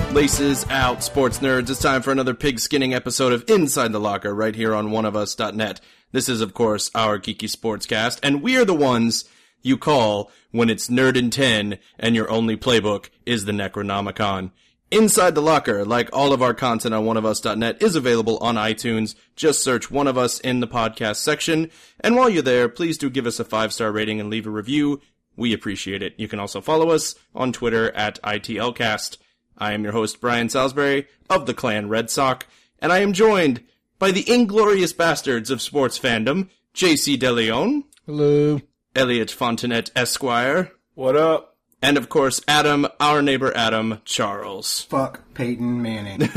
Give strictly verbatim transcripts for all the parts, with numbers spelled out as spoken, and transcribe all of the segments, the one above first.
Laces out, sports nerds. It's time for another pig-skinning episode of Inside the Locker right here on one of us dot net. This is, of course, our Geeky Sportscast, and we are the ones you call when it's Nerd in ten and your only playbook is the Necronomicon. Inside the Locker, like all of our content on one of us dot net, is available on iTunes. Just search One of Us in the podcast section. And while you're there, please do give us a five-star rating and leave a review. We appreciate it. You can also follow us on Twitter at I T L cast. I am your host, Brian Salisbury, of the Clan Red Sox, and I am joined by the inglorious bastards of sports fandom, J C DeLeon. Hello. Elliot Fontanet Esquire. What up? And, of course, Adam, our neighbor Adam Charles. Fuck Peyton Manning.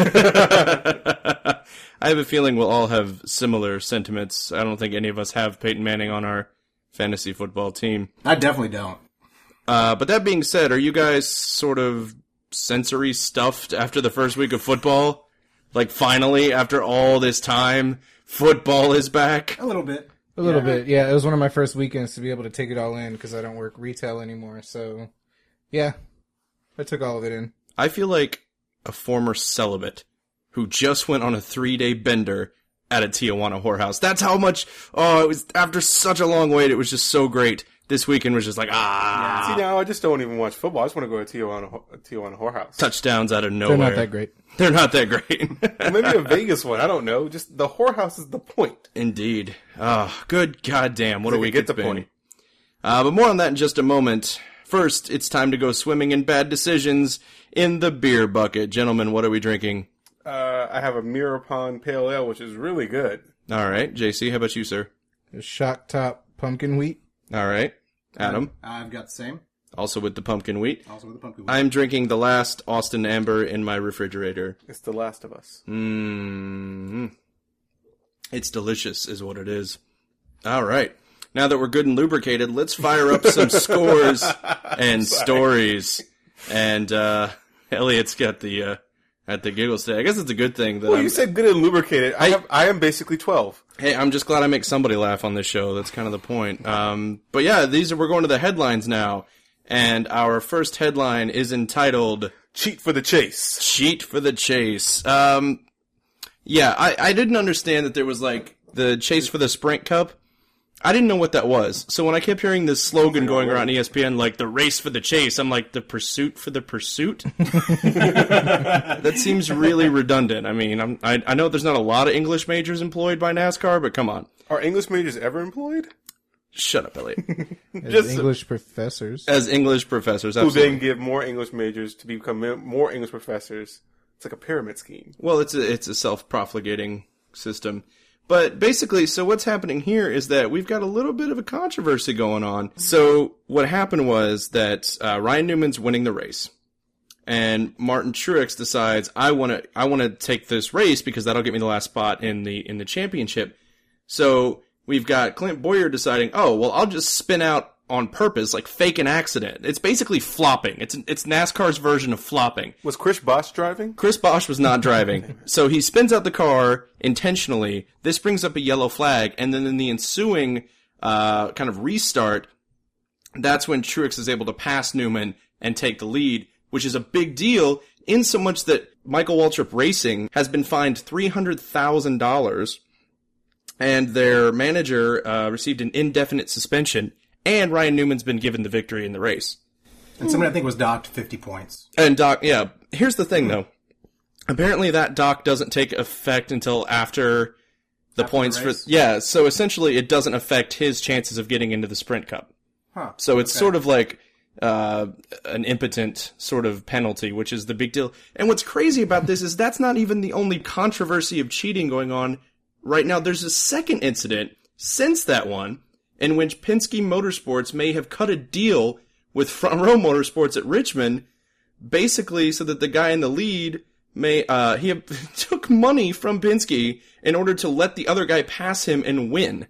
I have a feeling we'll all have similar sentiments. I don't think any of us have Peyton Manning on our fantasy football team. I definitely don't. Uh, but that being said, are you guys sort of sensory stuffed after the first week of football? Like, finally, after all this time, football is back? A little bit. A little yeah. bit, yeah. It was one of my first weekends to be able to take it all in because I don't work retail anymore. So, yeah, I took all of it in. I feel like a former celibate who just went on a three-day bender at a Tijuana whorehouse. That's how much, oh, it was after such a long wait, it was just so great. This weekend was just like, ah. Yeah. See, now I just don't even watch football. I just want to go to Tijuana, Tijuana whorehouse. Touchdowns out of nowhere. They're not that great. They're not that great. Well, maybe a Vegas one. I don't know. Just the whorehouse is the point. Indeed. Oh, good goddamn. What so a week get it's the been. Point. Uh, but more on that in just a moment. First, it's time to go swimming in bad decisions in the beer bucket. Gentlemen, what are we drinking? Uh, I have a Mirror Pond Pale Ale, which is really good. All right. J C, how about you, sir? A Shock Top Pumpkin Wheat. All right. Adam? I've got the same. Also with the pumpkin wheat. Also with the pumpkin wheat. I'm drinking the last Austin Amber in my refrigerator. It's The Last of Us. Mmm. It's delicious, is what it is. All right. Now that we're good and lubricated, let's fire up some scores and stories. And uh, Elliot's got the uh, at the giggles today. I guess it's a good thing that. Well, I'm, you said good and lubricated. I, I have. I am basically twelve. Hey, I'm just glad I make somebody laugh on this show. That's kind of the point. Um, but yeah, these are, we're going to the headlines now. And our first headline is entitled... Cheat for the Chase. Cheat for the Chase. Um, yeah, I, I didn't understand that there was, like, the Chase for the Sprint Cup. I didn't know what that was. So when I kept hearing this slogan going around E S P N, like, the race for the chase, I'm like, the pursuit for the pursuit? That seems really redundant. I mean, I'm, I, I know there's not a lot of English majors employed by NASCAR, but come on. Are English majors ever employed? Shut up, Elliot. As Just English professors. As English professors, who absolutely. then give more English majors to become more English professors. It's like a pyramid scheme. Well, it's a, it's a self-profligating system. But basically, so what's happening here is that we've got a little bit of a controversy going on. So what happened was that uh, Ryan Newman's winning the race. And Martin Truex decides, I want to I want to take this race because that'll get me the last spot in the in the championship. So we've got Clint Bowyer deciding, oh, well, I'll just spin out on purpose, like fake an accident. It's basically flopping. It's it's NASCAR's version of flopping. Was Chris Bosh driving? Chris Bosh was not driving. So he spins out the car intentionally. This brings up a yellow flag, and then in the ensuing uh, kind of restart, that's when Truex is able to pass Newman and take the lead, which is a big deal in so much that Michael Waltrip Racing has been fined three hundred thousand dollars, and their manager uh, received an indefinite suspension. And Ryan Newman's been given the victory in the race. And someone I think was docked fifty points. And dock, yeah. Here's the thing, though. Apparently that dock doesn't take effect until after the after points the for... race? Yeah, so essentially it doesn't affect his chances of getting into the Sprint Cup. Huh. So it's okay. sort of like uh, an impotent sort of penalty, which is the big deal. And what's crazy about this is that's not even the only controversy of cheating going on right now. There's a second incident since that one, in which Penske Motorsports may have cut a deal with Front Row Motorsports at Richmond, basically so that the guy in the lead may, uh, he took money from Penske in order to let the other guy pass him and win.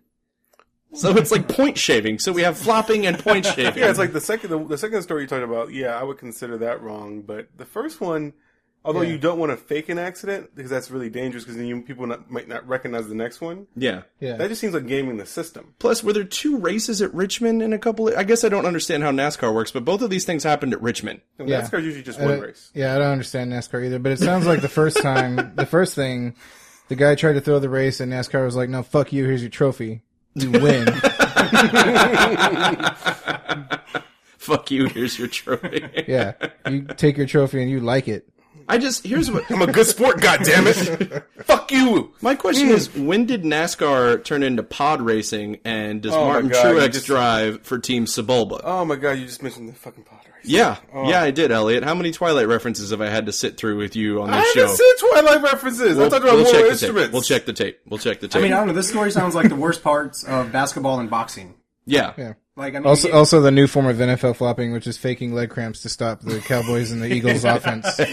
So it's like point shaving. So we have flopping and point shaving. Yeah, it's like the second, the, the second story you talked about, yeah, I would consider that wrong. But the first one, Although Yeah. you don't want to fake an accident because that's really dangerous because then you, people not, might not recognize the next one. Yeah. Yeah. That just seems like gaming the system. Plus, were there two races at Richmond in a couple of... I guess I don't understand how NASCAR works, but both of these things happened at Richmond. And Yeah. NASCAR's usually just I one don't- race. Yeah, I don't understand NASCAR either, but it sounds like the first time, the first thing, the guy tried to throw the race and NASCAR was like, no, fuck you, here's your trophy. You win. Fuck you, here's your trophy. Yeah. You take your trophy and you like it. I just... Here's what... I'm a good sport, goddammit. Fuck you. My question is, when did NASCAR turn into pod racing, and does Oh my Martin God, you Truex just- drive for Team Sebulba? Oh my god, you just mentioned the fucking pod race. Yeah, yeah, I did, Elliot. How many Twilight references have I had to sit through with you on I this haven't show? said Twilight references. We'll, I talked about we'll check Mortal the tape. Instruments. We'll check the tape. We'll check the tape. I mean, I don't know. This story sounds like the worst parts of basketball and boxing. yeah. Yeah. Like, I mean, Also, yeah, also the new form of N F L flopping, which is faking leg cramps to stop the Cowboys and the Eagles offense. I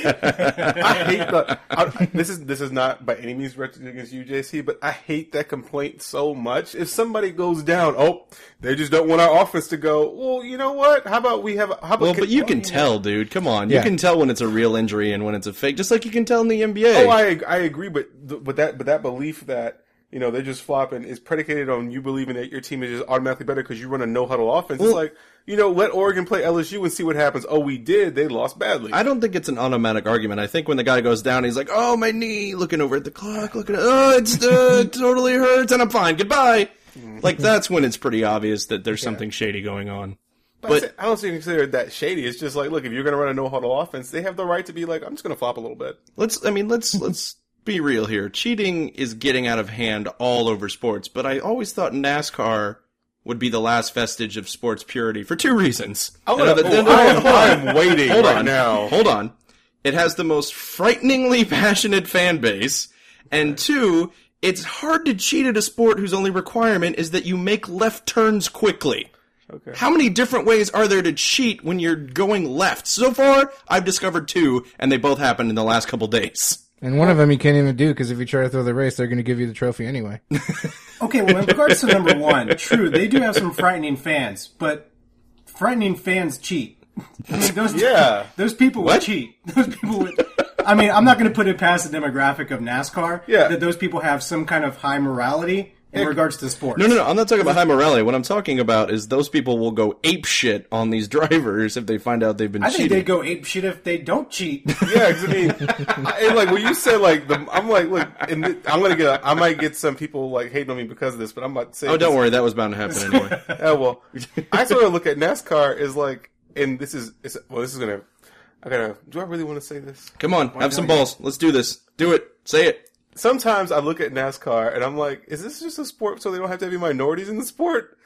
hate the. I, this is this is not by any means directed against you, J C, but I hate that complaint so much. If somebody goes down, oh, they just don't want our offense to go. Well, you know what? How about we have? A, how about? Well, but you can know- tell, dude. Come on. Yeah. You can tell when it's a real injury and when it's a fake, just like you can tell in the N B A. Oh, I I agree, but th- but that but that belief that. You know, they're just flopping is predicated on you believing that your team is just automatically better because you run a no-huddle offense. Well- it's like, you know, let Oregon play L S U and see what happens. Oh, we did. They lost badly. I don't think it's an automatic argument. I think when the guy goes down, he's like, "Oh, my knee," looking over at the clock, looking at, "Oh, it's uh, it totally hurts, and I'm fine. Goodbye." Like that's when it's pretty obvious that there's something shady going on. But, But I don't see consider it that shady. It's just like, look, if you're going to run a no-huddle offense, they have the right to be like, I'm just going to flop a little bit. let's, I mean, let's let's be real here. Cheating is getting out of hand all over sports, but I always thought NASCAR would be the last vestige of sports purity for two reasons. I'm No, gonna- no, no, oh, no, I am- hold on. I am waiting Hold right on. now. Hold on. It has the most frighteningly passionate fan base, and two, it's hard to cheat at a sport whose only requirement is that you make left turns quickly. Okay. How many different ways are there to cheat when you're going left? So far, I've discovered two, and they both happened in the last couple days. And one of them you can't even do because if you try to throw the race, they're going to give you the trophy anyway. okay, well, in regards to number one, true, they do have some frightening fans, but frightening fans cheat. I mean, those, Yeah. those people What? would cheat. Those people would. I mean, I'm not going to put it past the demographic of NASCAR Yeah. that those people have some kind of high morality in regards to sports. No, no, no. I'm not talking about high morality. What I'm talking about is those people will go ape shit on these drivers if they find out they've been I think cheating. they'd go ape shit if they don't cheat. Yeah, 'cause I mean, I, and like when you said like the, I'm like, look, and th- I'm gonna get, I might get some people like hating on me because of this, but I'm about to say, Oh, don't worry. That was bound to happen anyway. Oh well, I sort of look at NASCAR as like, and this is, it's, well, this is gonna, I gotta, do I really want to say this? Come on. Have some balls. Let's do this. Do it. Say it. Sometimes I look at NASCAR and I'm like, is this just a sport so they don't have to have any minorities in the sport?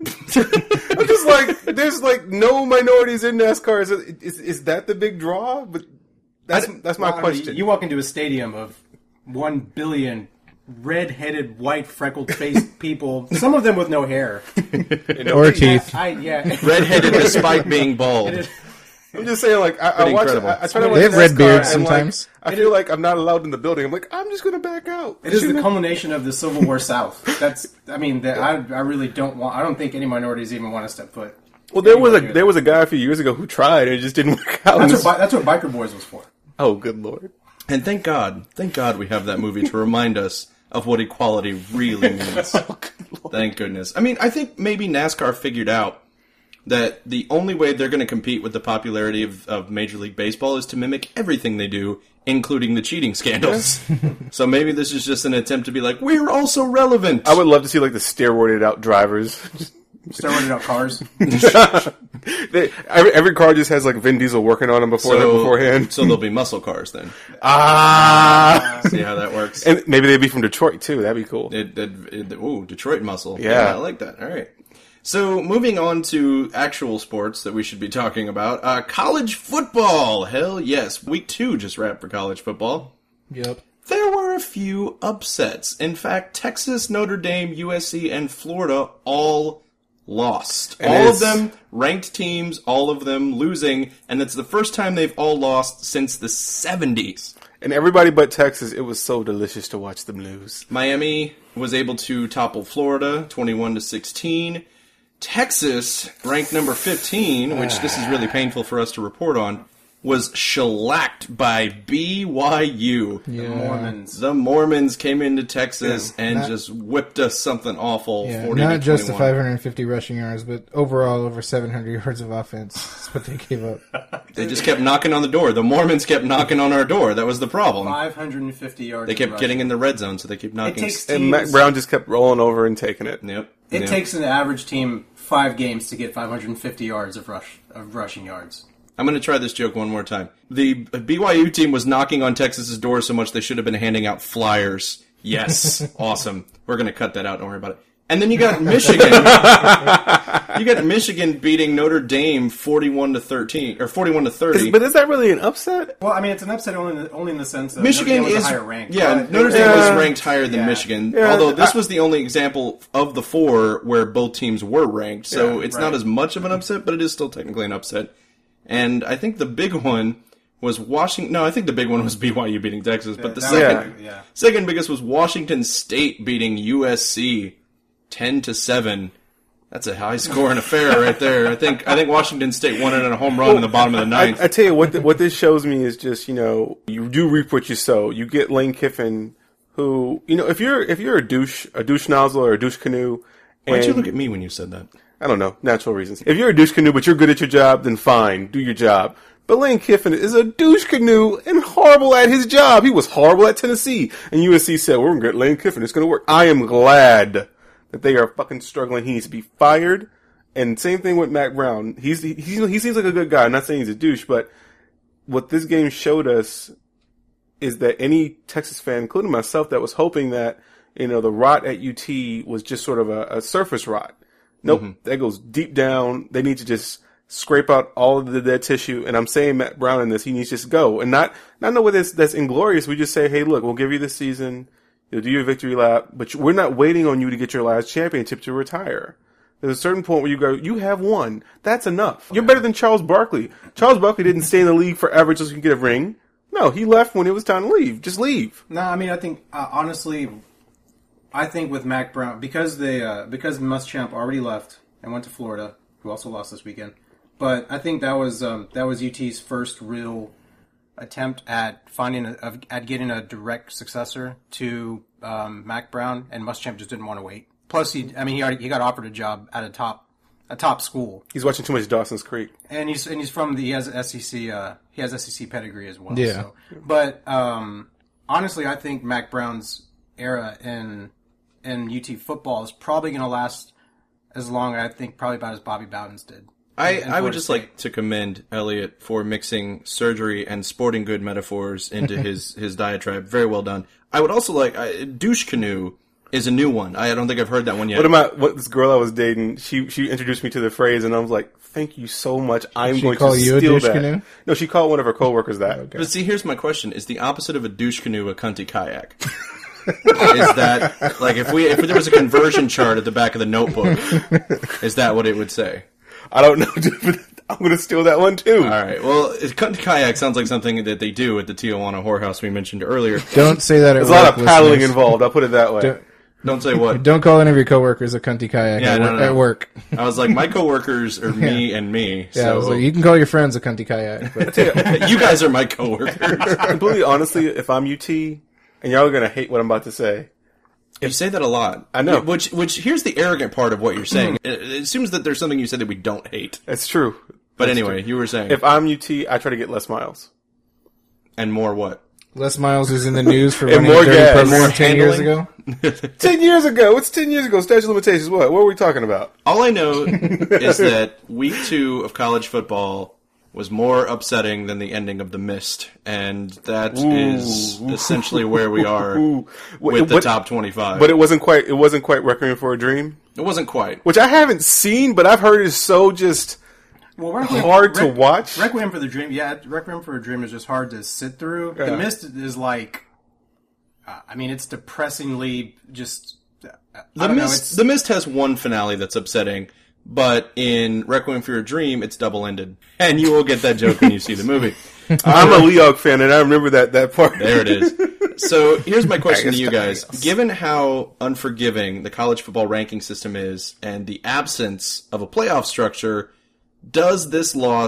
I'm just like, there's like no minorities in NASCAR. Is, it, is, is that the big draw? But that's that's my Well, I mean, question. You walk into a stadium of one billion red-headed, white, freckled-faced people, some of them with no hair. Or teeth. I, yeah. Redheaded despite being bald. I'm just saying, like, I, I Pretty watch, incredible. I, I try to watch They have red NASCAR beards and, like, sometimes. I feel like I'm not allowed in the building. I'm like, I'm just gonna back out. It is the culmination of the Civil War South. That's, I mean, that I, I really don't want. I don't think any minorities even want to step foot. Well, there was a anywhere near there was a guy a few years ago who tried and it just didn't work out. That's what, bi- that's what Biker Boys was for. Oh, good lord! And thank God, thank God we have that movie to remind us of what equality really means. Thank goodness. I mean, I think maybe NASCAR figured out that the only way they're going to compete with the popularity of, of Major League Baseball is to mimic everything they do, including the cheating scandals. So maybe this is just an attempt to be like, we're also relevant. I would love to see like the steroided out drivers. Steroided out cars. they, every, every car just has like Vin Diesel working on them before them beforehand. so there'll be muscle cars then. Ah, See how that works? and maybe they'd be from Detroit too. That'd be cool. It, it, it, ooh, Detroit muscle. Yeah. I like that. All right. So, moving on to actual sports that we should be talking about. Uh, college football. Hell yes. Week two just wrapped for college football. Yep. There were a few upsets. In fact, Texas, Notre Dame, U S C, and Florida all lost. And all of it's- them ranked teams, all of them losing, and that's the first time they've all lost since the seventies. And everybody but Texas, it was so delicious to watch them lose. Miami was able to topple Florida twenty-one to sixteen. Texas, ranked number fifteen, which this is really painful for us to report on, was shellacked by B Y U. Yeah. Mormons. The Mormons came into Texas Yeah, and not- just whipped us something awful. Yeah, forty not to just the twenty-one. five hundred fifty rushing yards, but overall over seven hundred yards of offense. That's what they gave up. They just kept knocking on the door. The Mormons kept knocking on our door. That was the problem. five hundred fifty yards. They kept of getting rushing. in the red zone, so they kept knocking. takes- And Mac Brown just kept rolling over and taking it. Yep. It yep. takes an average team five games to get five hundred fifty yards of rush of rushing yards. I'm going to try this joke one more time. The B Y U team was knocking on Texas's door so much they should have been handing out flyers. Yes. Awesome. We're going to cut that out. Don't worry about it. And then you got Michigan. You got Michigan beating Notre Dame forty-one to thirteen or forty-one to thirty. Is- but is that really an upset? Well, I mean, it's an upset only in the, only in the sense that Michigan Notre Dame was is a higher rank. yeah. But Notre they Dame were- was ranked higher than Yeah. Michigan. Yeah, although this I- was the only example of the four where both teams were ranked, so Yeah, it's right. not as much of an upset, but it is still technically an upset. And I think the big one was Washington. No, I think the big one was B Y U beating Texas, but the that second was- yeah. second biggest was Washington State beating U S C ten to seven. That's a high scoring affair right there. I think I think Washington State won it on a home run in the bottom of the ninth. I, I tell you what, th- what this shows me is just, you know, you do reap what you sow. You get Lane Kiffin, who, you know, if you're if you're a douche, a douche nozzle or a douche canoe, Why'd you and- look at me when you said that? I don't know, natural reasons. If you're a douche canoe but you're good at your job, then fine, do your job. But Lane Kiffin is a douche canoe and horrible at his job. He was horrible at Tennessee, and U S C said, "We're gonna get Lane Kiffin. It's gonna work." I am glad that they are fucking struggling. He needs to be fired. And same thing with Mac Brown. He's he, he seems like a good guy. I'm not saying he's a douche, but what this game showed us is that any Texas fan, including myself, that was hoping that, you know, the rot at U T was just sort of a, a surface rot. Nope, Mm-hmm. that goes deep down. They need to just scrape out all of the dead tissue. And I'm saying Matt Brown in this, he needs to just go and not not know what that's that's inglorious. We just say, hey, look, we'll give you this season. You'll do your victory lap, but we're not waiting on you to get your last championship to retire. There's a certain point where you go, you have won. That's enough. You're better than Charles Barkley. Charles Barkley didn't stay in the league forever just so he could get a ring. No, he left when it was time to leave. Just leave. No, I mean, I think uh, honestly, I think with Mac Brown because they uh, because Muschamp already left and went to Florida, who also lost this weekend. But I think that was um, that was U T's first real attempt at finding a, of, at getting a direct successor to um, Mac Brown, and Muschamp just didn't want to wait. Plus, he I mean he already, he got offered a job at a top a top school, He's watching too much Dawson's Creek. and he's and he's from the he has S E C uh, he has S E C pedigree as well. Yeah. So. But um, honestly, I think Mac Brown's era in in U T football is probably going to last as long, I think, probably about as Bobby Bowden's did. I, in I would Florida just State. like to commend Elliot for mixing surgery and sporting good metaphors into his, his diatribe. Very well done. I would also like I, douche canoe is a new one. I don't think I've heard that one yet. What am I? What this girl I was dating? She she introduced me to the phrase, and I was like, "Thank you so much. I'm She going call to you a steal douche that." canoe? No, she called one of her coworkers that. But see, here's my question: is the opposite of a douche canoe a cunty kayak? Is that like if we if there was a conversion chart at the back of the notebook? Is that what it would say? I don't know, but I'm going to steal that one too. All right. Well, cunty kayak sounds like something that they do at the Tijuana whorehouse we mentioned earlier. Don't say that at There's a work, lot of paddling listeners. involved. I'll put it that way. Don't, Don't say what. don't call any of your coworkers a cunty kayak Yeah, at, no, wor- no, no. at work. I was like, my coworkers are me and me. Yeah, I so was like, you can call your friends a cunty kayak. But you guys are my coworkers. Completely honestly, if I'm U T, and y'all are going to hate what I'm about to say, You say that a lot. I know. Which, which here's the arrogant part of what you're saying. It, it assumes that there's something you said that we don't hate. it's true. But That's anyway, true. you were saying. If I'm U T, I try to get less miles. and more what? Les Miles is in the news for And running more a dirty gas. program More ten years handling. ago. Ten years ago. What's ten years ago? Statute of limitations. What? What were we talking about? All I know is that week two of college football was more upsetting than the ending of The Mist. And that is essentially where we are Ooh. with the But- top twenty-five. But it wasn't quite. It wasn't quite Requiem for a Dream, it wasn't quite. which I haven't seen, but I've heard is so just Well, Requiem, hard to Requ- watch. Requiem for the Dream, yeah, Requiem for a Dream is just hard to sit through. Yeah. The Mist is like, uh, I mean, it's depressingly just. Uh, I The don't know, Mist, it's, the Mist has one finale that's upsetting, but in Requiem for a Dream, it's double-ended. And you will get that joke when you see the movie. I'm a Leog fan, and I remember that that part. There it is. So here's my question to you Yes, guys. yes. Given how unforgiving the college football ranking system is and the absence of a playoff structure, does this loss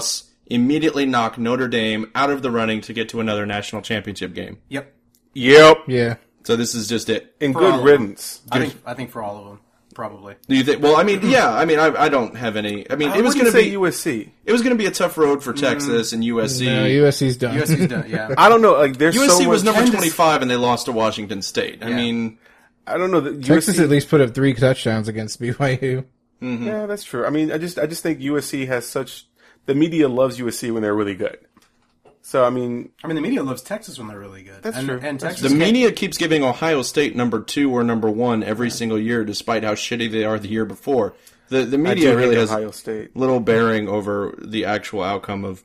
immediately knock Notre Dame out of the running to get to another national championship game. Yep. Yep. Yeah. So this is just it. And For good all of riddance. I think I think for all of them, probably. Do you think? Well, I mean, yeah. I mean, I, I don't have any. I mean, I it was wouldn't going to say be U S C. it was going to be a tough road for Texas and U S C. No, U S C's done. U S C's done. Yeah. I don't know. Like there's U S C so was much, number twenty-five and they lost to Washington State. I Yeah. mean, I don't know. That Texas U S C, at least put up three touchdowns against B Y U. Yeah, that's true. I mean, I just I just think U S C has such the media loves U S C when they're really good. So I mean, I mean, the media loves Texas when they're really good. That's and, true. And That's Texas, the can't- media keeps giving Ohio State number two or number one every single year, despite how shitty they are the year before. The the I media do really hate has Ohio State. little bearing over the actual outcome of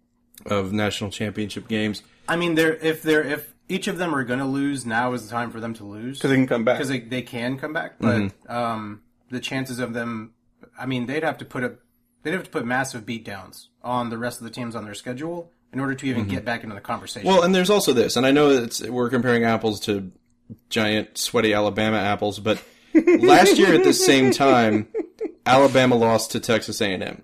of national championship games. I mean, they're if they're if each of them are going to lose, now is the time for them to lose Because they can come back. because they, they can come back. But Mm-hmm. um, the chances of them, I mean, they'd have to put a they'd have to put massive beatdowns on the rest of the teams on their schedule in order to even get back into the conversation. Well, and there's also this, and I know it's, we're comparing apples to giant, sweaty Alabama apples, but last year at the same time, Alabama lost to Texas A and M.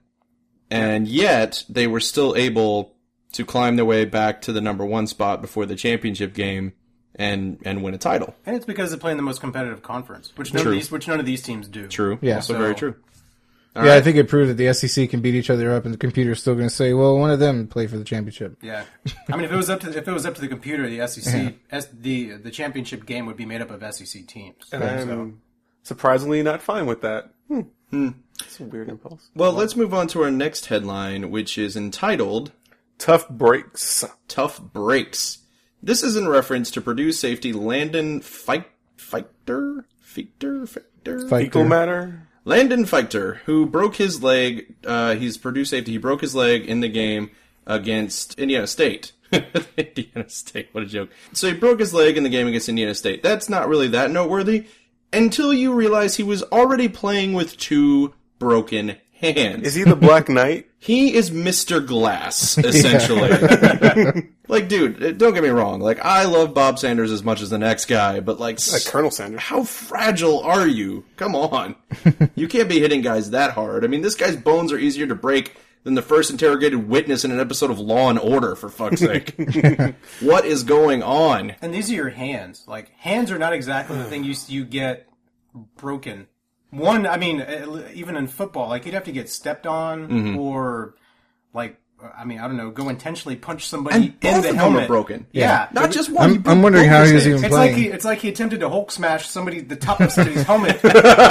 And yet, they were still able to climb their way back to the number one spot before the championship game and, and win a title. and it's because they're playing the most competitive conference, which none True. of these which none of these teams do. True. Yeah. Also So- very true. All yeah, right. I think it proved that the S E C can beat each other up, and the computer's still going to say, "Well, one of them played for the championship." Yeah, I mean, if it was up to if it was up to the computer, the S E C S, the the championship game would be made up of S E C teams. and I'm surprisingly not fine with that. Hmm. It's a weird impulse. Well, let's move on to our next headline, which is entitled Tough breaks. Tough Breaks. This is in reference to Purdue safety Landon Fight, Fighter? Fichter? Fichter? Fight Equal through. matter. Landon Fichter, who broke his leg, uh, he's Purdue safety, he broke his leg in the game against Indiana State. Indiana State, what a joke. So he broke his leg in the game against Indiana State. That's not really that noteworthy until you realize he was already playing with two broken hands. Is he the Black Knight? He is Mister Glass, essentially. Like, dude, don't get me wrong. Like, I love Bob Sanders as much as the next guy, but like, Like Colonel Sanders. how fragile are you? Come on. You can't be hitting guys that hard. I mean, this guy's bones are easier to break than the first interrogated witness in an episode of Law and Order, for fuck's sake. What is going on? And these are your hands. Like, hands are not exactly the thing you you get broken. One, I mean, uh, even in football, like, you'd have to get stepped on Mm-hmm. or, like, I mean, I don't know, go intentionally punch somebody And in both the of them helmet. are broken. Yeah. Not just one. he I'm, broke I'm wondering both how his he was hands. even It's like playing. he it's like he attempted to Hulk smash somebody the top of somebody's helmet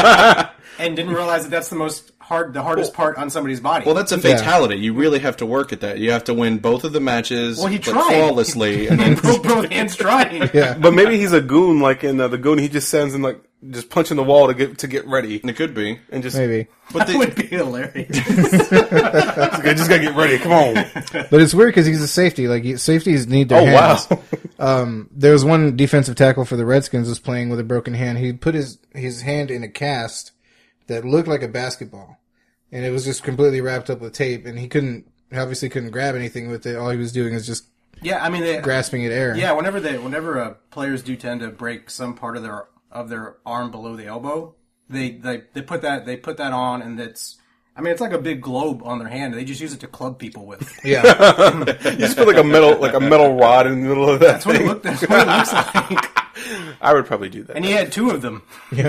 and didn't realize that that's the most hard the hardest part on somebody's body. Well, that's a fatality. You really have to work at that. You have to win both of the matches Well, he like, tried. flawlessly. And he then broke both hands trying. Yeah. But maybe he's a goon, like in uh, the goon. He just sends him like just punching the wall to get to get ready, it could be. and just Maybe. But That the, would be hilarious. I just gotta get ready. Come on. But it's weird because he's a safety. Like, he- safeties need their Oh hands. wow. Um, there was one defensive tackle for the Redskins was playing with a broken hand. He put his, his hand in a cast that looked like a basketball. And it was just completely wrapped up with tape. And he couldn't, obviously couldn't grab anything with it. All he was doing is just Yeah, I mean, they, grasping at air. yeah. Whenever they, whenever uh, players do tend to break some part of their of their arm below the elbow, they they they put that they put that on, and it's. I mean, it's like a big globe on their hand. They just use it to club people with. Yeah. You just put like a metal like a metal rod in the middle of that That's what it, thing. look, that's what it looks like. I would probably do that. And he had two of them.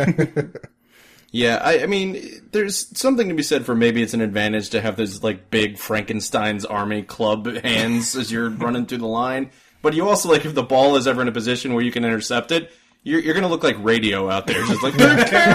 yeah, I, I mean, there's something to be said for maybe it's an advantage to have those like big Frankenstein's army club hands as you're running through the line. But you also like if the ball is ever in a position where you can intercept it, you're you're gonna look like radio out there, just like.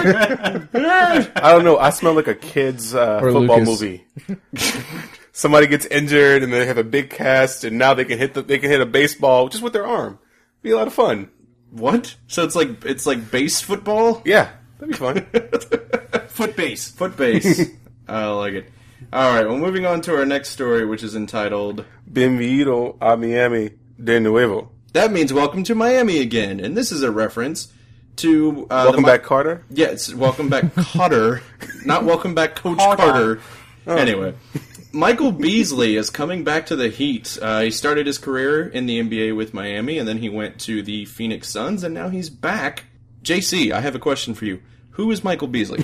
I don't know. I smell like a kid's uh, Or football Lucas. movie. Somebody gets injured and they have a big cast, and now they can hit the, they can hit a baseball just with their arm. Be a lot of fun. What? So it's like it's like base football, Yeah, that'd be fun. Foot base. foot base. I like it. All right. Well, moving on to our next story, which is entitled. Bienvenido a Miami de nuevo. That means welcome to Miami again, and this is a reference to uh, Welcome the, back, Carter. Yes, welcome back, Cotter. Not welcome back, Coach Carter. Carter. Anyway, Michael Beasley is coming back to the Heat. Uh, he started his career in the N B A with Miami, and then he went to the Phoenix Suns, and now he's back. J C, I have a question for you. Who is Michael Beasley?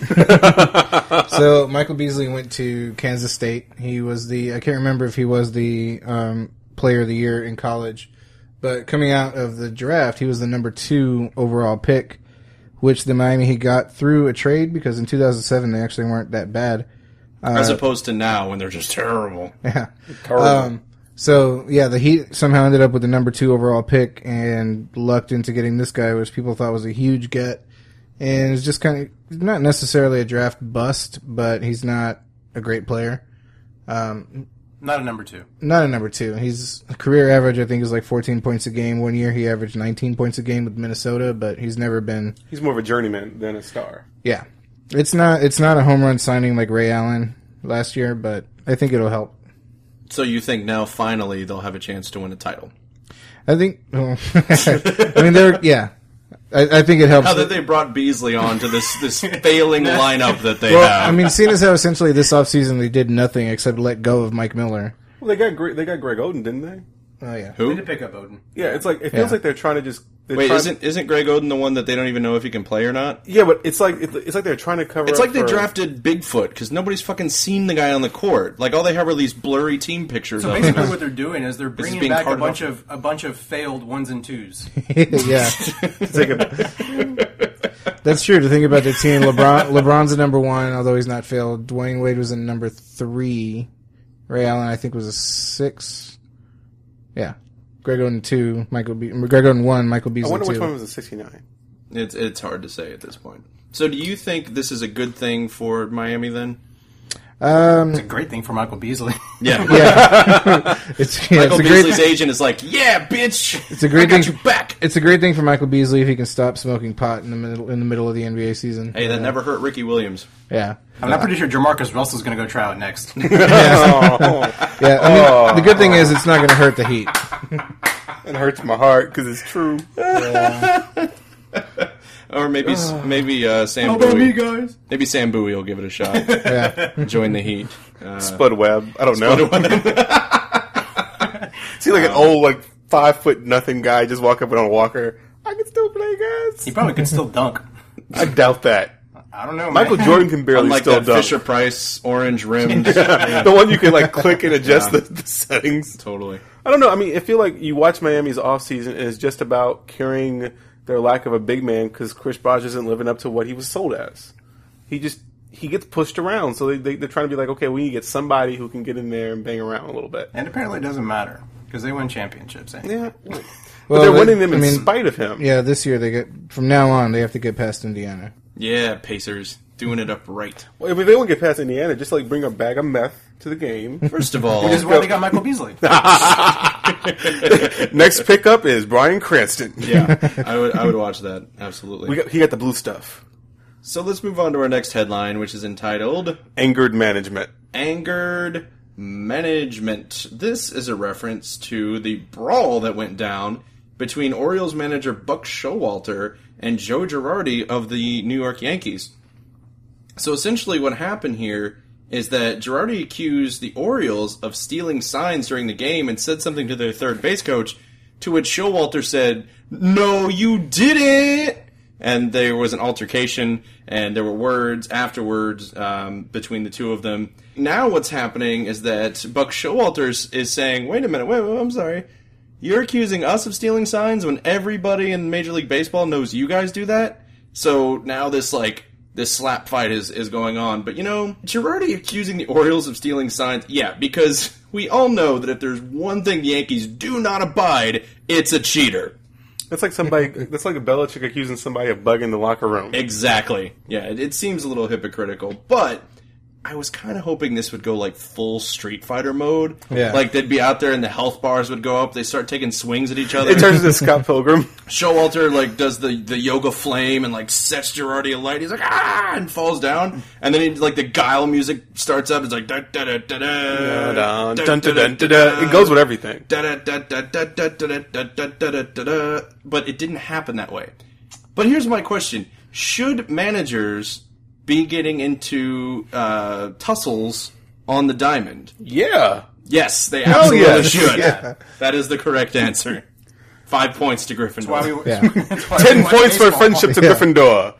So Michael Beasley went to Kansas State. He was the I can't remember if he was the um, player of the year in college, but coming out of the draft, he was the number two overall pick, which the Miami Heat got through a trade because in two thousand seven they actually weren't that bad. Uh, As opposed to now when they're just terrible. Yeah. Terrible. Um, so yeah, the Heat somehow ended up with the number two overall pick and lucked into getting this guy, which people thought was a huge get. And it's just kind of not necessarily a draft bust, but he's not a great player. Um, Not a number two. not a number two. He's career average, I think, is like fourteen points a game. One year he averaged nineteen points a game with Minnesota, but he's never been. He's more of a journeyman than a star. Yeah, it's not. It's not a home run signing like Ray Allen last year, but I think it'll help. So you think now finally they'll have a chance to win a title? I think. Well, I mean, they're yeah. I, I think it helps. Now that they brought Beasley on to this, this failing lineup that they Well, have. I mean, seeing as how essentially this offseason they did nothing except let go of Mike Miller. Well, they got Gre- they got Greg Oden, didn't they? Oh yeah. They Who? did pick up Odin. Yeah, it's like it feels Yeah. like they're trying to just. they're Wait, trying- isn't isn't Greg Oden the one that they don't even know if he can play or not? Yeah, but it's like it's like they're trying to cover. It's up like they for- drafted Bigfoot because nobody's fucking seen the guy on the court. Like all they have are these blurry team pictures So of basically, him. what they're doing is they're bringing being back a carted bunch off. of a bunch of failed ones and twos. Yeah, Take a, that's true. To think about their team, LeBron LeBron's a number one, although he's not failed. Dwayne Wade was a number three. Ray Allen, I think, was a six. Yeah. Greg Oden two, Michael Be- Greg Oden one, Michael I Beasley wonder which two. one was a sixty-nine. It's it's hard to say at this point. So do you think this is a good thing for Miami then? Um, It's a great thing for Michael Beasley. Yeah. yeah, it's yeah, Michael it's a great. Beasley's agent is like, yeah, bitch. It's a great I got thing. you back. It's a great thing for Michael Beasley if he can stop smoking pot in the middle in the middle of the N B A season. Hey, that never hurt Ricky Williams. Yeah. I'm not pretty sure Jamarcus Russell's going to go try out next. Oh, Yeah, I mean, the good thing is it's not going to hurt the Heat. it hurts my heart because it's true. Or maybe maybe uh, Sam How about me, Bowie. guys? Maybe Sam Bowie will give it a shot. Yeah. Join the Heat. Uh, Spud Webb. I don't know. See, like an old, like five foot nothing guy just walk up on a walker. I can still play, guys. He probably could still dunk. I doubt that. I don't know, man. Michael Jordan can barely Unlike still that dunk. Fisher Price orange rimmed. The one you can like click and adjust Yeah. the, the settings. Totally. I don't know. I mean, I feel like you watch Miami's offseason and it's just about curing their lack of a big man because Chris Bosh isn't living up to what he was sold as. He just he gets pushed around, so they, they they're trying to be like, okay, we need to get somebody who can get in there and bang around a little bit. And apparently it doesn't matter because they win championships. Eh? Yeah, but Well, they're they- winning them I in mean, spite of him. Yeah, this year they get from now on they have to get past Indiana. Yeah, Pacers doing it up right. Well, if they don't get past Indiana, just like bring a bag of meth to the game. First of all, Which is why they got Michael Beasley. Next pickup is Bryan Cranston. yeah, I would I would watch that absolutely. We got, he got the blue stuff. So let's move on to our next headline, which is entitled Angered management. Angered Management. This is a reference to the brawl that went down between Orioles manager Buck Showalter and Joe Girardi of the New York Yankees. So essentially what happened here is that Girardi accused the Orioles of stealing signs during the game and said something to their third base coach, to which Showalter said, "No, you didn't!" And there was an altercation, and there were words afterwards um, between the two of them. Now what's happening is that Buck Showalter is saying, wait a minute, wait, wait, I'm sorry. You're accusing us of stealing signs when everybody in Major League Baseball knows you guys do that? So now this, like, this slap fight is, is going on. But, you know, Girardi accusing the Orioles of stealing signs, yeah, because we all know that if there's one thing the Yankees do not abide, it's a cheater. That's like somebody. That's like a Belichick accusing somebody of bugging the locker room. Exactly. Yeah, it, it seems a little hypocritical, but I was kind of hoping this would go like full Street Fighter mode. Yeah. Like they'd be out there and the health bars would go up. They start taking swings at each other. It turns into Scott Pilgrim. Showalter like does the, the yoga flame and like sets Girardi alight. He's like ah and falls down, and then he, like the Guile music starts up. It's like da da da da da Dun, dun, dun, dun, dun, dun. It goes with everything. Da da da da da da da da da da da da. But it didn't happen that way. But here's my question: should managers be getting into uh, tussles on the diamond? Yeah. Yes, they Hell absolutely yes. should. Yeah. That is the correct answer. Five points to Gryffindor. Why we, Yeah. that's why Ten we watch points for baseball. friendship to Yeah. Gryffindor.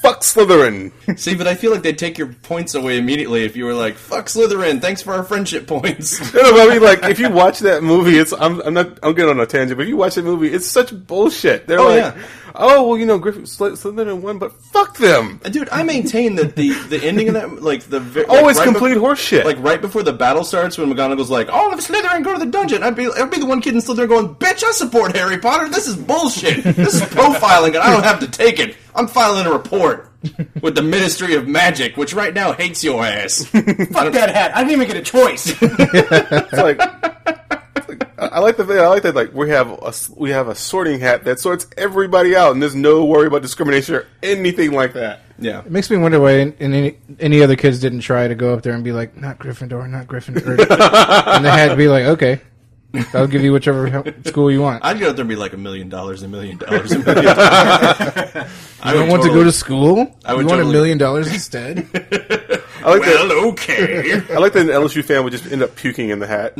fuck Slytherin. See, but I feel like they'd take your points away immediately if you were like, fuck Slytherin, thanks for our friendship points. No, no, but I mean, like, if you watch that movie, it's, I'm, I'm not, I'm getting on a tangent, but if you watch that movie, it's such bullshit. They're Oh, like, yeah. oh, well, you know, Griffin, Sly- Slytherin won, but fuck them. Dude, I maintain that the, the ending of that, like, the... Like, Oh, it's right complete bef- horseshit. Like, right before the battle starts, when McGonagall's like, all of Slytherin go to the dungeon, I'd be, I'd be the one kid in Slytherin going, bitch, I support Harry Potter, this is bullshit. This is profiling, and I don't have to take it. I'm filing a report with the Ministry of Magic, which right now hates your ass. Fuck that hat. I didn't even get a choice. It's like, it's like, I I like the thing. I like that. Like we have a we have a sorting hat that sorts everybody out, and there's no worry about discrimination or anything like that. Yeah. It makes me wonder why in, in any, any other kids didn't try to go up there and be like, not Gryffindor, not Gryffindor. And they had to be like, okay, I'll give you whichever hel- school you want. I'd go up there and be like a million dollars, a million dollars, a million dollars. I don't want to go to school? I You would want a totally- million dollars instead? I like Well, that. okay. I like that an L S U fan would just end up puking in the hat.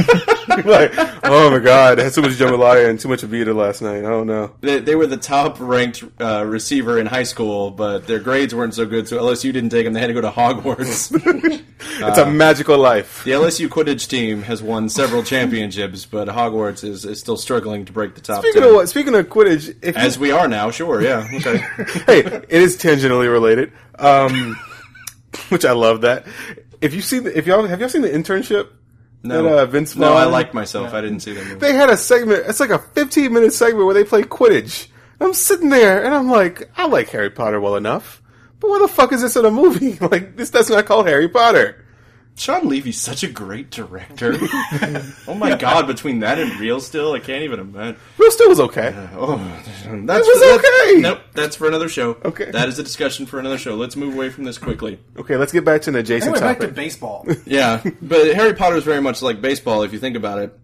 Like, oh my god, I had so much jambalaya and too much Avita last night. I don't know. They, they were the top ranked uh, receiver in high school, but their grades weren't so good, so L S U didn't take them. They had to go to Hogwarts. It's a magical life. The L S U Quidditch team has won several championships, but Hogwarts is, is still struggling to break the top Speaking ten. of what, speaking of Quidditch, if you- As we are now, sure, yeah. Okay. hey, it is tangentially related. Um, which I love that. If you see, the, if y'all have y'all seen the internship? No, That, uh, Vince no, I Vaughn? liked myself. I didn't see that movie. They had a segment. It's like a fifteen minute segment where they play Quidditch. I'm sitting there and I'm like, I like Harry Potter well enough, but why the fuck is this in a movie? Like this, that's not called Harry Potter. Sean Levy's such a great director. Oh my god, between that and Real Still, I can't even imagine. Real Still was okay. Oh, that's It was that's- okay. Nope, that's for another show. Okay. That is a discussion for another show. Let's move away from this quickly. Okay, let's get back to an adjacent Anyway, back to topic. baseball. Yeah, but Harry Potter is very much like baseball if you think about it,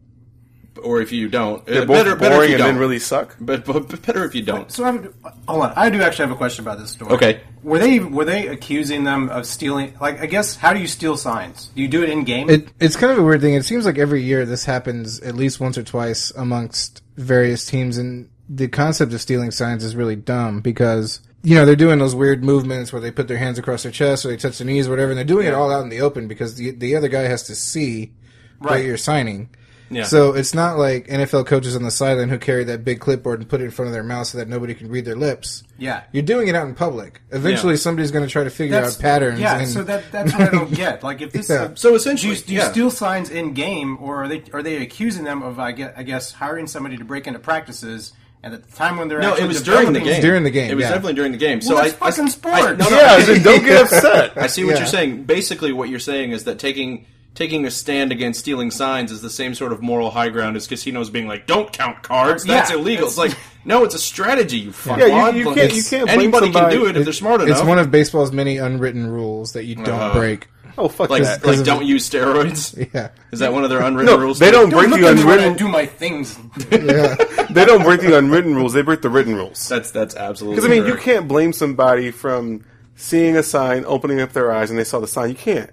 or if you don't. They're Uh, both better, better if boring you and then don't. really suck. But, but, but better if you don't. So I'm, hold on, I do actually have a question about this story. Okay. Were they were they accusing them of stealing? Like, I guess, how do you steal signs? Do you do it in game? It, it's kind of a weird thing. It seems like every year this happens at least once or twice amongst various teams, and the concept of stealing signs is really dumb because, you know, they're doing those weird movements where they put their hands across their chest or they touch their knees or whatever, and they're doing it all out in the open because the the other guy has to see what Right. you're signing. Yeah. So it's not like N F L coaches on the sideline who carry that big clipboard and put it in front of their mouth so that nobody can read their lips. Yeah. You're doing it out in public. Eventually Yeah. somebody's going to try to figure out patterns. Yeah, and, so that that's what I don't get. Like, if this, Yeah. uh, So do essentially, you, do you yeah. steal signs in game, or are they are they accusing them of, I guess, I guess hiring somebody to break into practices, and at the time when they're No, actually it was during the developing- game. During the game, It was yeah. definitely during the game. So Well, that's I, I- fucking I- sport. no, no, Yeah, I- then don't get upset. I see what Yeah. you're saying. Basically, what you're saying is that taking taking a stand against stealing signs is the same sort of moral high ground as casinos being like, "Don't count cards. That's Yeah, illegal." It's it's- like, no, it's a strategy. You fuck. Yeah, you- you can't- you can't blame Anybody can somebody- do it if they're smart enough. It's one of baseball's many unwritten rules that you don't Uh-huh. break. Oh fuck like that. like of don't the- use steroids. Yeah. Is that one of their unwritten No, rules? they too? don't Don't break look the at me when I unwritten. do my things. Yeah. They don't break the unwritten rules. They break the written rules. That's that's absolutely. Because I mean, you correct. can't blame somebody from seeing a sign, opening up their eyes, and they saw the sign. You can't.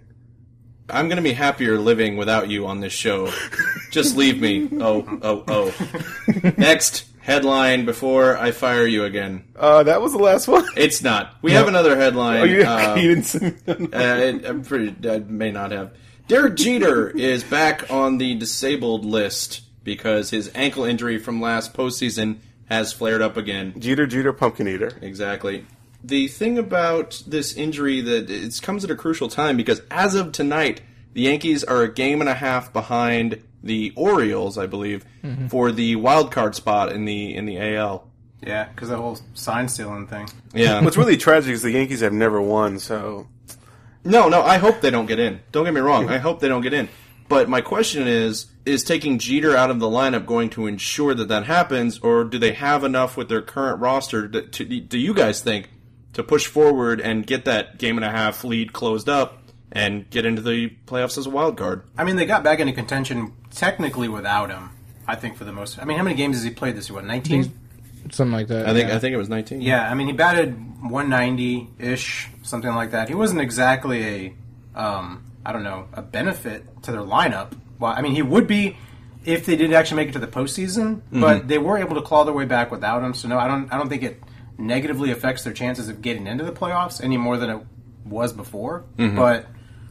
I'm going to be happier living without you on this show. Just leave me. Oh, oh, oh. Next headline before I fire you again. Uh, that was the last one. It's not. We have another headline. Oh, you, uh, you didn't see uh, it- I'm pretty. I may not have. Derek Jeter is back on the disabled list because his ankle injury from last postseason has flared up again. Jeter, Jeter, pumpkin eater. Exactly. The thing about this injury that it comes at a crucial time because as of tonight, the Yankees are a game and a half behind the Orioles, I believe, Mm-hmm. for the wild card spot in the in the A L. Yeah, because the whole sign stealing thing. Yeah. What's really tragic is the Yankees have never won, so... No, no, I hope they don't get in. Don't get me wrong. I hope they don't get in. But my question is, is taking Jeter out of the lineup going to ensure that that happens, or do they have enough with their current roster, to, to, do you guys think, to push forward and get that game and a half lead closed up and get into the playoffs as a wild card? I mean, they got back into contention technically without him. I think for the most. I mean, how many games has he played this year? What, nineteen? Something like that. I think yeah. I think it was nineteen. Yeah, I mean, he batted one ninety ish, something like that. He wasn't exactly a, um, I don't know, a benefit to their lineup. Well, I mean, he would be if they did actually make it to the postseason, but they were able to claw their way back without him. So no, I don't. I don't think it negatively affects their chances of getting into the playoffs any more than it was before. Mm-hmm. But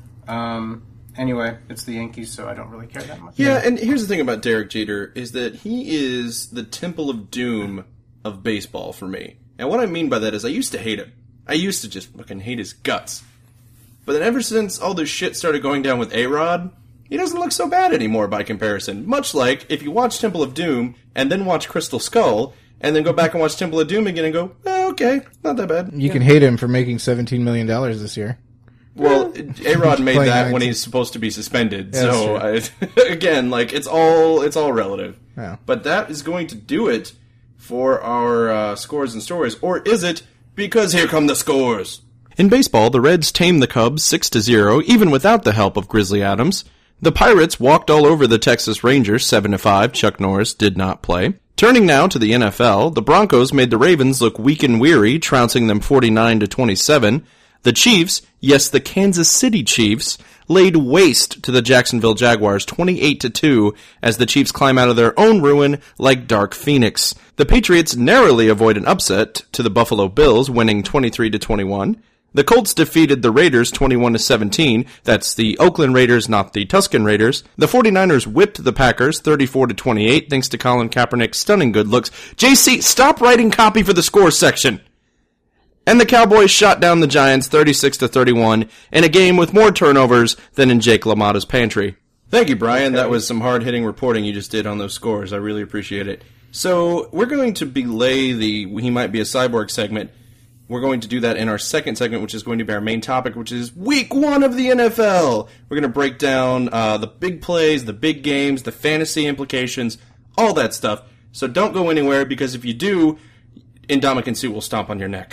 um, anyway, it's the Yankees, so I don't really care that much. Yeah, and here's the thing about Derek Jeter is that he is the Temple of Doom of baseball for me. And what I mean by that is I used to hate him. I used to just fucking hate his guts. But then ever since all this shit started going down with A-Rod, he doesn't look so bad anymore by comparison. Much like if you watch Temple of Doom and then watch Crystal Skull and then go back and watch Temple of Doom again and go, eh, okay, not that bad. You yeah. can hate him for making seventeen million dollars this year. Well, A-Rod made that nineteen when he's supposed to be suspended. Yeah, so I, again, like it's all it's all relative. Yeah. But that is going to do it for our uh, scores and stories, or is it? Because here come the scores. In baseball, the Reds tamed the Cubs six to zero, even without the help of Grizzly Adams. The Pirates walked all over the Texas Rangers seven to five. Chuck Norris did not play. Turning now to the N F L, the Broncos made the Ravens look weak and weary, trouncing them forty-nine to twenty-seven. The Chiefs, yes, the Kansas City Chiefs, laid waste to the Jacksonville Jaguars twenty-eight to two as the Chiefs climb out of their own ruin like Dark Phoenix. The Patriots narrowly avoid an upset to the Buffalo Bills, winning twenty-three to twenty-one. The Colts defeated the Raiders twenty-one to seventeen. That's the Oakland Raiders, not the Tuscan Raiders. The 49ers whipped the Packers thirty-four to twenty-eight thanks to Colin Kaepernick's stunning good looks. J C, stop writing copy for the score section. And the Cowboys shot down the Giants thirty-six to thirty-one in a game with more turnovers than in Jake LaMotta's pantry. Thank you, Brian. That was some hard-hitting reporting you just did on those scores. I really appreciate it. So we're going to belay the He Might Be a Cyborg segment. We're going to do that in our second segment, which is going to be our main topic, which is week one of the N F L. We're going to break down uh, the big plays, the big games, the fantasy implications, all that stuff. So don't go anywhere, because if you do, Indomitian Sue will stomp on your neck.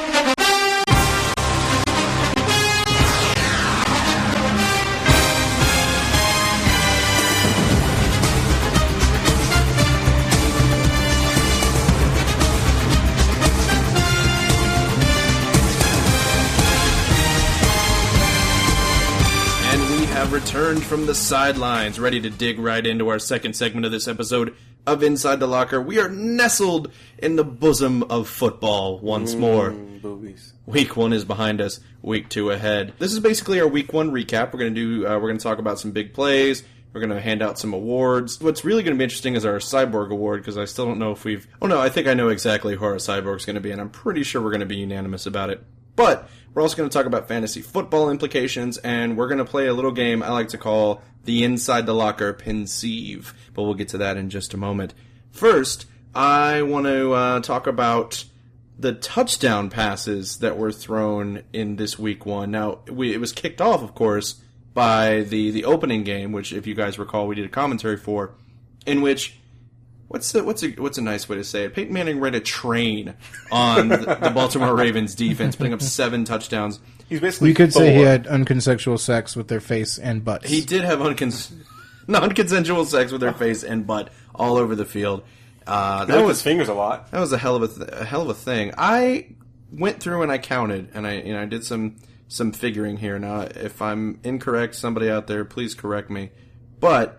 Returned from the sidelines, ready to dig right into our second segment of this episode of Inside the Locker. We are nestled in the bosom of football once mm, more. Boobies. Week one is behind us. Week two ahead. This is basically our week one recap. We're going to do. Uh, we're going to talk about some big plays. We're going to hand out some awards. What's really going to be interesting is our Cyborg Award, because I still don't know if we've... Oh no, I think I know exactly who our Cyborg's going to be, and I'm pretty sure we're going to be unanimous about it. But we're also going to talk about fantasy football implications, and we're going to play a little game I like to call the Inside the Locker Pensieve. But we'll get to that in just a moment. First, I want to uh, talk about the touchdown passes that were thrown in this week one. Now, we, it was kicked off, of course, by the, the opening game, which, if you guys recall, we did a commentary for, in which... What's the, what's a what's a nice way to say it? Peyton Manning ran a train on the, the Baltimore Ravens defense, putting up seven touchdowns. He's basically you could Thor. say he had unconsensual sex with their face and butts. He did have uncons- non-consensual sex with their face and butt all over the field. Uh, that was his fingers a lot. That was a hell of a, th- a hell of a thing. I went through and I counted, and I you know I did some some figuring here. Now, if I'm incorrect, somebody out there, please correct me. But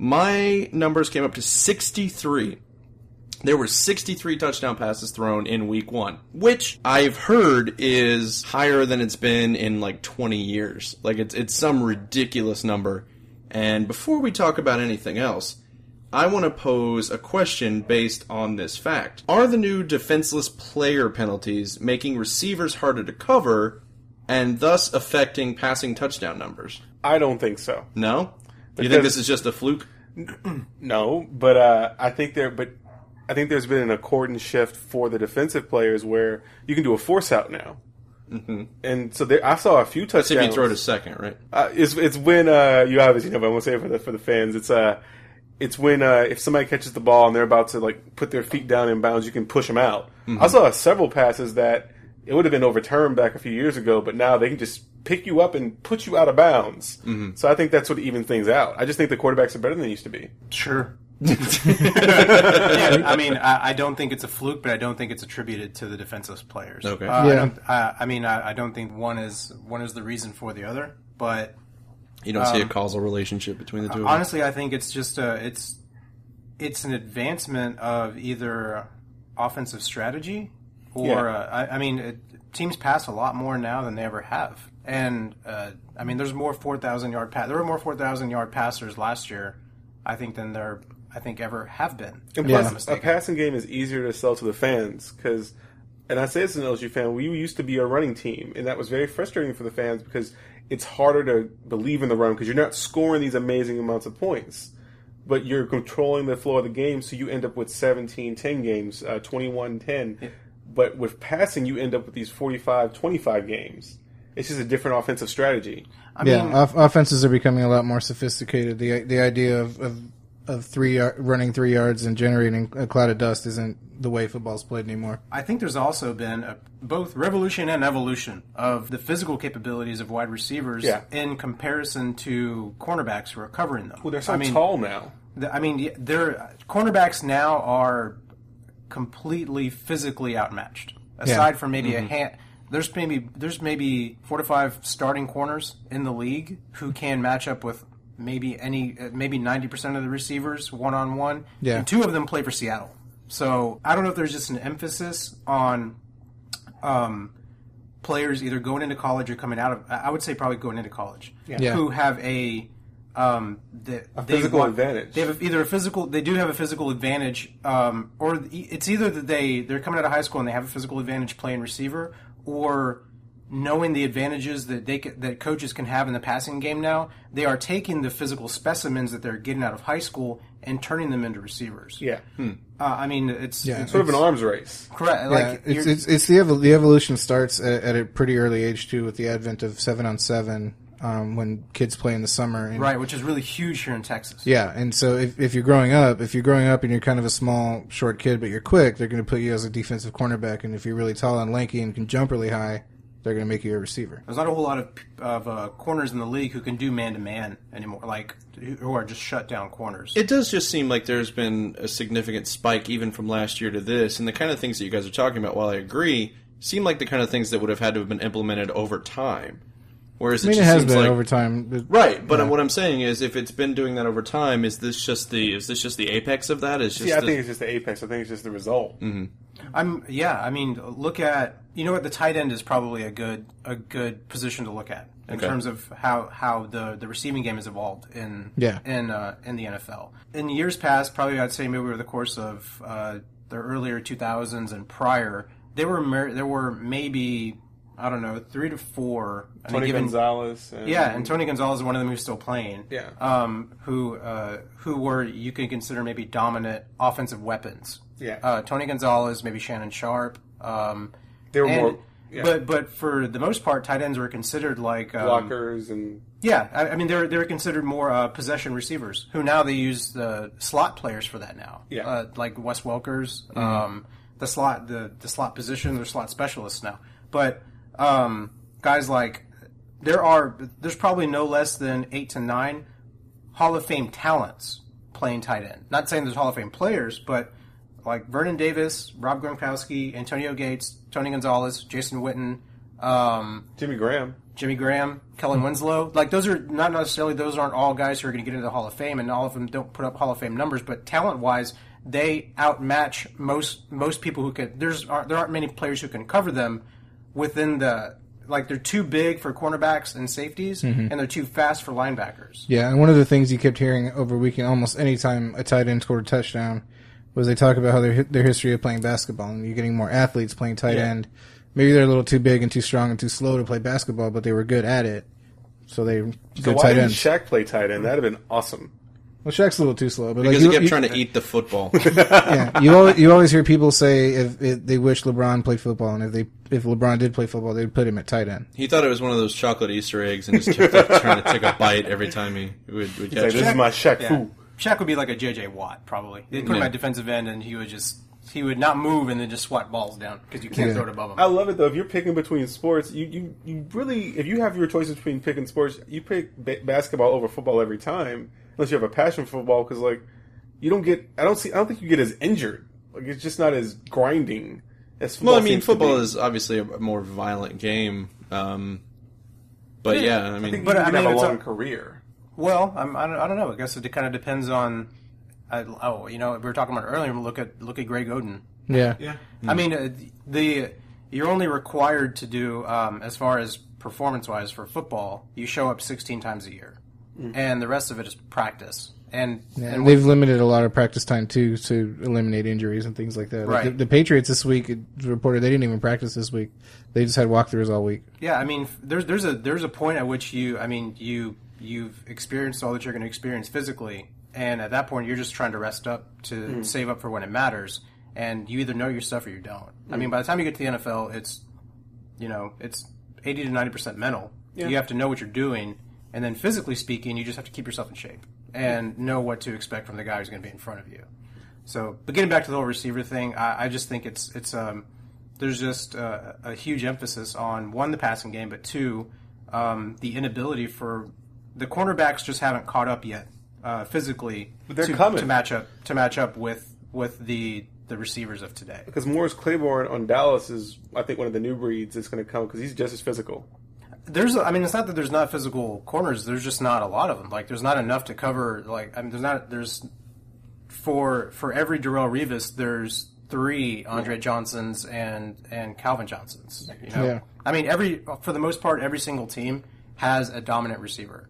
my numbers came up to sixty-three. There were sixty-three touchdown passes thrown in week one, which I've heard is higher than it's been in like twenty years. Like it's it's some ridiculous number. And before we talk about anything else, I want to pose a question based on this fact. Are the new defenseless player penalties making receivers harder to cover and thus affecting passing touchdown numbers? I don't think so. No? You Because, think this is just a fluke? No, but uh, I think there, but I think there's been an accordant shift for the defensive players where you can do a force out now, mm-hmm. and so there, I saw a few touchdowns. That's if you throw it a second, right? Uh, it's it's when uh, you obviously know, but I won't say it for the for the fans. It's uh, it's when uh, if somebody catches the ball and they're about to like put their feet down in bounds, you can push them out. Mm-hmm. I saw several passes that it would have been overturned back a few years ago, but now they can just pick you up and put you out of bounds. Mm-hmm. So I think that's what evens things out. I just think the quarterbacks are better than they used to be. Sure. yeah, I mean, I, I don't think it's a fluke, but I don't think it's attributed to the defenseless players. Okay. Uh, yeah. I, don't, I, I mean, I, I don't think one is one is the reason for the other, but you don't um, see a causal relationship between the two. Honestly, I think it's just a it's it's an advancement of either offensive strategy Or Yeah. uh, I, I mean, it, teams pass a lot more now than they ever have. And uh, I mean, there's more four thousand yard pass. There were more four thousand yard passers last year, I think, than there I think ever have been. And if I'm not plus, a mistaken. passing game is easier to sell to the fans because, and I say this as an L S U fan, we used to be a running team, and that was very frustrating for the fans because it's harder to believe in the run because you're not scoring these amazing amounts of points, but you're controlling the flow of the game, so you end up with seventeen ten games, uh, twenty-one ten. Yeah. But with passing, you end up with these forty-five twenty-five games. It's just a different offensive strategy. I yeah, mean, off- offenses are becoming a lot more sophisticated. The the idea of of, of three yard, running three yards and generating a cloud of dust isn't the way football's played anymore. I think there's also been a, both revolution and evolution of the physical capabilities of wide receivers Yeah. in comparison to cornerbacks who are covering them. Well, they're so I mean, tall now. the- I mean, they're cornerbacks now are completely physically outmatched. Aside Yeah. from maybe a hand, there's maybe there's maybe four to five starting corners in the league who can match up with maybe any uh, maybe ninety percent of the receivers one on one. Yeah. And two of them play for Seattle. So I don't know if there's just an emphasis on um, players either going into college or coming out of. I would say probably going into college, Yeah. who have a um, the, A they physical want- advantage. They have either a physical. They do have a physical advantage, um, or it's either that they they're coming out of high school and they have a physical advantage playing receiver, or knowing the advantages that they ca- that coaches can have in the passing game now. They are taking the physical specimens that they're getting out of high school and turning them into receivers. Yeah. Uh, I mean, it's, Yeah. it's Sort of an arms race. correct. Yeah, Like it's, you're- it's it's the evol- the evolution starts at, at a pretty early age too, with the advent of seven on seven um, when kids play in the summer. And, right, which is really huge here in Texas. Yeah, and so if if you're growing up, if you're growing up and you're kind of a small, short kid, but you're quick, they're going to put you as a defensive cornerback, and if you're really tall and lanky and can jump really high, they're going to make you a receiver. There's not a whole lot of of uh, corners in the league who can do man to man anymore, like who are just shut down corners. It does just seem like there's been a significant spike even from last year to this, and the kind of things that you guys are talking about, while I agree, seem like the kind of things that would have had to have been implemented over time. Whereas I mean, it it just has seems been like, over time. but- right, but Yeah. what I'm saying is, if it's been doing that over time, is this just the is this just the apex of that? Is just See, I the, think it's just the apex. I think it's just the result. I'm yeah. I mean, look at you know what the tight end is probably a good a good position to look at in Okay. terms of how, how the, the receiving game has evolved in Yeah. in uh, in the N F L. In years past, probably I'd say maybe over the course of uh, the earlier two thousands and prior, there were mer- there were maybe I don't know three to four. I mean, Tony given- Gonzalez. And, Yeah, and Tony Gonzalez is one of them who's still playing. Yeah. Um, who uh, who were you could consider maybe dominant offensive weapons. Yeah. Uh, Tony Gonzalez, maybe Shannon Sharp. Um, They were and- more yeah, But but for the most part, tight ends were considered like um, blockers and Yeah, I, I mean they're they're considered more uh, possession receivers. Who now they use the slot players for that now. Yeah. Uh, like Wes Welkers, Mm-hmm. um, the slot the the slot position, they're slot specialists now. But um, guys like there are there's probably no less than eight to nine Hall of Fame talents playing tight end. Not saying there's Hall of Fame players, but like Vernon Davis, Rob Gronkowski, Antonio Gates, Tony Gonzalez, Jason Witten, um, Jimmy Graham. Jimmy Graham, Kellen Winslow. Like those are not necessarily those aren't all guys who are going to get into the Hall of Fame, and all of them don't put up Hall of Fame numbers. But talent wise, they outmatch most most people who could. There's aren't, there aren't many players who can cover them within the. Like they're too big for cornerbacks and safeties, and they're too fast for linebackers. Yeah, and one of the things you kept hearing over weekend, almost any time a tight end scored a touchdown, was they talk about how their their history of playing basketball, and you're getting more athletes playing tight Yeah. end. Maybe they're a little too big and too strong and too slow to play basketball, but they were good at it, so they So good why tight didn't ends. Shaq play tight end? That'd have been awesome. Well, Shaq's a little too slow, but because like he you, kept you, trying to eat the football. yeah, you always, you always hear people say if it, they wish LeBron played football, and if they if LeBron did play football, they'd put him at tight end. He thought it was one of those chocolate Easter eggs and just kept like, trying to take a bite every time he would, would He's like, catch this it. is my Shaq Yeah. food. Shaq would be like a J J Watt, probably. They'd put him Yeah. at defensive end, and he would just he would not move and then just swat balls down because you can't Yeah. throw it above him. I love it though. If you're picking between sports, you, you, you really, if you have your choices between picking sports, you pick ba- basketball over football every time, unless you have a passion for football. Because like, you don't get, I don't see, I don't think you get as injured. Like it's just not as grinding as football. Well, I mean, seems to football be. is obviously a more violent game. Um, but yeah, I I mean, think But, you I can mean, have a it's long a- career. Well, I'm, I, don't, I don't know. I guess it kind of depends on. I, oh, you know, we were talking about it earlier. Look at look at Greg Oden. Yeah. Yeah. I mean, uh, the you're only required to do um, as far as performance-wise for football. You show up sixteen times a year, mm. and the rest of it is practice. And, Yeah, and they've limited a lot of practice time too to eliminate injuries and things like that. Like Right. the, the Patriots this week it reported they didn't even practice this week. They just had walkthroughs all week. Yeah, I mean, there's there's a there's a point at which you, I mean, you you've experienced all that you're going to experience physically, and at that point, you're just trying to rest up to mm. save up for when it matters. And you either know your stuff or you don't. Mm. I mean, by the time you get to the N F L, it's you know it's eighty to ninety percent mental. Yeah. You have to know what you're doing, and then physically speaking, you just have to keep yourself in shape and know what to expect from the guy who's going to be in front of you. So, but getting back to the whole receiver thing, I, I just think it's it's um, there's just uh, a huge emphasis on one, the passing game, but two, um, the inability for the cornerbacks just haven't caught up yet uh, physically but they're to, coming. to match up to match up with with the the receivers of today. Because Morris Claiborne on Dallas is, I think, one of the new breeds that's going to come because he's just as physical. There's, I mean, it's not that there's not physical corners. There's just not a lot of them. Like, there's not enough to cover. Like, I mean, there's not. There's for for every Darrelle Revis, there's three Andre Johnsons and and Calvin Johnsons. You know, Yeah. I mean, every for the most part, every single team has a dominant receiver.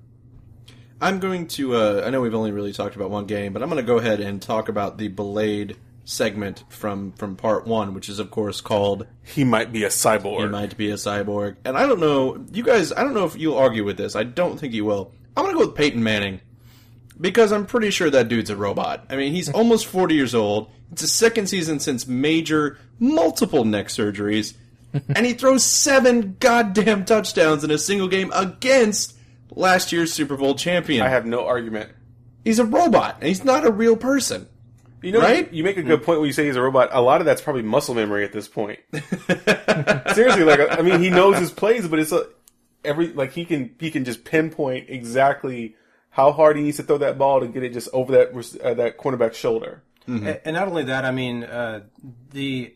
I'm going to, uh, I know we've only really talked about one game, but I'm going to go ahead and talk about the Blade segment from, from part one, which is, of course, called He Might Be a Cyborg. He Might Be a Cyborg. And I don't know, you guys, I don't know if you'll argue with this. I don't think you will. I'm going to go with Peyton Manning, because I'm pretty sure that dude's a robot. I mean, he's almost forty years old. It's his second season since major, multiple neck surgeries, and he throws seven goddamn touchdowns in a single game against last year's Super Bowl champion. I have no argument. He's a robot, and he's not a real person. You know, Right? you make a good point when you say he's a robot. A lot of that's probably muscle memory at this point. Seriously, like, I mean, he knows his plays, but it's a, every, like, he can, he can just pinpoint exactly how hard he needs to throw that ball to get it just over that, uh, that cornerback's shoulder. Mm-hmm. And, and not only that, I mean, uh, the,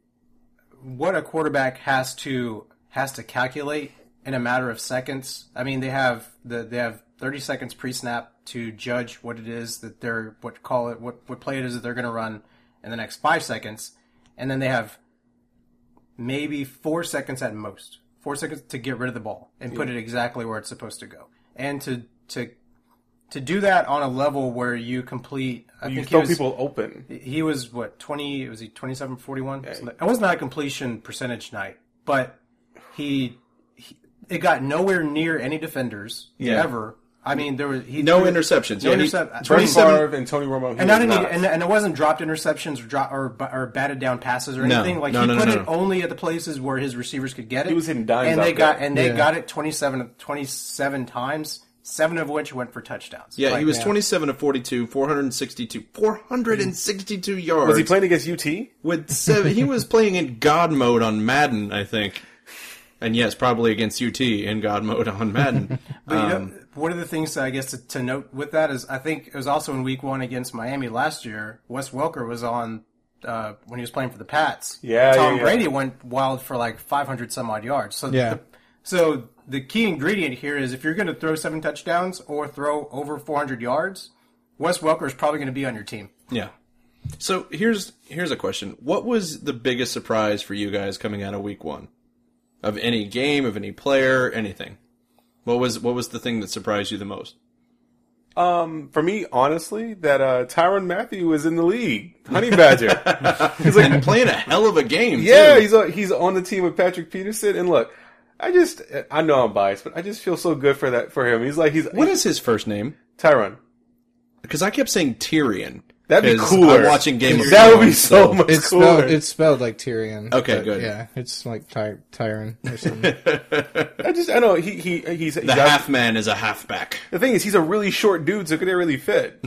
what a quarterback has to, has to calculate in a matter of seconds. I mean, they have the, they have thirty seconds pre-snap to judge what it is that they're, what call it, what, what play it is that they're going to run in the next five seconds. And then they have maybe four seconds at most, four seconds to get rid of the ball and put it exactly where it's supposed to go. And to, to, to do that on a level where you complete, I You think he throw was, people open. he was what, twenty, was he twenty-seven forty-one? Yeah. It was not a completion percentage night, but he, he it got nowhere near any defenders Yeah. ever. I mean, there was he No threw- interceptions. No Yeah, he- intercept. Brett twenty-seven Favre and Tony Romo. he and not was any, not. and, and it wasn't dropped interceptions or drop or, or batted down passes or No. anything. Like No, he no, put no, it no. only at the places where his receivers could get it. He was hitting dimes and they out got there. and they Yeah. got it twenty-seven, twenty-seven times. Seven of which went for touchdowns. Yeah, Like, he was yeah. twenty-seven of forty-two, four hundred sixty-two, four hundred sixty-two yards. Was he playing against U T? with seven? He was playing in God mode on Madden, I think. And yes, probably against U T in God mode on Madden. But you know, Um, one of the things that I guess to, to note with that is I think it was also in week one against Miami last year. Wes Welker was on uh, when he was playing for the Pats. Yeah, Tom yeah, yeah. Brady went wild for like five hundred some odd yards. So Yeah. the, so the key ingredient here is if you're going to throw seven touchdowns or throw over four hundred yards, Wes Welker is probably going to be on your team. yeah. So here's here's a question: what was the biggest surprise for you guys coming out of Week One, of any game, of any player, anything? What was what was the thing that surprised you the most? Um, for me, honestly, that uh, Tyrann Mathieu is in the league. Honey Badger. He's like And playing a hell of a game. Yeah, too. he's on, he's on the team with Patrick Peterson. And look, I just I know I'm biased, but I just feel so good for that for him. He's like he's What is his first name? Tyrann. Because I kept saying Tyrion. That'd be 'Cause cooler. I'm watching Game of That would be Thrones, so much It's cooler. spelled, it's spelled like Tyrion. Okay, but good. Yeah, it's like Ty- Tyron or something. I just I know he he he's, he's The got- half man is a halfback. The thing is, he's a really short dude, so could it really fit?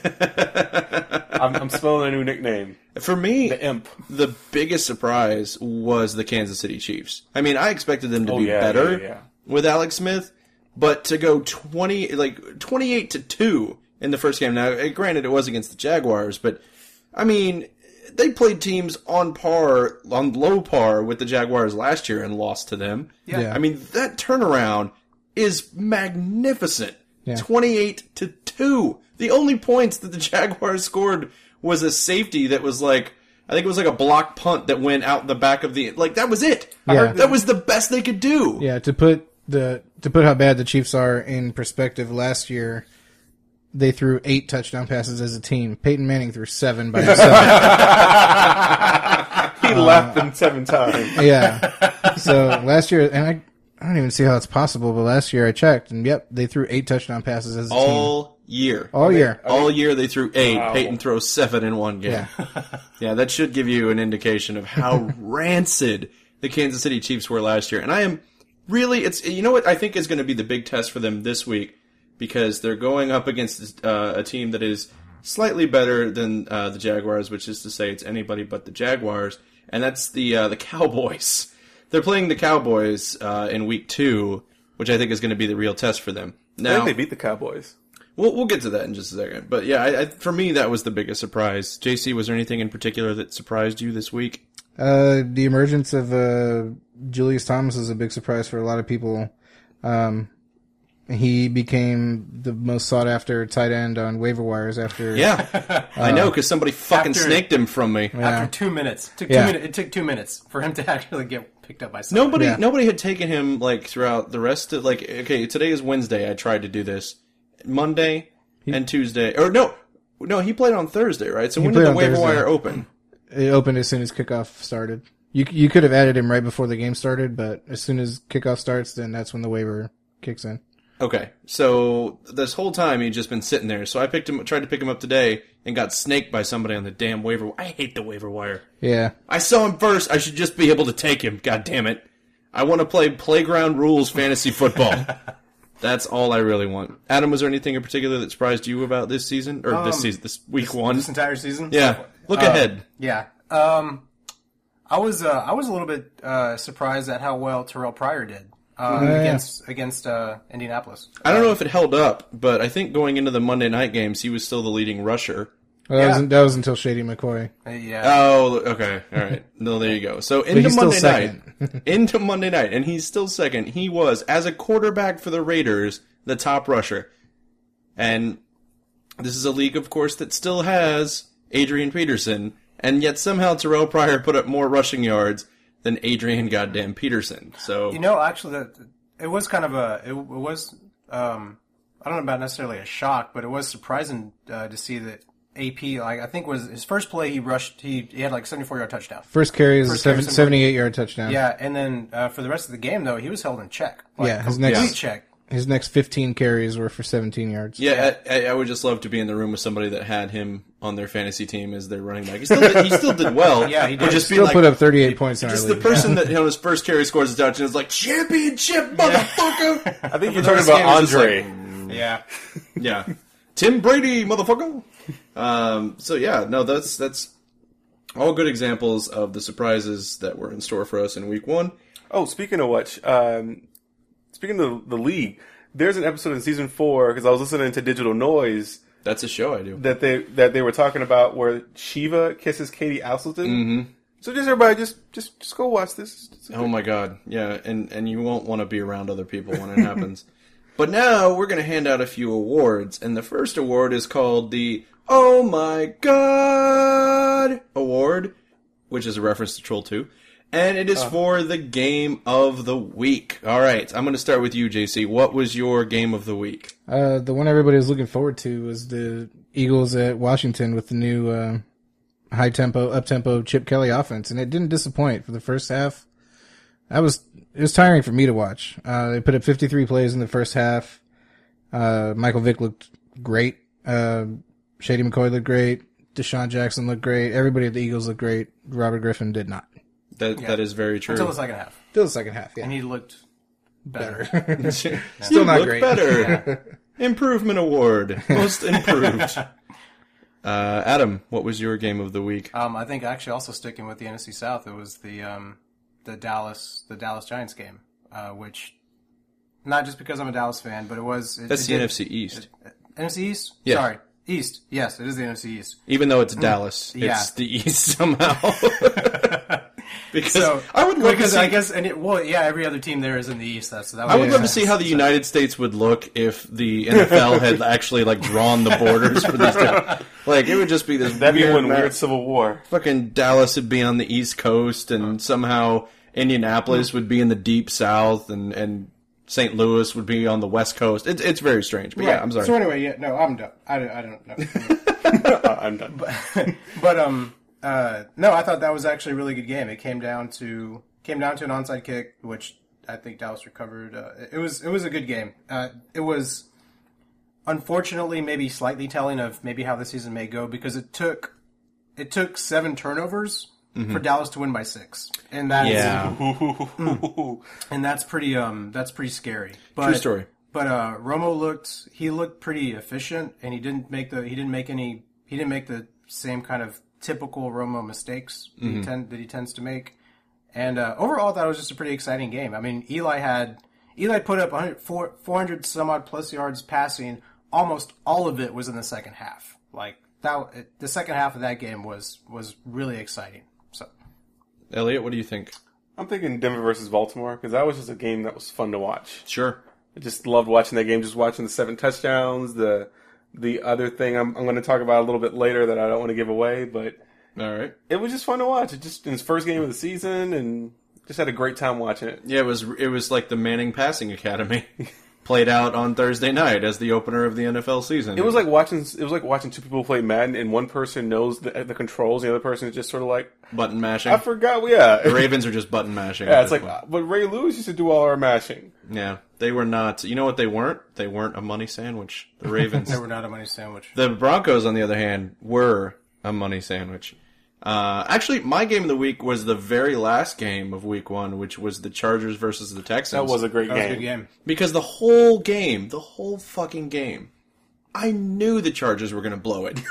I'm, I'm spelling a new nickname. For me, The Imp. the biggest surprise was the Kansas City Chiefs. I mean, I expected them to Oh, be yeah, better yeah, yeah. with Alex Smith, but to go twenty, like twenty-eight to two in the first game. Now, eh, granted, it was against the Jaguars, but I mean, they played teams on par, on low par with the Jaguars last year and lost to them. Yeah. Yeah. I mean, that turnaround is magnificent. Yeah. twenty-eight to two. The only points that the Jaguars scored was a safety that was like, I think it was like a block punt that went out the back of the like that was it. I Yeah. heard that was the best they could do. Yeah, to put the to put how bad the Chiefs are in perspective, last year they threw eight touchdown passes as a team. Peyton Manning threw seven by himself. He laughed them seven times. Yeah. So last year, and I I don't even see how it's possible, but last year I checked, and yep, they threw eight touchdown passes as a team. All year. All year. All year they threw eight. Wow. Peyton throws seven in one game. Yeah. Yeah, that should give you an indication of how rancid the Kansas City Chiefs were last year. And I am really, it's you know what I think is going to be the big test for them this week, because they're going up against uh, a team that is slightly better than uh, the Jaguars, which is to say it's anybody but the Jaguars, and that's the uh, the Cowboys. They're playing the Cowboys uh, in week two, which I think is going to be the real test for them. I Now, think they beat the Cowboys. We'll, we'll get to that in just a second. But yeah, I, I, for me, that was the biggest surprise. J C, was there anything in particular that surprised you this week? Uh, the emergence of uh, Julius Thomas is a big surprise for a lot of people. Um, he became the most sought after tight end on waiver wires after. Yeah, I know, because somebody fucking After- snaked him from me. After two minutes, it took Yeah. two minutes. It took two minutes for him to actually get picked up by someone. Nobody, Yeah. nobody had taken him like throughout the rest of like. Okay, today is Wednesday. I tried to do this Monday and Tuesday, or no, no, he played on Thursday, right? So when did played the on waiver Thursday. wire open? It opened as soon as kickoff started. You you could have added him right before the game started, but as soon as kickoff starts, then that's when the waiver kicks in. Okay, so this whole time he'd just been sitting there. So I picked him, tried to pick him up today, and got snaked by somebody on the damn waiver. I hate the waiver wire. Yeah. I saw him first. I should just be able to take him. God damn it! I want to play playground rules fantasy football. That's all I really want. Adam, was there anything in particular that surprised you about this season or this Um, season, this week one? This entire season. Yeah, look Uh, ahead. Yeah. Um, I was uh, I was a little bit uh, surprised at how well Terrell Pryor did um, yeah. against against uh, Indianapolis. I don't know if it held up, but I think going into the Monday night games, he was still the leading rusher. Well, that, Yeah. was, that was until Shady McCoy. Uh, yeah. Oh, okay. All right. No, there you go. So into he's still Monday second. night. Into Monday night, and he's still second. He was, as a quarterback for the Raiders, the top rusher. And this is a league, of course, that still has Adrian Peterson, and yet somehow Terrell Pryor put up more rushing yards than Adrian goddamn Peterson. So You know, actually, that it was kind of a it, it was um, I don't know about necessarily a shock, but it was surprising uh, to see that A P, like I think was his first play, he rushed, he, he had like seventy-four yard touchdown. First carry is a First carry, seven, seventy- seventy-eight yard touchdown. Yeah, and then uh, for the rest of the game though, he was held in check. Like, Yeah, his complete next- check. His next fifteen carries were for seventeen yards. yeah, I, I would just love to be in the room with somebody that had him on their fantasy team as their running back. He still did, he still did well. Yeah, he But did. Just be Still like, put up thirty-eight points in our just the league. person that, you know, his first carry scores a touchdown is like, championship, motherfucker! I think you're the talking rest about of the game is just Andre. Yeah. Yeah. Tim Brady, motherfucker! Um, so yeah, no, that's, that's all good examples of the surprises that were in store for us in week one. Oh, speaking of which, um, speaking of the league, there's an episode in season four, because I was listening to Digital Noise, That's a show I do. that they that they were talking about where Shiva kisses Katie Aselton. Mm-hmm. So just everybody, just just just go watch this. It's a Oh my god, yeah, and, and you won't want to be around other people when it happens. But now we're going to hand out a few awards, and the first award is called the Oh My God Award, which is a reference to Troll two, and it is for the Game of the Week. All right, I'm going to start with you, J C. What was your Game of the Week? Uh, the one everybody was looking forward to was the Eagles at Washington with the new uh, high tempo, up tempo Chip Kelly offense, and it didn't disappoint for the first half. That was it was tiring for me to watch. Uh, they put up fifty-three plays in the first half. Uh, Michael Vick looked great. Uh, Shady McCoy looked great. Deshaun Jackson looked great. Everybody at the Eagles looked great. Robert Griffin did not. That That is very true. Until the second half. Still the second half, yeah. And he looked better. Still You not look great. better. Improvement Award. Most improved. Uh, Adam, what was your Game of the Week? Um, I think actually also sticking with the N F C South, it was the um, the Dallas the Dallas Giants game, uh, which not just because I'm a Dallas fan, but it was it, That's it the did- N F C East. N F C East. Yeah. Sorry, East. Yes, it is the N F C East. Even though it's Dallas, Yeah. it's the East somehow. Because so, I would love because to see. I guess, and it, well, yeah, every other team there is in the East. That's so that I would make love to sense. see how the United States would look if the N F L had actually like drawn the borders for these two. Like it would just be this That'd be weird, one map. weird civil war. Fucking Dallas would be on the East Coast, and somehow Indianapolis would be in the deep South, and and Saint Louis would be on the West Coast. It's it's very strange. But Right. yeah, I'm sorry. So anyway, yeah, no, I'm done. I, don't- I don't know. uh, I'm done. but, but um, uh, no, I thought that was actually a really good game. It came down to came down to an onside kick, which I think Dallas recovered. Uh, it was it was a good game. Uh, it was unfortunately maybe slightly telling of maybe how the season may go because it took it took seven turnovers for Dallas to win by six, and that's Yeah. and that's pretty um that's pretty scary. But, True story. But uh, Romo looked he looked pretty efficient, and he didn't make the he didn't make any he didn't make the same kind of typical Romo mistakes that, he, tend, that he tends to make. And uh, overall, I thought it was just a pretty exciting game. I mean, Eli had Eli put up one hundred, four hundred some odd plus yards passing. Almost all of it was in the second half. Like that, the second half of that game was was really exciting. So, Elliot, what do you think? I'm thinking Denver versus Baltimore because that was just a game that was fun to watch. Sure. I just loved watching that game. Just watching the seven touchdowns. The the other thing I'm, I'm going to talk about a little bit later that I don't want to give away, but All right. it was just fun to watch. It just in his first game of the season, and just had a great time watching it. Yeah, it was it was like the Manning Passing Academy played out on Thursday night as the opener of the N F L season. It was like watching. It was like watching two people play Madden, and one person knows the, the controls, and the other person is just sort of like, button mashing. I forgot. Yeah, The Ravens are just button mashing. yeah. at It's this like, point. but Ray Lewis used to do all our mashing. Yeah, they were not. You know what they weren't? They weren't a money sandwich. The Ravens. they were not a money sandwich. The Broncos, on the other hand, were a money sandwich. Uh, actually, my game of the week was the very last game of week one, which was the Chargers versus the Texans. That was a great That was a game. good game. Because the whole game, the whole fucking game, I knew the Chargers were going to blow it.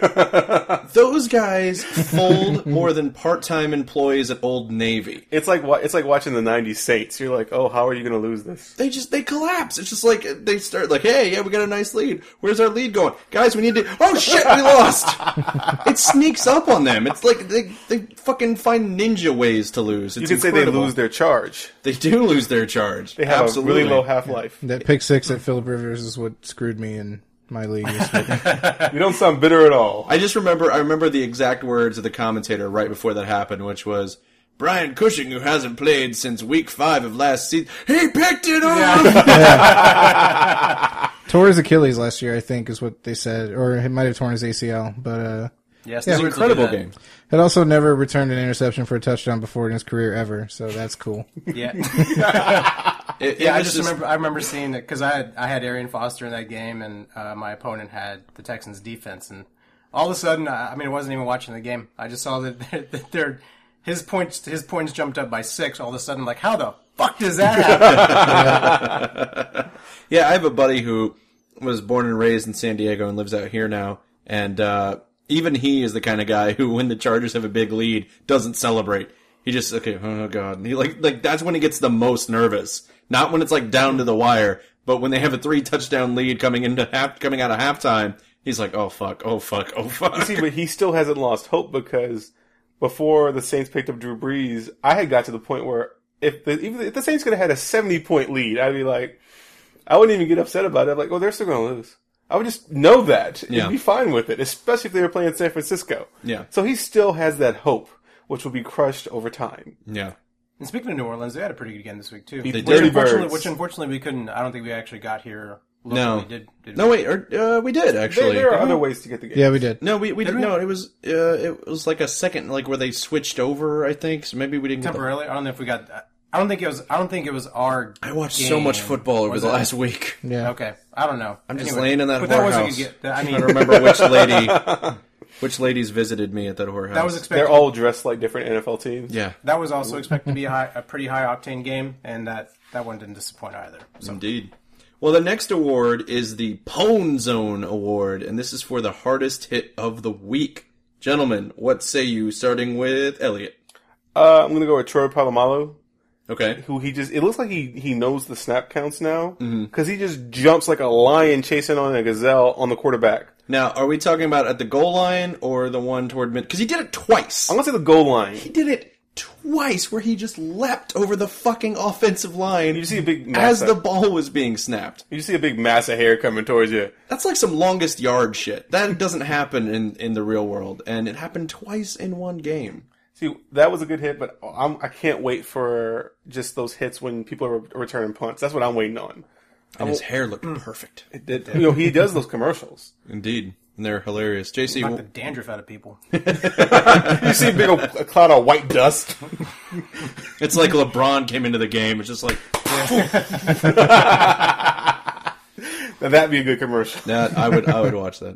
Those guys fold more than part-time employees at Old Navy. It's like wa- it's like watching the nineties Saints. You're like, oh, how are you going to lose this? They just, they collapse. It's just like, they start like, hey, yeah, we got a nice lead. Where's our lead going? Guys, we need to, oh shit, we lost! It sneaks up on them. It's like, they, they fucking find ninja ways to lose. It's You can say they incredible. lose their charge. They do lose their charge. They have Absolutely. a really low half life. That pick six at Phillip Rivers is what screwed me in my league this week. You don't sound bitter at all. I just remember, I remember the exact words of the commentator right before that happened, which was, Brian Cushing, who hasn't played since week five of last season, he picked it off! Tore his Achilles last year, I think, is what they said, or he might have torn his A C L. But uh, Yes, It's they an usually incredible do that. game. had also never returned an interception for a touchdown before in his career ever. So that's cool. Yeah. It, it Yeah, I was just remember. I remember seeing it because I had I had Arian Foster in that game, and uh, my opponent had the Texans defense, and all of a sudden, I I mean, I wasn't even watching the game. I just saw that, that they're, his points his points jumped up by six. All of a sudden, like, how the fuck does that happen? Yeah, I have a buddy who was born and raised in San Diego and lives out here now, and uh, even he is the kind of guy who, when the Chargers have a big lead, doesn't celebrate. He just, okay, oh god, and he like like that's when he gets the most nervous. Not when it's like down to the wire, but when they have a three touchdown lead coming into half coming out of halftime, he's like, oh fuck, oh fuck, oh fuck. You see, but he still hasn't lost hope because before the Saints picked up Drew Brees, I had got to the point where if the, even if the Saints could have had a seventy point lead, I'd be like, I wouldn't even get upset about it. I'm like, oh, they're still going to lose. I would just know that and Yeah. be fine with it, especially if they were playing San Francisco. Yeah. So he still has that hope, which will be crushed over time. Yeah. And speaking of New Orleans, they had a pretty good game this week too. They which, did. unfortunately, Birds. which unfortunately we couldn't. I don't think we actually got here. Locally. No. Did, did No, wait, or, uh, we did There, actually. there are other ways to get the game. Yeah, we did. No, we we Did did we? no. It was uh, it was like a second, like where they switched over. I think so. Maybe we didn't get the- temporarily. I don't know if we got. I don't think it was. I don't think it was our. I watched game. so much football over Was the it? last week. Yeah. Okay, I don't know. I'm just Anyway, laying in that but that was a whorehouse. good. Get, I mean, I don't remember which lady, which ladies visited me at that whorehouse. that was expected. They're all dressed like different N F L teams. yeah, That was also expected to be a, high, a pretty high octane game, and that that one didn't disappoint either. So indeed. Well, the next award is the Pone Zone Award, and this is for the hardest hit of the week. Gentlemen, what say you? Starting with Elliot. Uh, I'm going to go with Troy Polamalu. Okay. Who he just, it looks like he, he knows the snap counts now. Because he just jumps like a lion chasing on a gazelle on the quarterback. Now, are we talking about at the goal line or the one toward mid? Because he did it twice. I'm going to say the goal line. He did it twice where he just leapt over the fucking offensive line You see a big mass as the of, ball was being snapped. you see a big mass of hair coming towards you. That's like some longest yard shit. That doesn't happen in, in the real world, and it happened twice in one game. See, that was a good hit, but I'm, I can't wait for just those hits when people are returning punts. That's what I'm waiting on. And his hair looked perfect. It did. You know, he does those commercials. Indeed. And they're hilarious. J C, Knock the dandruff out of people. You see a big old a cloud of white dust. it's like LeBron came into the game. It's just like, Now that'd be a good commercial. that. I would I would watch that.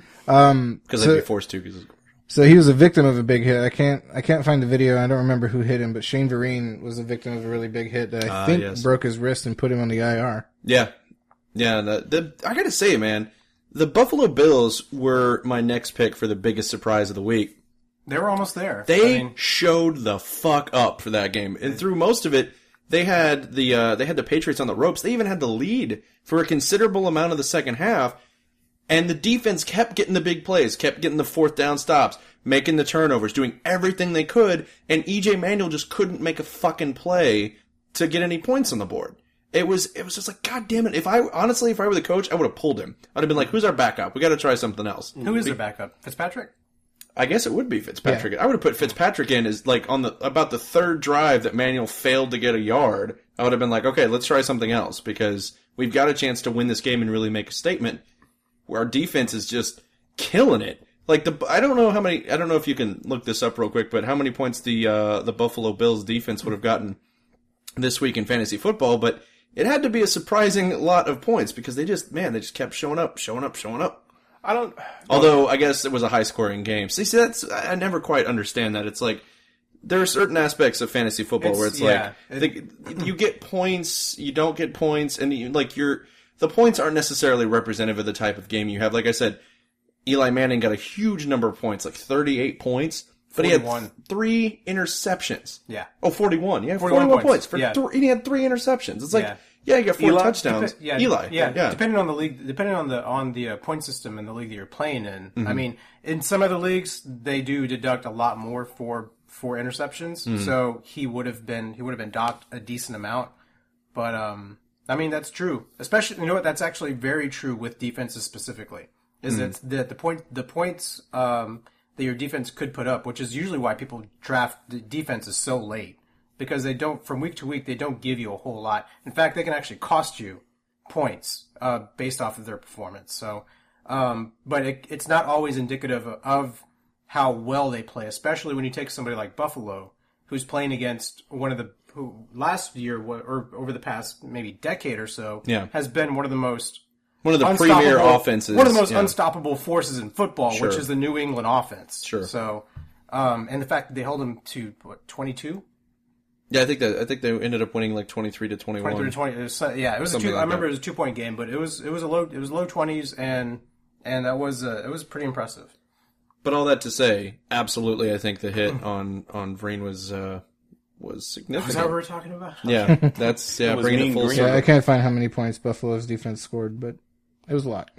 Um, Because so, I'd be forced to. Cause so he was a victim of a big hit. I can't I can't find the video. I don't remember who hit him, but Shane Vereen was a victim of a really big hit that I Ah, think yes. broke his wrist and put him on the I R. yeah. Yeah. The, the, I gotta say, man, the Buffalo Bills were my next pick for the biggest surprise of the week. They were almost there. They I mean, showed the fuck up for that game, and through most of it, they had the uh, they had the Patriots on the ropes. They even had the lead for a considerable amount of the second half, and the defense kept getting the big plays, kept getting the fourth down stops, making the turnovers, doing everything they could, and E J Manuel just couldn't make a fucking play to get any points on the board. It was it was just like, God damn it! If I honestly, if I were the coach, I would have pulled him. I'd have been like, "Who's our backup? We got to try something else." who is their backup? Fitzpatrick? I guess it would be Fitzpatrick. I would have put Fitzpatrick in as like on the about the third drive that Manuel failed to get a yard. I would have been like, okay, let's try something else because we've got a chance to win this game and really make a statement. Where our defense is just killing it. Like the I don't know how many I don't know if you can look this up real quick, but how many points the uh, the Buffalo Bills defense would have gotten this week in fantasy football? But it had to be a surprising lot of points because they just man they just kept showing up, showing up, showing up. I don't. Although I guess it was a high-scoring game. See, see, that's I never quite understand that. It's like there are certain aspects of fantasy football It's- where it's yeah, like the, you get points, you don't get points, and you, like you're the points aren't necessarily representative of the type of game you have. Like I said, Eli Manning got a huge number of points, like thirty-eight points, but he forty-one. had three interceptions. Yeah. Oh, forty-one. Yeah, forty-one forty-one points. points. for Yeah. th- he had three interceptions. It's like, yeah, Yeah. you got four Eli? touchdowns. Depe- yeah, Eli. yeah, yeah. Depending on the league, depending on the on the uh, point system in the league that you're playing in. Mm-hmm. I mean, in some other leagues, they do deduct a lot more for for interceptions. Mm-hmm. So he would have been he would have been docked a decent amount. But um, I mean, that's true. Especially, you know what? That's actually very true with defenses specifically. Is Mm-hmm. that the the point the points um, that your defense could put up, which is usually why people draft the defenses so late. Because they don't, from week to week, they don't give you a whole lot. In fact, they can actually cost you points uh, based off of their performance. So, um, but it, it's not always indicative of, of how well they play, especially when you take somebody like Buffalo, who's playing against one of the who last year or over the past maybe decade or so Yeah. has been one of the most One of the unstoppable- premier offenses. one of the most yeah. unstoppable forces in football, Sure. which is the New England offense. Sure. So, um, and the fact that they held them to what twenty-two. Yeah, I think that I think they ended up winning like twenty-three to twenty-one. twenty-three to twenty. It was, yeah, it was a Something two. like I remember that. it was a two point game, but it was it was a low it was low twenties and and that was uh, it was pretty impressive. But all that to say, absolutely, I think the hit on on Vreen was uh, was significant. Is that what we were talking about? Yeah, that's yeah, was bringing mean it full green. circle. Yeah, I can't find how many points Buffalo's defense scored, but it was a lot.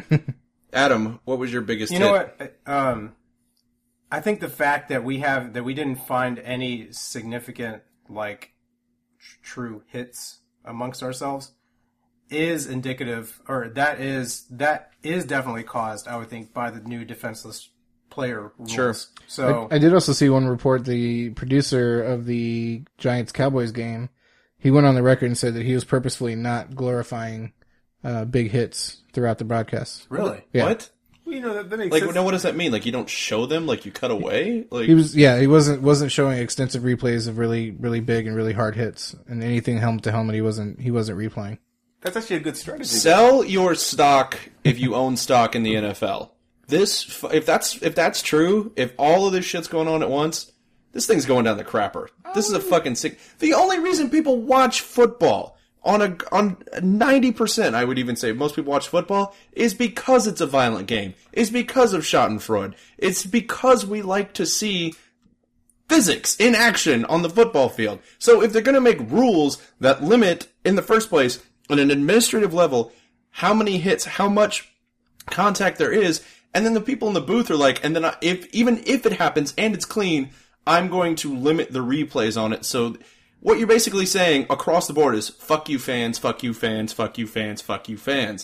Adam, what was your biggest? You hit? know what? Um, I think the fact that we have that we didn't find any significant like tr- true hits amongst ourselves is indicative, or that is that is definitely caused, I would think, by the new defenseless player rules. Sure. So I did also see one report. The producer of the Giants Cowboys game, he went on the record and said that he was purposefully not glorifying uh, big hits throughout the broadcast. really, Yeah. What? Well, you know, that, that makes Like, sense. no, what does that mean? Like, you don't show them? Like, you cut away? Like, He was, yeah, he wasn't wasn't showing extensive replays of really really big and really hard hits, and anything helmet to helmet he wasn't he wasn't replaying. That's actually a good strategy. sell your stock if you own stock in the N F L. This, if that's if that's true, if all of this shit's going on at once, this thing's going down the crapper. This is a fucking sick. The only reason people watch football on a on ninety percent, I would even say most people watch football, is because it's a violent game. Is because of Schadenfreude. It's because we like to see physics in action on the football field. So if they're going to make rules that limit, in the first place, on an administrative level, how many hits, how much contact there is, and then the people in the booth are like, and then I, if even if it happens and it's clean, I'm going to limit the replays on it. So what you're basically saying across the board is fuck you fans, fuck you fans, fuck you fans, fuck you fans.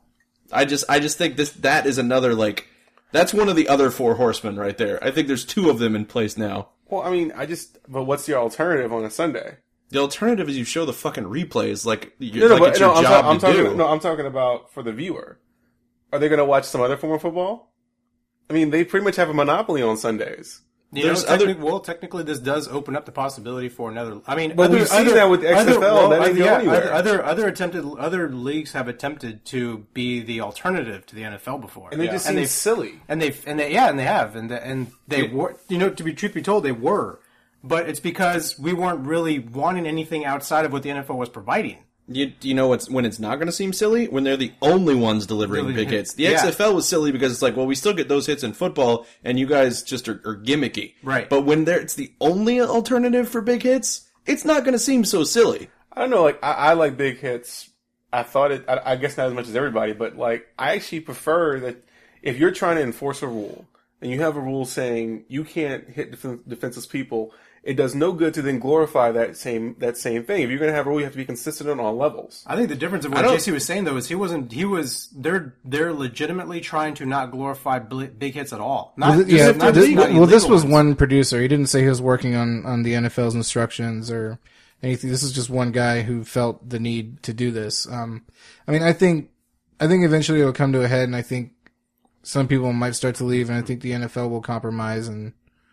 I just I just think this that is another, like, that's one of the other four horsemen right there. I think there's two of them in place now. Well, I mean, I just, but what's the alternative on a Sunday? The alternative is you show the fucking replays like, you, No, no, like but it's no, your I'm, job ta- I'm to talking. do. No, I'm talking about for the viewer. Are they going to watch some other form of football? I mean, they pretty much have a monopoly on Sundays. You There's know, other- technic- well, technically, this does open up the possibility for another. I mean, But other, we've seen other, that with the X F L, Other, that ain't yeah, go anywhere. other, other other attempted other leagues have attempted to be the alternative to the N F L before, And they just and seem they silly. and they and they yeah, and they have, and the, and they were. You know, to be truth be told, they were, but it's because we weren't really wanting anything outside of what the N F L was providing. You, you know what's, when it's not going to seem silly? When they're the only ones delivering Really? big hits. The Yeah. X F L was silly because it's like, well, we still get those hits in football, and you guys just are, are gimmicky. Right. But when they're, it's the only alternative for big hits, it's not going to seem so silly. I don't know. Like, I, I like big hits. I thought it. I, I guess not as much as everybody, but like, I actually prefer that if you're trying to enforce a rule and you have a rule saying you can't hit def- defenseless people, it does no good to then glorify that same that same thing. If you're going to have a rule, you have to be consistent on all levels. I think the difference of I what don't- J C was saying though is he wasn't. He was. They're they're legitimately trying to not glorify bl- big hits at all. Not Well, just, th- yeah, not this, just not well, this illegal was ones. one producer. He didn't say he was working on, on the N F L's instructions or anything. This is just one guy who felt the need to do this. Um, I mean, I think, I think eventually it'll come to a head, and I think some people might start to leave, and I think the N F L will compromise, and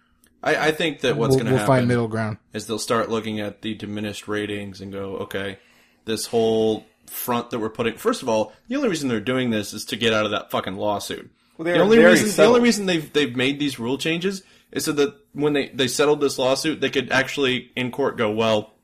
I, I think that what's we'll, going to we'll happen find middle ground. is they'll start looking at the diminished ratings and go, okay, this whole front that we're putting. First of all, the only reason they're doing this is to get out of that fucking lawsuit. Well, they the are only very reason, the subtle. only reason they've they've made these rule changes is so that when they, they settled this lawsuit, they could actually in court go, well,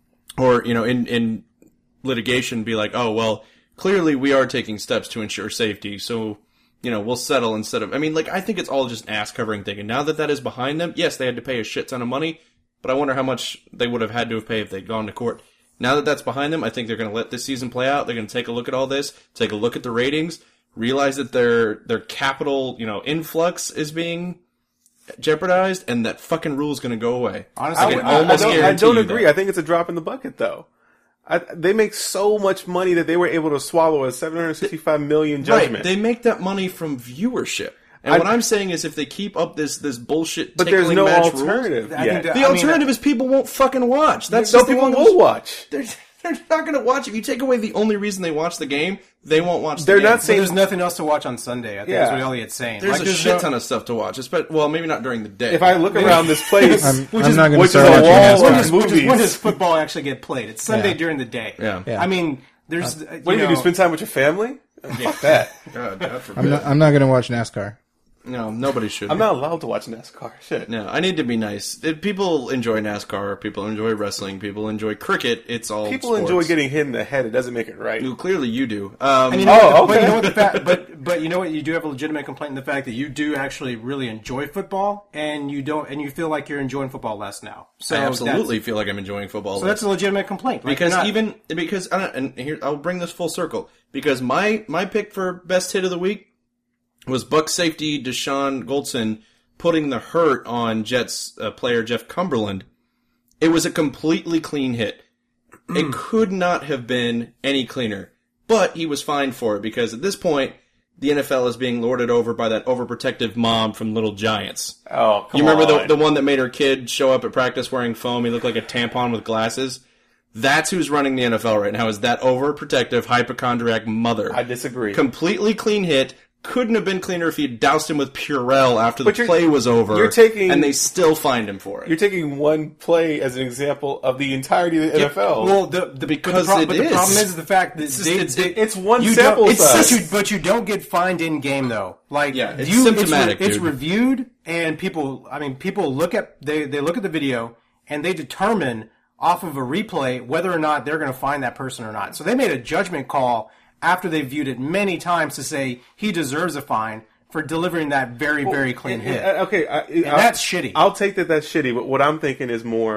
or you know, in in litigation, be like, oh well, clearly we are taking steps to ensure safety, so you know we'll settle instead of. I mean, like I think it's all just an ass covering thing, and now that that is behind them, yes, they had to pay a shit ton of money, but I wonder how much they would have had to have paid if they'd gone to court. Now that that's behind them, I think they're going to let this season play out. They're going to take a look at all this, take a look at the ratings, realize that their their capital, you know, influx is being jeopardized, and that fucking rule is going to go away. Honestly, I I, can I- I almost don't, I guarantee don't you agree. that. I think it's a drop in the bucket, though. I, they make so much money that they were able to swallow a seven hundred sixty-five million judgment. Right, they make that money from viewership. And I- what I'm saying is, if they keep up this this bullshit, but there's tickling no match rules- alternative I yet. think that- the I mean, alternative is people won't fucking watch. That's Some just the people one will watch. They're, they're not going to watch. If you take away the only reason they watch the game, they won't watch the They're game. not But saying there's nothing else to watch on Sunday. I think Yeah. that's what Elliot's saying. There's Like, a shit no- ton of stuff to watch. But well, maybe not during the day. if I look around this place, I'm, Which I'm is- not going to which is start a watching wall NASCAR. of When does, movies. when does football actually get played? It's Sunday Yeah. during the day. Yeah. Yeah. I mean, there's. Uh, what do you do? Spend time with your family? Fuck that. God, God forbid. I'm not, I'm not going to watch NASCAR. No, nobody should. I'm not allowed to watch NASCAR. Shit. No, I need to be nice. If people enjoy NASCAR, people enjoy wrestling, people enjoy cricket. It's all People sports. enjoy getting hit in the head. It doesn't make it right. Well, clearly you do. Um, And you know Oh, what, But okay. you know what the fact, but but you know what, you do have a legitimate complaint in the fact that you do actually really enjoy football, and you don't, and you feel like you're enjoying football less now. So I absolutely that's, feel like I'm enjoying football. so that's a legitimate complaint Like, because you're not- even because I don't, and here I'll bring this full circle because my my pick for best hit of the week was Buck safety Deshaun Goldson putting the hurt on Jets uh, player Jeff Cumberland. It was a completely clean hit. It could not have been any cleaner, but he was fined for it because at this point the N F L is being lorded over by that overprotective mom from Little Giants. Oh, come You remember on. the the one that made her kid show up at practice wearing foam? He looked like a tampon with glasses. That's who's running the N F L right now, is that overprotective hypochondriac mother. I disagree. Completely clean hit. Couldn't have been cleaner if he had doused him with Purell after the But you're- play was over. you're taking- and they still fined him for it. You're taking one play as an example of the entirety of the N F L. Well, the, the Because but the, pro- it but the is. problem is the fact that just- they, it's- they, it's one you sample don't- size. But you, but you don't get fined in game though. Like Yeah, it's you, symptomatic, It's, re- it's dude. reviewed, and people. I mean, people look at they they look at the video and they determine off of a replay whether or not they're going to find that person or not. So they made a judgment call after they viewed it many times to say he deserves a fine for delivering that very very clean And- hit. and- okay, I, and that's shitty. I'll take that that's shitty, but what I'm thinking is more,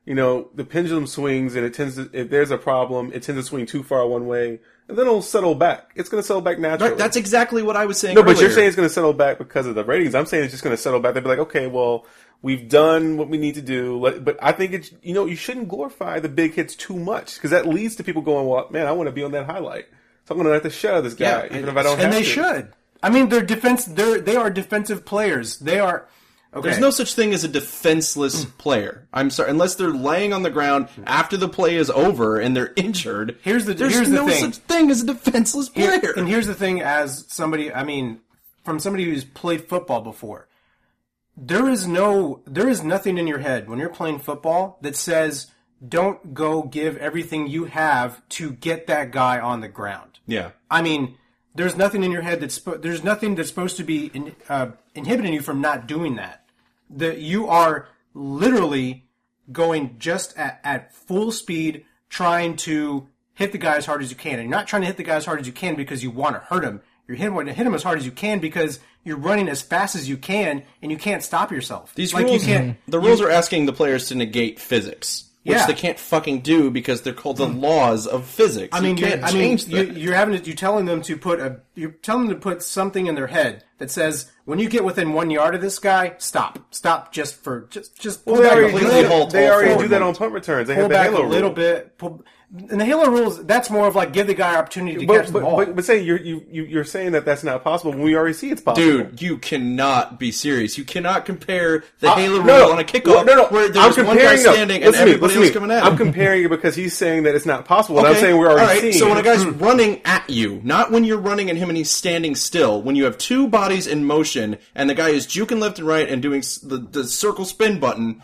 you know, the pendulum swings and it tends to, if there's a problem, it tends to swing too far one way, and then it'll settle back. It's going to settle back naturally. Right, that's exactly what I was saying No, earlier. but you're saying it's going to settle back because of the ratings. I'm saying it's just going to settle back. They'll be like, okay, well, we've done what we need to do. But I think it's, you know, you shouldn't glorify the big hits too much because that leads to people going, well, man, I want to be on that highlight. So I'm going to have to shut this guy, Yeah, even and- if I don't and have they to. should. I mean, they're defense. They're they are defensive players. They are. Okay. There's no such thing as a defenseless player. I'm sorry, unless they're laying on the ground after the play is over and they're injured. Here's the- there's here's the no thing. such thing as a defenseless player. Here- and here's the thing: as somebody, I mean, from somebody who's played football before, there is no, there is nothing in your head when you're playing football that says, "Don't go give everything you have to get that guy on the ground." yeah. I mean, there's nothing in your head that's spo- there's nothing that's supposed to be in, uh, inhibiting you from not doing that. That you are literally going just at, at full speed, trying to hit the guy as hard as you can. And you're not trying to hit the guy as hard as you can because you want to hurt him. You're hitting, want to hit him as hard as you can because you're running as fast as you can, and you can't stop yourself. These like rules, you can't. the rules are asking the players to negate physics, which Yeah. they can't fucking do because they're called the laws of physics. I mean, you you can't I mean, change you, that. you're having to, you're telling them to put a, you're telling them to put something in their head that says, when you get within one yard of this guy, stop, stop, just for just, just pull Well, they back a already, do little, that, halt they all already forward do that on movement. punt returns. They pull have the back halo a little rule. bit. Pull, and the halo rules, that's more of like give the guy opportunity to But, catch the but, ball. but, but say you're, you, you, you're saying that that's not possible when we already see it's possible. Dude, you cannot be serious. You cannot compare the Uh, Halo no, rule no. on a kickoff no, no. where I'm there's one guy comparing- no, standing and listen to me, everybody listen to else me. coming at I'm him. comparing it because he's saying that it's not possible, and Okay, I'm saying we're already all right, seeing so it. when a guy's running at you, not when you're running at him and he's standing still, when you have two bodies in motion and the guy is juking left and right and doing s- the, the circle spin button,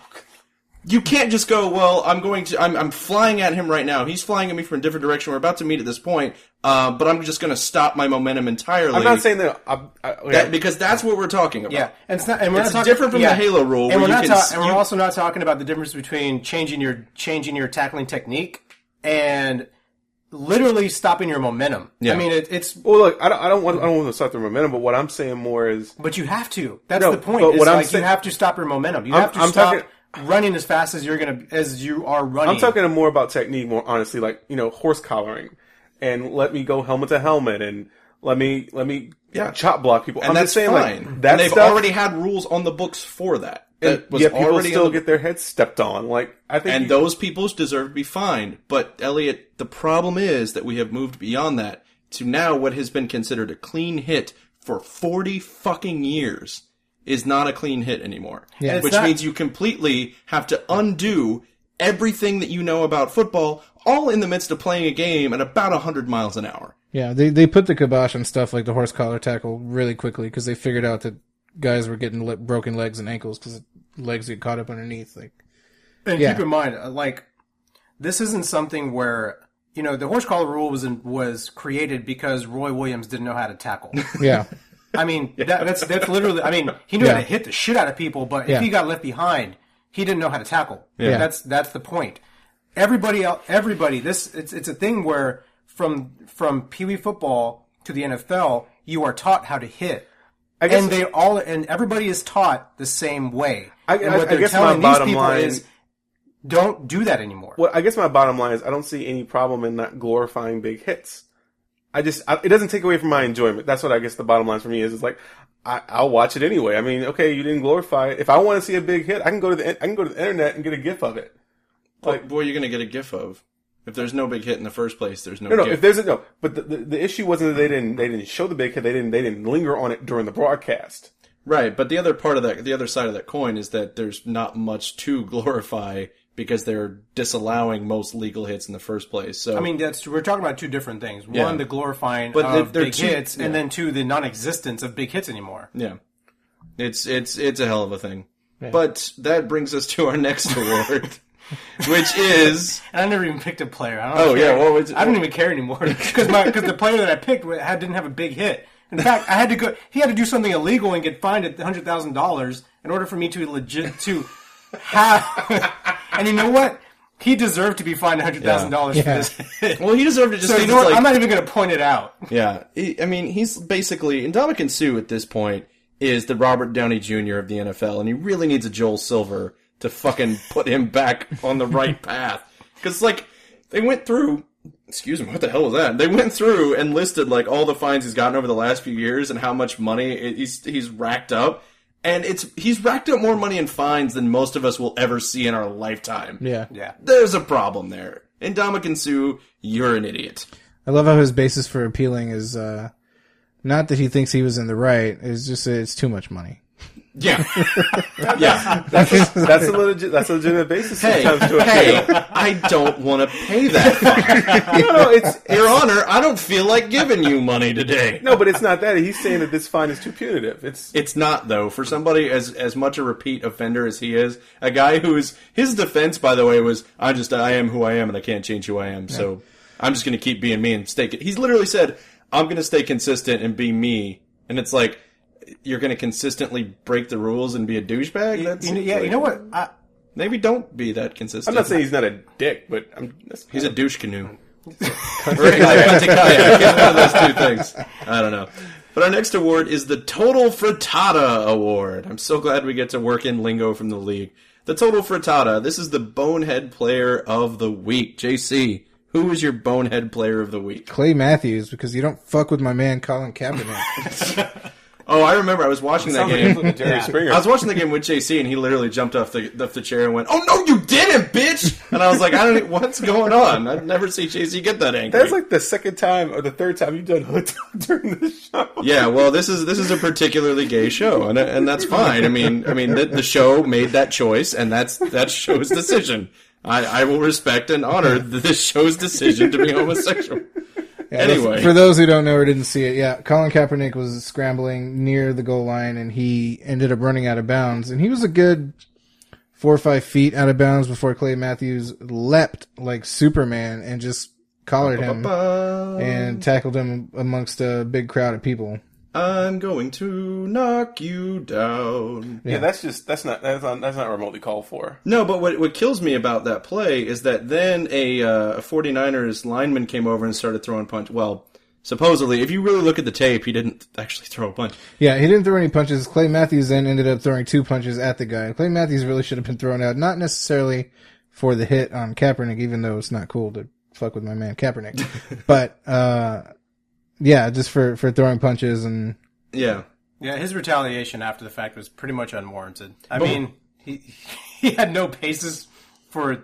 you can't just go, well, I'm going to, I'm, I'm flying at him right now. He's flying at me from a different direction. We're about to meet at this point, uh, but I'm just going to stop my momentum entirely. I'm not saying that. I, I, that, because that's what we're talking about. Yeah, and it's not. And we're It's not talking, different from yeah. the Halo rule, and where we're you not. can Ta- s- and you- we're also not talking about the difference between changing your changing your tackling technique and literally stopping your momentum. Yeah. I mean, it, it's. well, look, I don't, I don't want, I don't want to stop the momentum, but what I'm saying more is, But you have to. That's No, the point. but Is what I'm like saying- you have to stop your momentum. You I'm- have to I'm stop talking- running as fast as you're gonna as you are running. I'm talking more about technique, more honestly, like you know, horse collaring, and let me go helmet to helmet, and let me let me Yeah. chop block people. And I'm that's just saying, fine. like that and they've stuff, already had rules on the books for that. and That was yet people already still on the- get their heads stepped on. Like I think, And you- those people deserve to be fined. But, Elliot, the problem is that we have moved beyond that to now what has been considered a clean hit for forty fucking years is not a clean hit anymore. Yeah. It's Which not- means you completely have to undo everything that you know about football, all in the midst of playing a game at about one hundred miles an hour. Yeah, they they put the kibosh on stuff like the horse collar tackle really quickly because they figured out that guys were getting le- broken legs and ankles because legs get caught up underneath. Like, And Yeah. keep in mind, uh, like, this isn't something where, you know, the horse collar rule was in, was created because Roy Williams didn't know how to tackle. yeah, I mean, that, that's that's literally. I mean, he knew Yeah. how to hit the shit out of people, but Yeah. if he got left behind, he didn't know how to tackle. Yeah. That's that's the point. Everybody else, everybody. This it's it's a thing where from from Pee Wee football to the N F L, you are taught how to hit. I guess, And they all and everybody is taught the same way. I- and I- what I they're guess my telling these bottom people line- is, don't do that anymore. well, I guess my bottom line is I don't see any problem in not glorifying big hits. I just I, it doesn't take away from my enjoyment. That's what I guess the bottom line for me is. Is like I, I'll watch it anyway. I mean, okay, you didn't glorify it. If I want to see a big hit, I can go to the I can go to the internet and get a GIF of it. Like, boy, you're going to get a gif of. If there's no big hit in the first place, there's no, No, no. gif. If there's a no, but the, the the issue wasn't that they didn't they didn't show the big hit. They didn't they didn't linger on it during the broadcast. Right, but the other part of that, the other side of that coin is that there's not much to glorify because they're disallowing most legal hits in the first place. So I mean, that's we're talking about two different things. Yeah. One, the glorifying But of they're big two- hits, yeah. and then two, the non-existence of big hits anymore. yeah, it's it's it's a hell of a thing. But that brings us to our next award, which is And I never even picked a player. I don't Oh, care. yeah, what was it? I don't even care anymore because my because the player that I picked had, didn't have a big hit. In fact, I had to go. He had to do something illegal and get fined at hundred thousand dollars in order for me to legit to have. And you know what? He deserved to be fined hundred thousand dollars Yeah. for this hit. well, he deserved it just So you because know what? it's like I'm not even going to point it out. yeah. He, I mean, he's basically Ndamukong Suh at this point is the Robert Downey Junior of the N F L, and he really needs a Joel Silver to fucking put him back on the right path. Because, like, they went through... Excuse me, what the hell was that? They went through and listed, like, all the fines he's gotten over the last few years and how much money he's he's racked up. And it's he's racked up more money in fines than most of us will ever see in our lifetime. Yeah. Yeah. There's a problem there. And Ndamukong Suh, you're an idiot. I love how his basis for appealing is uh, not that he thinks he was in the right. It's just that it's too much money. Yeah. yeah. That's, that's a legit. That's a legitimate basis. Hey, sometimes to hey, appeal. I don't want to pay that fine. no, no, it's Your Honor, I don't feel like giving you money today. no, but it's not that. He's saying that this fine is too punitive. It's It's not, though. For somebody as as much a repeat offender as he is, a guy who's... His defense, by the way, was, I just, I am who I am, and I can't change who I am, so I'm just going to keep being me and stay... He's literally said, I'm going to stay consistent and be me. And it's like, you're going to consistently break the ruls and be a douchebag? That's, You know, yeah, you know what? I, Maybe don't be that consistent. I'm not saying he's not a dick, but I'm. That's He's a douche canoe. Or he's a Conte kayak. He's one of those two things. I don't know. But our next award is the Total Frittata Award. I'm so glad we get to work in lingo from the league. The Total Frittata. This is the Bonehead Player of the Week. J C, who is your Bonehead Player of the Week? Clay Matthews, because you don't fuck with my man Colin Kaepernick. Oh, I remember. I was watching that game. like Jerry Yeah. Springer. I was watching the game with J C, and he literally jumped off the off the chair and went, "Oh no, you didn't, bitch!" And I was like, "I don't. know What's going on? I've never seen J C get that angry." That's like the second time or the third time you've done hood talk during this show. Yeah, well, this is this is a particularly gay show, and and that's fine. I mean, I mean, the, the show made that choice, and that's that show's decision. I, I will respect and honor this show's decision to be homosexual. Yeah, Anyway. for those who don't know or didn't see it, yeah, Colin Kaepernick was scrambling near the goal line, and he ended up running out of bounds. And he was a good four or five feet out of bounds before Clay Matthews leapt like Superman and just collared him and tackled him amongst a big crowd of people. I'm going to knock you down. Yeah, that's just that's not that's not that's not remotely called for. No, but what what kills me about that play is that then a, uh, a 49ers lineman came over and started throwing punch. Well, supposedly, if you really look at the tape, he didn't actually throw a punch. Yeah, he didn't throw any punches. Clay Matthews then ended up throwing two punches at the guy. Clay Matthews really should have been thrown out, not necessarily for the hit on Kaepernick, even though it's not cool to fuck with my man Kaepernick. but, uh, yeah, just for, for throwing punches and... Yeah. yeah, his retaliation after the fact was pretty much unwarranted. I mean, he he had no basis for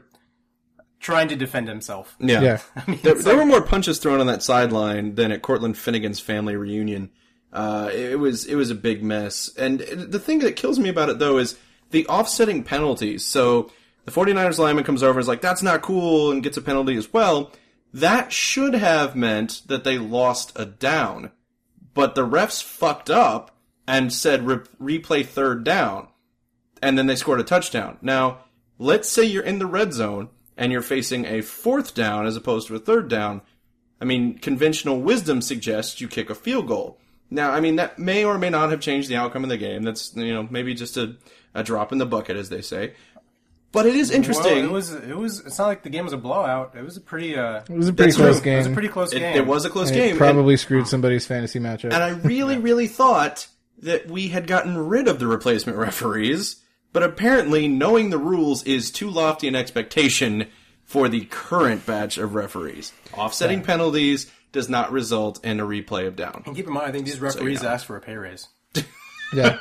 trying to defend himself. Yeah. Yeah. I mean, There, it's there like- were more punches thrown on that sideline than at Cortland Finnegan's family reunion. Uh, it was it was a big mess. And the thing that kills me about it, though, is the offsetting penalties. So the 49ers lineman comes over and is like, that's not cool, and gets a penalty as well. That should have meant that they lost a down. But the refs fucked up and said re- replay third down. And then they scored a touchdown. Now, let's say you're in the red zone and you're facing a fourth down as opposed to a third down. I mean, conventional wisdom suggests you kick a field goal. Now, I mean, that may or may not have changed the outcome of the game. That's, you know, maybe just a, a drop in the bucket, as they say. But it is interesting. Well, it was. It was. It's not like the game was a blowout. It was a pretty. Uh, It was a pretty That's close true. it was a game. pretty close It, game. it was a close And game. it probably screwed somebody's fantasy matchup. And I really, really thought that we had gotten rid of the replacement referees, but apparently knowing the rules is too lofty an expectation for the current batch of referees. Offsetting penalties does not result in a replay of down. And keep in mind, I think these referees know. asked for a pay raise. yeah.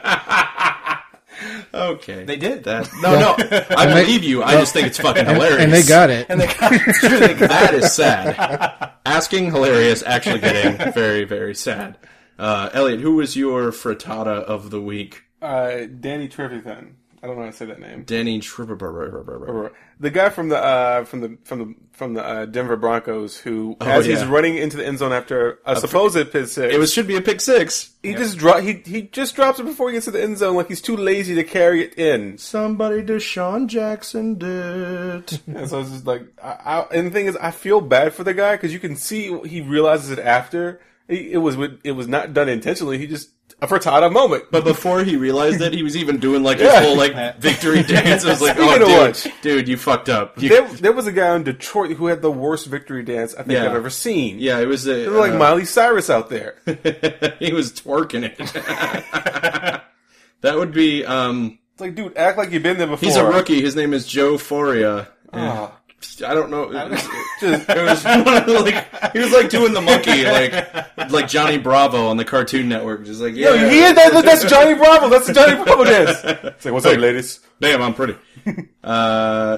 Okay. They did. That. No, no, I And they- believe you. I just think it's fucking hilarious. And they got it. And they got, it's true, they got That is sad. Asking hilarious, actually getting very, very sad. Uh, Elliot, who was your frittata of the week? Uh, Danny Trevathan. I don't know how to say that name. Danny Tripper. The guy from the uh, from the from the from the uh, Denver Broncos who, Oh, as yeah. he's running into the end zone after a supposed pick six, It was should be a pick six. he just dro- he he just drops it before he gets to the end zone, like he's too lazy to carry it in. Somebody Deshaun Jackson did. And so it's just like, I, I, and the thing is, I feel bad for the guy because you can see he realizes it after. It, it was with- it was not done intentionally. He just a frittata moment. But before he realized that, he was even doing like his Yeah. whole like victory dance. I was like, Speaking oh, of dude, which- dude, you fucked up. You- there, there was a guy in Detroit who had the worst victory dance I think Yeah. I've ever seen. yeah, it was a, It was like uh, Miley Cyrus out there. he was twerking it. That would be um like, dude, act like you've been there before. He's a rookie. His name is Joe Foria. Oh. I don't know. It was, just, it was like he was like doing the monkey, like like Johnny Bravo on the Cartoon Network, just like yeah. Yo, he is that, that's Johnny Bravo. That's the Johnny Bravo dance. It's like, what's up, ladies? Damn, I'm pretty. Uh,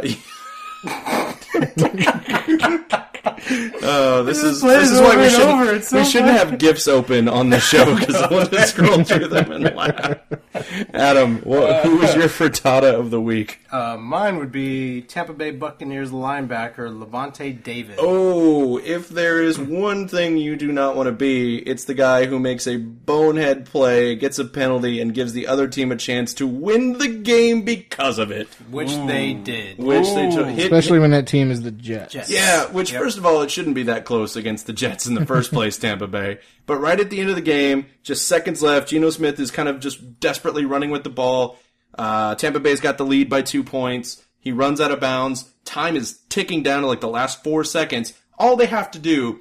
Oh, this is this is why we should so we shouldn't have GIFs open on the show because I want to scroll through them and laugh. Adam, what, who was your frittata of the week? Uh, mine would be Tampa Bay Buccaneers linebacker Levante David. Oh, if there is one thing you do not want to be, it's the guy who makes a bonehead play, gets a penalty, and gives the other team a chance to win the game because of it. Which Ooh. they did. Which Ooh. they took. Hit, Especially hit, when that team is the Jets. Jets. Yeah, which yep. first of all, it shouldn't be that close against the Jets in the first place, Tampa Bay. But right at the end of the game, just seconds left, Geno Smith is kind of just desperately running with the ball. Uh, Tampa Bay's got the lead by two points. He runs out of bounds. Time is ticking down to like the last four seconds. All they have to do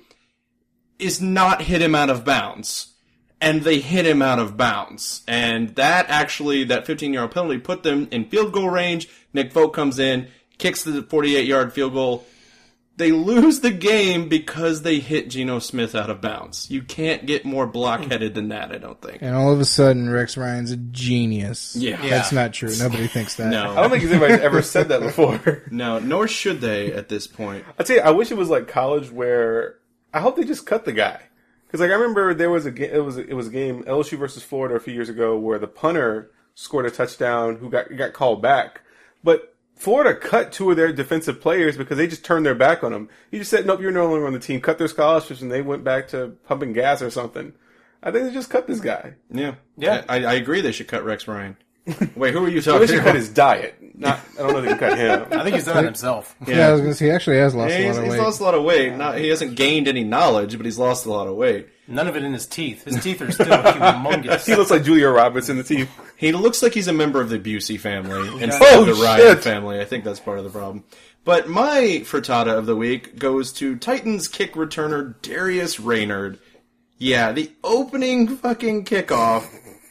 is not hit him out of bounds. And they hit him out of bounds. And that actually, that fifteen-yard penalty put them in field goal range. Nick Folk comes in, kicks the forty-eight-yard field goal. They lose the game because they hit Geno Smith out of bounds. You can't get more blockheaded than that, I don't think. And all of a sudden, Rex Ryan's a genius. Yeah. yeah. That's not true. Nobody thinks that. No. I don't think anybody's ever said that before. No, nor should they at this point. I tell you, I wish it was like college where I hope they just cut the guy. Because like I remember there was a ga- it was a, it was a game L S U versus Florida a few years ago where the punter scored a touchdown who got got called back, but Florida cut two of their defensive players because they just turned their back on them. You just said, nope, you're no longer on the team. Cut their scholarships, and they went back to pumping gas or something. I think they just cut this guy. Yeah. Yeah. I, I agree they should cut Rex Ryan. Wait, who are you talking about? They should about? cut his diet. Not, I don't know if they can cut him. I think he's done it himself. Yeah, yeah I was going to say, he actually has lost yeah, a lot he's, of weight. He's lost a lot of weight. Not, he hasn't gained any knowledge, but he's lost a lot of weight. None of it in his teeth. His teeth are still humongous. He looks like Julia Roberts in the teeth. He looks like he's a member of the Busey family instead oh, of the shit. Ryan family. I think that's part of the problem. But my frittata of the week goes to Titans kick returner Darius Raynard. Yeah, the opening fucking kickoff.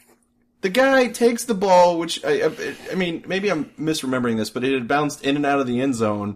The guy takes the ball, which, I, I, I mean, maybe I'm misremembering this, but it had bounced in and out of the end zone.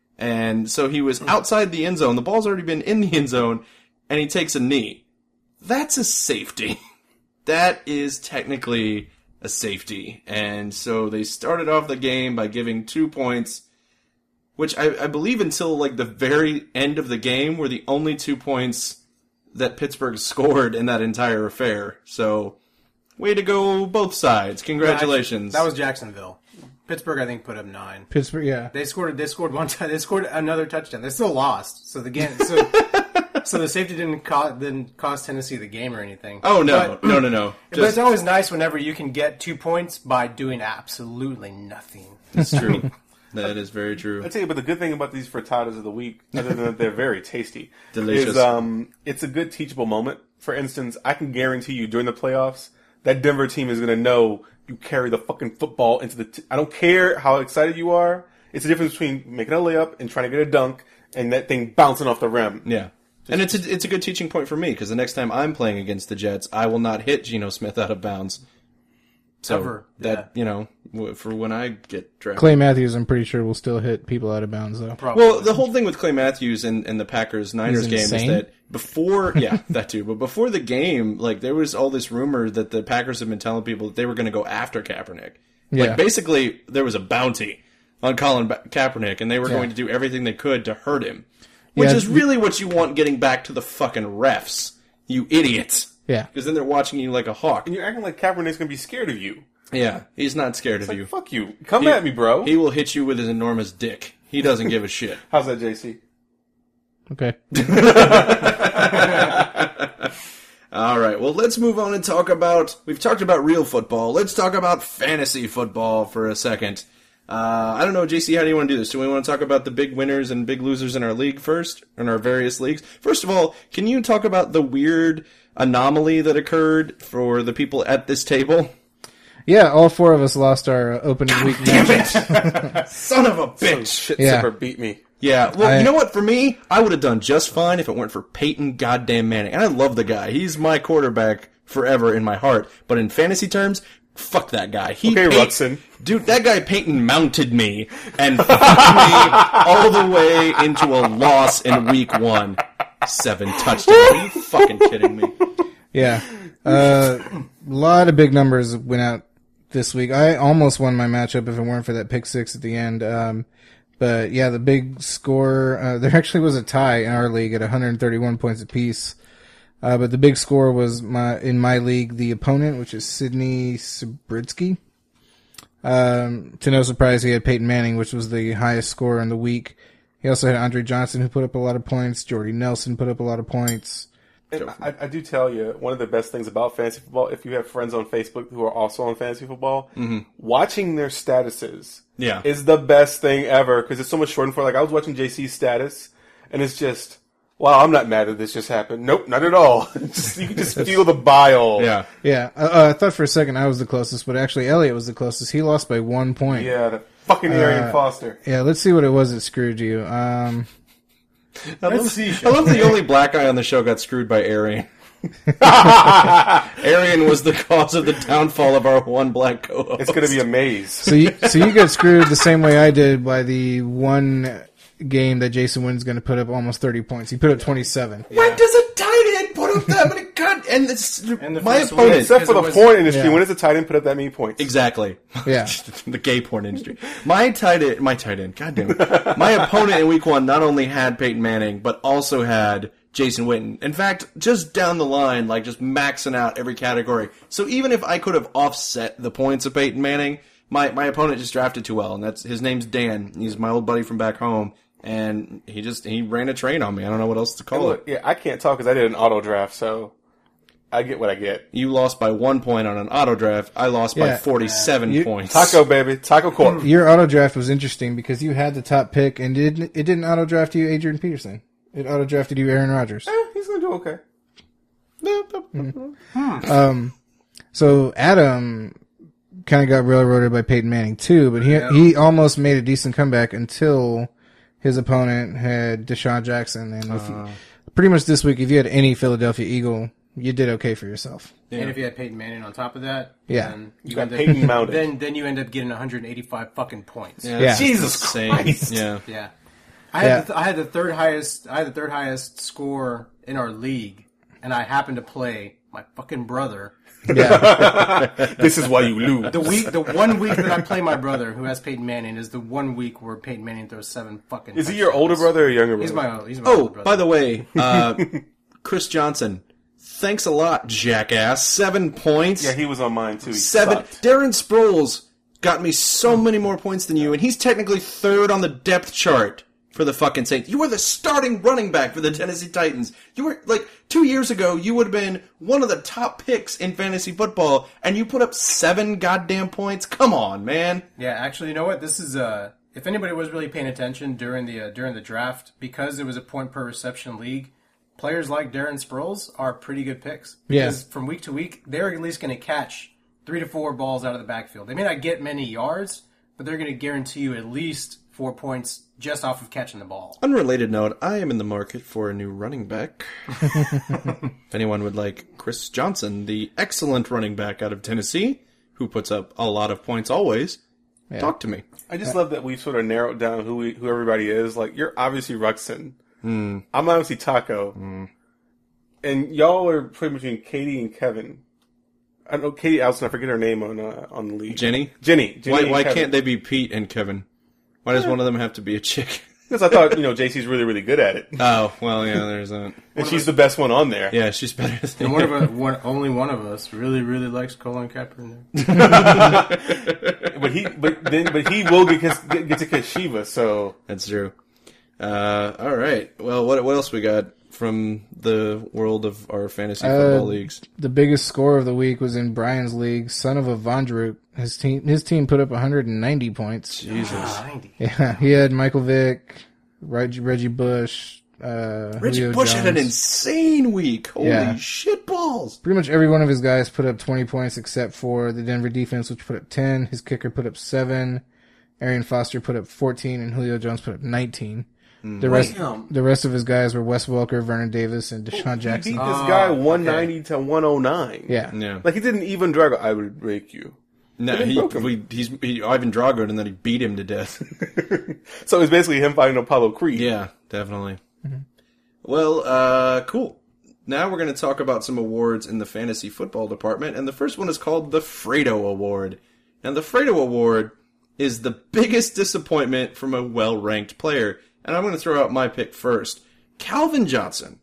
And so he was outside the end zone. The ball's already been in the end zone, and he takes a knee. That's a safety. That is technically a safety. And so they started off the game by giving two points, which I, I believe until like the very end of the game were the only two points that Pittsburgh scored in that entire affair. So, way to go both sides. Congratulations. Yeah, that was Jacksonville. Pittsburgh, I think, put up nine. Pittsburgh, yeah. They scored. They scored one time. They scored another touchdown. They still lost. So the game. So, so the safety didn't cost didn't cost Tennessee the game or anything. Oh no, but, no, no, no. Just, but it's always nice whenever you can get two points by doing absolutely nothing. It's true. That is very true. I tell you, but the good thing about these frittatas of the week, other than that they're very tasty, delicious, is um, it's a good teachable moment. For instance, I can guarantee you during the playoffs, that Denver team is going to know you carry the fucking football into the... T- I don't care how excited you are. It's the difference between making a layup and trying to get a dunk and that thing bouncing off the rim. Yeah. Just, and it's a, it's a good teaching point for me because the next time I'm playing against the Jets, I will not hit Geno Smith out of bounds. So Ever. that, yeah. you know, for when I get drafted. Clay Matthews, I'm pretty sure, will still hit people out of bounds, though. Probably. Well, the whole thing with Clay Matthews and, and the Packers-Niners game is that before, yeah, that too, but before the game, like, there was all this rumor that the Packers have been telling people that they were going to go after Kaepernick. Like, Yeah. basically, there was a bounty on Colin ba- Kaepernick, and they were Yeah. going to do everything they could to hurt him. Which Yeah, is really what you want getting back to the fucking refs, you idiots. Yeah. Because then they're watching you like a hawk. And you're acting like Kaepernick's going to be scared of you. Yeah, he's not scared of Like, you. fuck you. Come He- at me, bro. He will hit you with his enormous dick. He doesn't give a shit. How's that, J C? Okay. All right, well, let's move on and talk about... We've talked about real football. Let's talk about fantasy football for a second. Uh, I don't know, J C, how do you want to do this? Do we want to talk about the big winners and big losers in our league first? In our various leagues? First of all, can you talk about the weird anomaly that occurred for the people at this table? Yeah, all four of us lost our uh, opening week matches. Son of a bitch! Shit Yeah. sipper beat me. Yeah, well, I- you know what? For me, I would have done just fine if it weren't for Peyton goddamn Manning. And I love the guy. He's my quarterback forever in my heart. But in fantasy terms, Fuck that guy. He Okay, paint- Ruxin. Dude, that guy Peyton mounted me and fucked me all the way into a loss in week one. Seven touchdowns. Are you fucking kidding me? Yeah. Uh, a lot of big numbers went out this week. I almost won my matchup if it weren't for that pick six at the end. Um, but yeah, the big score, uh, there actually was a tie in our league at one hundred thirty-one points apiece. Uh, but the big score was my, in my league, the opponent, which is Sydney Subritsky. Um, to no surprise, he had Peyton Manning, which was the highest score in the week. He also had Andre Johnson, who put up a lot of points. Jordy Nelson put up a lot of points. And I, I do tell you, one of the best things about fantasy football, if you have friends on Facebook who are also on fantasy football, mm-hmm. watching their statuses Yeah. is the best thing ever because it's so much shortened for. Like, I was watching J C's status, and it's just, wow, I'm not mad that this just happened. Nope, not at all. Just, you can just feel the bile. Yeah. Yeah, uh, I thought for a second I was the closest, but actually Elliott was the closest. He lost by one point. Yeah, the fucking Arian Uh, Foster. Yeah, let's see what it was that screwed you. Um, I love, see, I love the only black guy on the show got screwed by Arian. Arian was the cause of the downfall of our one black co-host. It's going to be a maze. so you so you got screwed the same way I did by the one game that Jason Witten's going to put up almost thirty points. He put up twenty-seven. When does a tight end put up that many? God, and it's And the my first opponent. one- Except for the Because it was- porn industry. yeah. When does a tight end put up that many points? Exactly. Yeah. The gay porn industry. My tight end, my tight end, goddamn it. My opponent in week one not only had Peyton Manning, but also had Jason Witten. In fact, just down the line, like just maxing out every category. So even if I could have offset the points of Peyton Manning, my, my opponent just drafted too well. And that's, his name's Dan. He's my old buddy from back home. And he just, he ran a train on me. I don't know what else to And call look, it. yeah, I can't talk because I did an auto draft, so I get what I get. You lost by one point on an auto draft. I lost by Yeah. forty-seven You- points. Taco, baby. Taco Corp. Your auto draft was interesting because you had the top pick and it didn't, it didn't auto draft you Adrian Peterson. It auto drafted you Aaron Rodgers. Eh, he's going to do okay. Um, so Adam kind of got railroaded by Peyton Manning too, but he Yeah. he almost made a decent comeback until his opponent had Deshaun Jackson. And if you, pretty much this week, if you had any Philadelphia Eagle, you did okay for yourself. And if you had Peyton Manning on top of that, Yeah. then You got end up- Peyton mounted. Then then you end up getting one hundred eighty-five fucking points. Yeah, Yeah. it's Jesus insane. Christ. Yeah. Yeah. I had Yeah. the th- I had the third highest I had the third highest score in our league, and I happened to play my fucking brother. Yeah, This is why you lose. The week, the one week that I play my brother, who has Peyton Manning, is the one week where Peyton Manning throws seven fucking. Is he your older brother or younger brother? He's my he's my Oh, older brother. by the way, uh, Chris Johnson, thanks a lot, jackass. Seven points. Yeah, he was on mine too. He Seven. sucked. Darren Sproles got me so many more points than you, and he's technically third on the depth chart for the fucking Saints. You were the starting running back for the Tennessee Titans. You were, like, two years ago, you would have been one of the top picks in fantasy football, and you put up seven goddamn points? Come on, man. Yeah, actually, you know what? This is uh, if anybody was really paying attention during the uh, during the draft, because it was a point per reception league, players like Darren Sproles are pretty good picks. Yeah. Because from week to week, they're at least going to catch three to four balls out of the backfield. They may not get many yards, but they're going to guarantee you at least four points just off of catching the ball. Unrelated note, I am in the market for a new running back. If anyone would like Chris Johnson, the excellent running back out of Tennessee, who puts up a lot of points always, talk to me. I just love that we've sort of narrowed down who we, who everybody is. Like, you're obviously Ruxin. Mm. I'm obviously Taco. Mm. And y'all are pretty between Katie and Kevin. I know Katie Allison, I forget her name on uh, on the league. Jenny? Jenny. Jenny Why, and why Kevin. can't they be Pete and Kevin? Why does one of them have to be a chick? Because I thought, you know, J C's really, really good at it. Oh, well, yeah, there's that. And she's the best one on there. Yeah, she's better than And one of us, one, only one of us really, really likes Colin Kaepernick. But he but then but he will get, get, get to kiss Shiva, so That's true. Uh, all right. Well, what what else we got from the world of our fantasy football Uh, leagues? the biggest score of the week was in Brian's league. Son of a Vondruk. His team, his team put up one hundred ninety points. Jesus. ninety. Yeah, he had Michael Vick, Reggie, Reggie Bush, uh, Reggie Julio Bush had an Jones. insane week. Holy Yeah. shit balls. Pretty much every one of his guys put up twenty points except for the Denver defense, which put up ten. His kicker put up seven. Arian Foster put up fourteen, and Julio Jones put up nineteen. The rest, Damn. the rest of his guys were Wes Welker, Vernon Davis, and Deshaun he beat Jackson. this Oh, guy one okay. ninety to one oh nine. Yeah. Yeah. Like, he didn't even drag. I would rake you. No, he, we, he's he, Ivan Drago, and then he beat him to death. So it's basically him fighting Apollo Creed. Yeah, definitely. Mm-hmm. Well, uh, cool. Now we're going to talk about some awards in the fantasy football department, and the first one is called the Fredo Award. And the Fredo Award is the biggest disappointment from a well-ranked player. And I'm going to throw out my pick first. Calvin Johnson.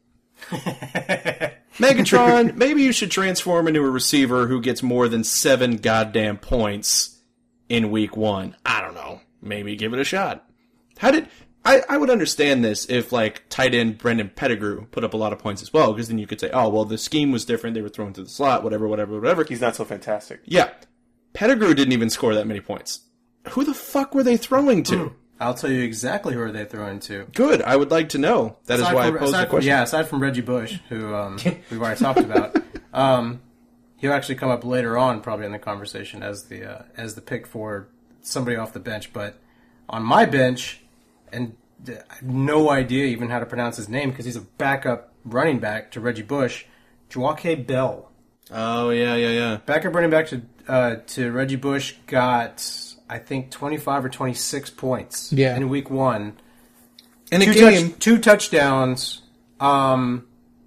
Megatron, maybe you should transform into a receiver who gets more than seven goddamn points in week one. I don't know. Maybe give it a shot. How did... I, I would understand this if, like, tight end Brendan Pettigrew put up a lot of points as well, because then you could say, oh, well, the scheme was different, they were thrown to the slot, whatever, whatever, whatever. He's not so fantastic. Yeah. Pettigrew didn't even score that many points. Who the fuck were they throwing to? I'll tell you exactly who are they throwing to. Good. I would like to know. That aside is why from, I posed the question. From, yeah, aside from Reggie Bush, who um, we've already talked about, um, he'll actually come up later on, probably in the conversation as the uh, as the pick for somebody off the bench. But on my bench, and I have no idea even how to pronounce his name because he's a backup running back to Reggie Bush, Joaquin Bell. Oh yeah, yeah, yeah. Backup running back to uh, to Reggie Bush got, I think, twenty-five or twenty-six points yeah. in week one. In a two game. Touch, two touchdowns. Um,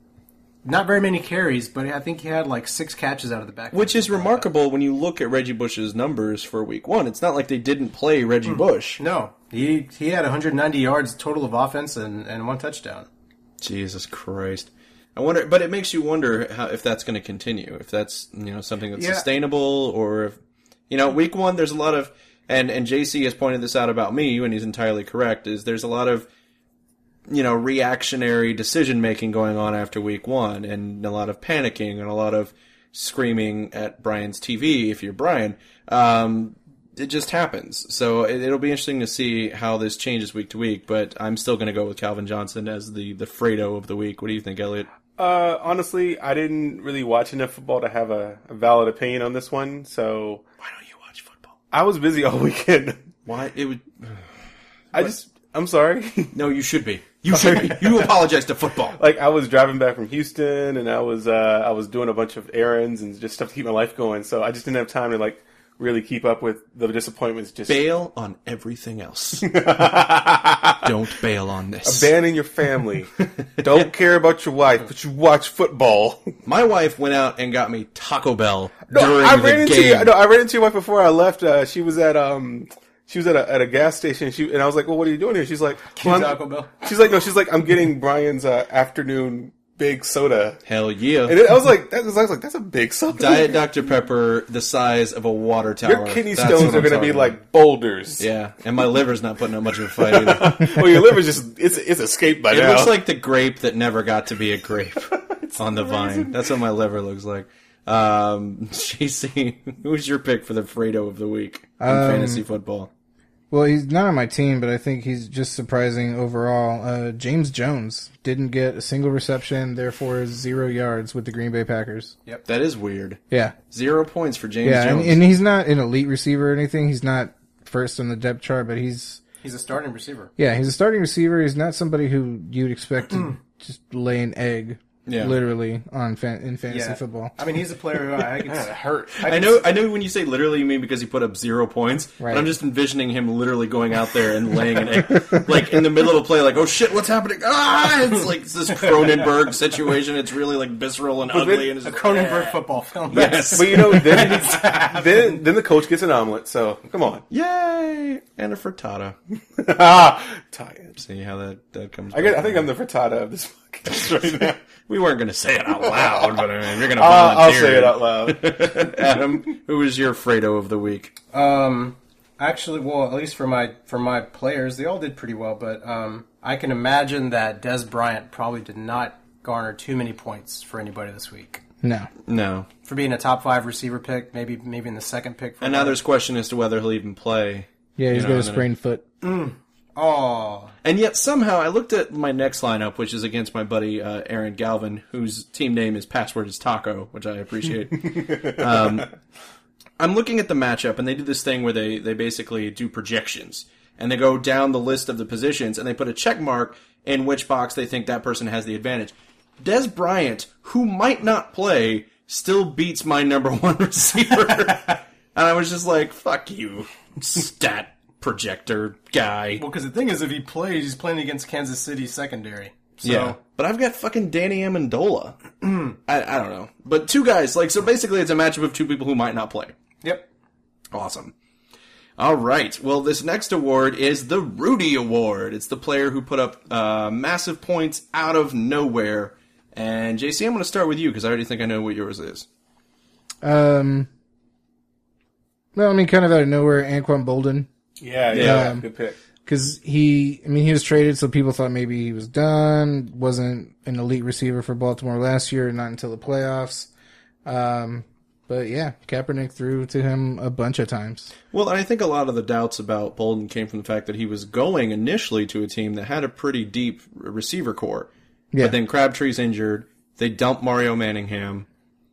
not very many carries, but I think he had like six catches out of the back. Which is remarkable like when you look at Reggie Bush's numbers for week one. It's not like they didn't play Reggie mm. Bush. No. He he had one hundred ninety yards total of offense and, and one touchdown. Jesus Christ. I wonder, but it makes you wonder how, if that's going to continue, if that's, you know, something that's yeah. sustainable, or if, you know, week one, there's a lot of, and, and J C has pointed this out about me, and he's entirely correct, is there's a lot of, you know, reactionary decision-making going on after week one, and a lot of panicking, and a lot of screaming at Brian's T V, if you're Brian. Um, it just happens. So it, it'll be interesting to see how this changes week to week, but I'm still going to go with Calvin Johnson as the, the Fredo of the week. What do you think, Elliot? Uh, honestly, I didn't really watch enough football to have a, a valid opinion on this one, so... Why don't you watch football? I was busy all weekend. Why? It would... I just... I'm sorry. No, you should be. You should be. You apologize to football. Like, I was driving back from Houston, and I was, uh, I was doing a bunch of errands and just stuff to keep my life going, so I just didn't have time to, like, really keep up with the disappointments. Just bail on everything else. Don't bail on this. Abandon your family. Don't care about your wife, but you watch football. My wife went out and got me Taco Bell no, during I the ran into game. You, no, I ran into your wife before I left. Uh, she was at um, she was at a at a gas station. She and I was like, "Well, what are you doing here?" She's like, well, Taco Bell. She's like, "No, she's like, I'm getting Brian's uh, afternoon." Big soda. Hell yeah. And it, I was like, that was, I was like, that's a big soda. Diet Doctor Pepper the size of a water tower. Your kidney that's stones are going to be about. Like boulders. Yeah. And my liver's not putting up much of a fight either. Well, your liver's just, it's it's escaped by it now. It looks like the grape that never got to be a grape on the amazing. Vine. That's what my liver looks like. Um, J C, who's your pick for the Fredo of the week in um, fantasy football? Well, he's not on my team, but I think he's just surprising overall. Uh, James Jones didn't get a single reception, therefore zero yards with the Green Bay Packers. Yep, that is weird. Yeah. Zero points for James yeah, Jones. And, and he's not an elite receiver or anything. He's not first on the depth chart, but he's... He's a starting receiver. Yeah, he's a starting receiver. He's not somebody who you'd expect to just lay an egg. Yeah. Literally on fan, in fantasy yeah. football. I mean, he's a player who I, I can hurt. I, I know. I know when you say literally, you mean because he put up zero points. Right. But I'm just envisioning him literally going out there and laying an egg, like in the middle of a play. Like, oh shit, what's happening? Ah! It's like this Cronenberg situation. It's really like visceral and but ugly. Then, and it's a just, Cronenberg football film. Yes, but you know, then then then the coach gets an omelet. So come on, yay, and a frittata. Ah, tired. See how that that comes. I get. I think I'm the frittata of this podcast right now. We weren't going to say it out loud, but I mean, you're going to uh, volunteer. I'll say it out loud. Adam, who was your Fredo of the week? Um, actually, well, at least for my for my players, they all did pretty well. But um, I can imagine that Des Bryant probably did not garner too many points for anybody this week. No, no. For being a top five receiver pick, maybe maybe in the second pick. For and now there's question as to whether he'll even play. Yeah, he's you know, got a sprained foot. Mm. Oh. And yet somehow I looked at my next lineup, which is against my buddy uh, Aaron Galvin, whose team name is Password is Taco, which I appreciate. um, I'm looking at the matchup, and they do this thing where they, they basically do projections. And they go down the list of the positions, and they put a check mark in which box they think that person has the advantage. Des Bryant, who might not play, still beats my number one receiver. And I was just like, fuck you, stat projector guy. Well, because the thing is, if he plays, he's playing against Kansas City secondary. So. Yeah, but I've got fucking Danny Amendola. I, I don't know. But two guys, like, so basically it's a matchup of two people who might not play. Yep. Awesome. All right. Well, this next award is the Rudy Award. It's the player who put up uh, massive points out of nowhere. And J C, I'm going to start with you because I already think I know what yours is. Um. Well, I mean, kind of out of nowhere, Anquan Bolden. Yeah, yeah, Um, good pick. Because he, I mean, he was traded, so people thought maybe he was done. Wasn't an elite receiver for Baltimore last year, not until the playoffs. Um, but yeah, Kaepernick threw to him a bunch of times. Well, and I think a lot of the doubts about Bolden came from the fact that he was going initially to a team that had a pretty deep receiver core. Yeah. But then Crabtree's injured. They dump Mario Manningham.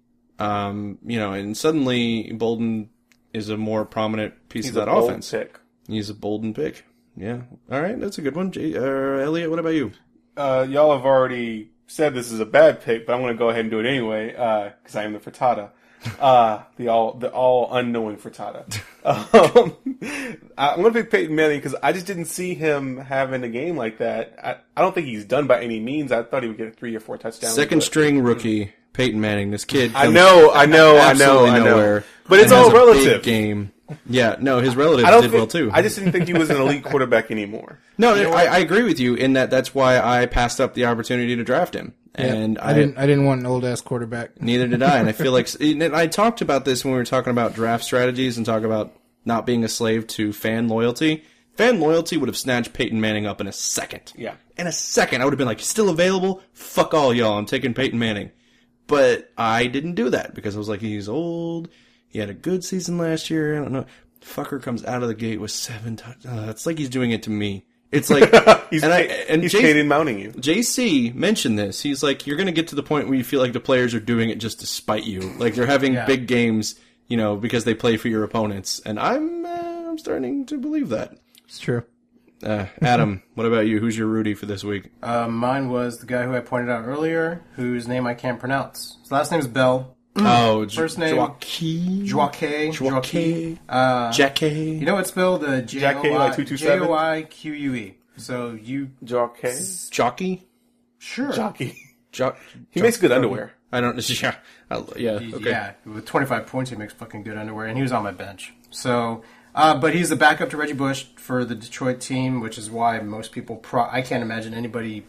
Um, you know, and suddenly Bolden is a more prominent piece He's of that a bold offense. pick. He's a Bolden pick. Yeah. All right, that's a good one. J- uh, Elliot, what about you? Uh, y'all have already said this is a bad pick, but I'm going to go ahead and do it anyway because I am the frittata, uh, the all the all unknowing frittata. Um, I'm going to pick Peyton Manning because I just didn't see him having a game like that. I, I don't think he's done by any means. I thought he would get three or four touchdowns. Second but- string rookie Peyton Manning. This kid. I comes know, I know, I know, absolutely I know. nowhere But it's and all has a relative. big game. Yeah, no, his relatives I don't did think, well too. I just didn't think he was an elite quarterback anymore. no, no I, I agree with you in that. That's why I passed up the opportunity to draft him, and I, didn't. I didn't want an old ass quarterback. Neither did I, and I feel like and I talked about this when we were talking about draft strategies and talk about not being a slave to fan loyalty. Fan loyalty would have snatched Peyton Manning up in a second. Yeah. In a second, I would have been like, "He's still available? Fuck all y'all, I'm taking Peyton Manning." But I didn't do that because I was like, he's old. He had a good season last year. I don't know. Fucker comes out of the gate with seven touchdowns. Uh, it's like he's doing it to me. It's like, he's and I, K- and he's J- Caden mounting you. J C mentioned this. He's like, you're going to get to the point where you feel like the players are doing it just to spite you. Like they're having Yeah. big games, you know, because they play for your opponents. And I'm, uh, I'm starting to believe that. It's true. Uh, Adam, what about you? Who's your Rudy for this week? Uh, mine was the guy who I pointed out earlier, whose name I can't pronounce. His last name is Bell. Oh, First name- Joaquin. Joaquin. Joaquin. Uh, Jackie. you know it's spelled uh, J Jackie, O like I two two J seven? O I Q U E. So you Jockey. Jockey? sure? Jockey. Jo- He makes good underwear. I don't. Yeah. I, yeah. He- Okay. Yeah, with twenty-five points, he makes fucking good underwear, and he was on my bench. So, uh, but he's the backup to Reggie Bush for the Detroit team, which is why most people. Pro- I can't imagine anybody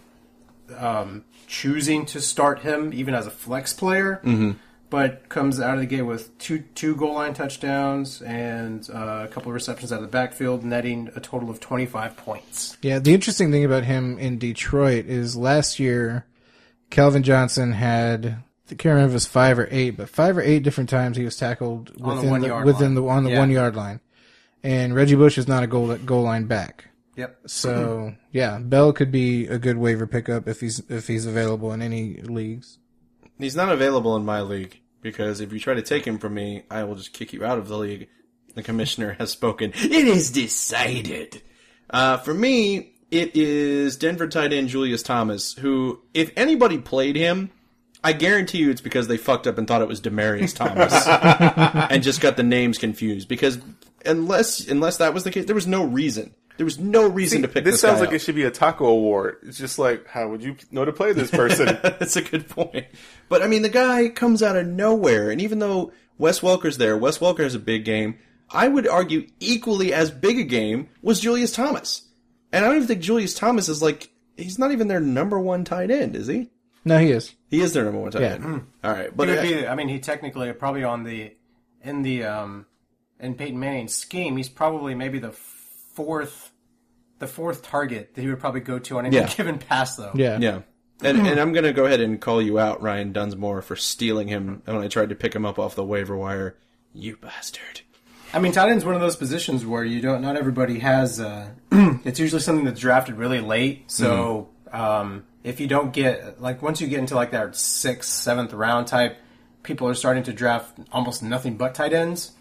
um, choosing to start him, even as a flex player. Mm-hmm. But comes out of the gate with two two goal line touchdowns and uh, a couple of receptions out of the backfield, netting a total of twenty-five points. Yeah, the interesting thing about him in Detroit is last year, Calvin Johnson had, I can't remember if it was five or eight, but five or eight different times he was tackled On the within one the, yard within line. the on the Yeah. one yard line, and Reggie Bush is not a goal goal line back. Yep. So yeah, Bell could be a good waiver pickup if he's if he's available in any leagues. He's not available in my league because if you try to take him from me, I will just kick you out of the league. The commissioner has spoken. It is decided. Uh, for me, it is Denver tight end Julius Thomas, who, if anybody played him, I guarantee you it's because they fucked up and thought it was Demarius Thomas and just got the names confused. Because unless unless that was the case, there was no reason. There was no reason to pick this this sounds guy like up. it should be a taco award. It's just like, how would you know to play this person? That's a good point. But, I mean, the guy comes out of nowhere, and even though Wes Welker's there, Wes Welker has a big game, I would argue equally as big a game was Julius Thomas. And I don't even think Julius Thomas is like, he's not even their number one tight end, is he? No, he is. He is their number one tight Yeah. end. All right. But But he would uh, be, I mean, he technically probably on the in the um, in Peyton Manning's scheme, he's probably maybe the fourth the fourth target that he would probably go to on any Yeah. given pass, though. Yeah. yeah. And, and I'm going to go ahead and call you out, Ryan Dunsmore, for stealing him when I tried to pick him up off the waiver wire. You bastard. I mean, tight end's one of those positions where you don't. Not everybody has. Uh, it's usually something that's drafted really late. So um, if you don't get like once you get into like that sixth, seventh round type, people are starting to draft almost nothing but tight ends,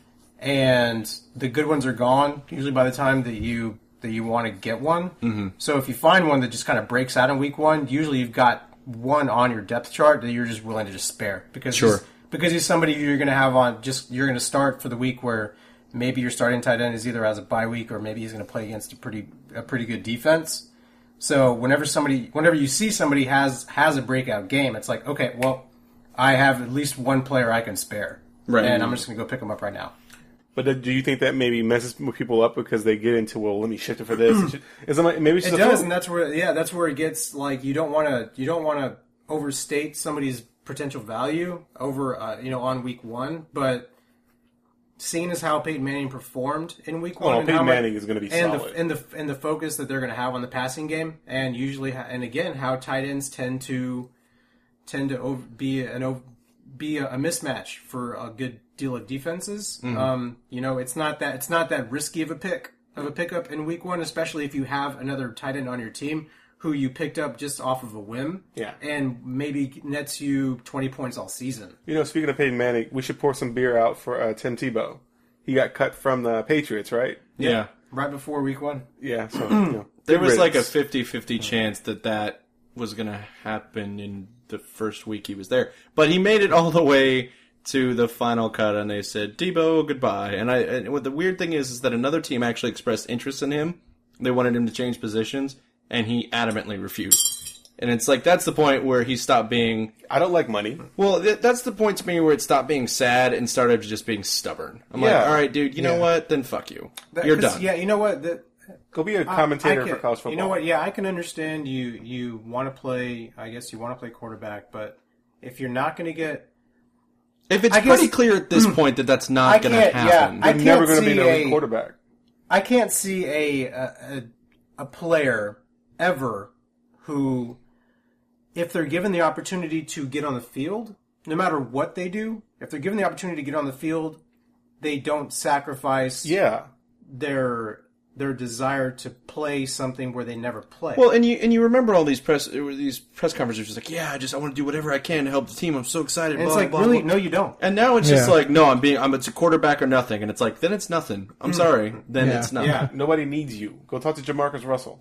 and the good ones are gone. Usually by the time that you that you want to get one. Mm-hmm. So if you find one that just kind of breaks out in week one, usually you've got one on your depth chart that you're just willing to just spare because Sure. just because he's somebody you're going to have on. Just you're going to start for the week where maybe your starting tight end is either as a bye week or maybe he's going to play against a pretty a pretty good defense. So whenever somebody, whenever you see somebody has has a breakout game, it's like, okay, well, I have at least one player I can spare, Right. and I'm just going to go pick him up right now. But do you think that maybe messes people up because they get into, well, let me shift it for this? Is it like, maybe it's It just does, a and that's where yeah, that's where it gets like you don't want to you don't want to overstate somebody's potential value over uh, you know on week one, but. Seeing as how Peyton Manning performed in Week One, Oh, and Peyton how much- Manning is going to be and solid. the and the and the focus that they're going to have on the passing game, and usually, ha- and again, how tight ends tend to tend to over, be an over, be a, a mismatch for a good deal of defenses. Mm-hmm. Um, you know, it's not that it's not that risky of a pick of a pickup in Week One, especially if you have another tight end on your team who you picked up just off of a whim, Yeah. and maybe nets you twenty points all season. You know, speaking of Peyton Manning, we should pour some beer out for uh, Tim Tebow. He got cut from the Patriots, right? Yeah. Right before Week One. Yeah. So you know, There good was like a riddance. fifty-fifty chance that that was going to happen in the first week he was there. But he made it all the way to the final cut, and they said, Debo, goodbye. And I. And what the weird thing is, is that another team actually expressed interest in him. They wanted him to change positions, and he adamantly refused. And it's like, that's the point where he stopped being... I don't like money. Well, th- that's the point to me where it stopped being sad and started just being stubborn. I'm Yeah. like, all right, dude, you know Yeah. what? Then fuck you. That- You're 'cause, done. Yeah, you know what? The, Go be a I- commentator I can- for college football. You know what? Yeah, I can understand you. You want to play. I guess you want to play quarterback, but if you're not going to get, If it's I guess- pretty clear at this point that that's I not going to can't- yeah, happen... I You're never can't going to be see an elite a- quarterback. I can't see a a, a player ever who, if they're given the opportunity to get on the field, no matter what they do, if they're given the opportunity to get on the field, they don't sacrifice Yeah. their their desire to play something where they never play. Well, and you and you remember all these press these press conferences, just like, yeah, I just I want to do whatever I can to help the team. I'm so excited. and blah, it's like, blah, really, blah. no, you don't. And now it's just Yeah. like, no, I'm being I'm it's a quarterback or nothing, and it's like, then it's nothing. I'm sorry, then Yeah. it's nothing. Yeah. Nobody needs you. Go talk to Jamarcus Russell.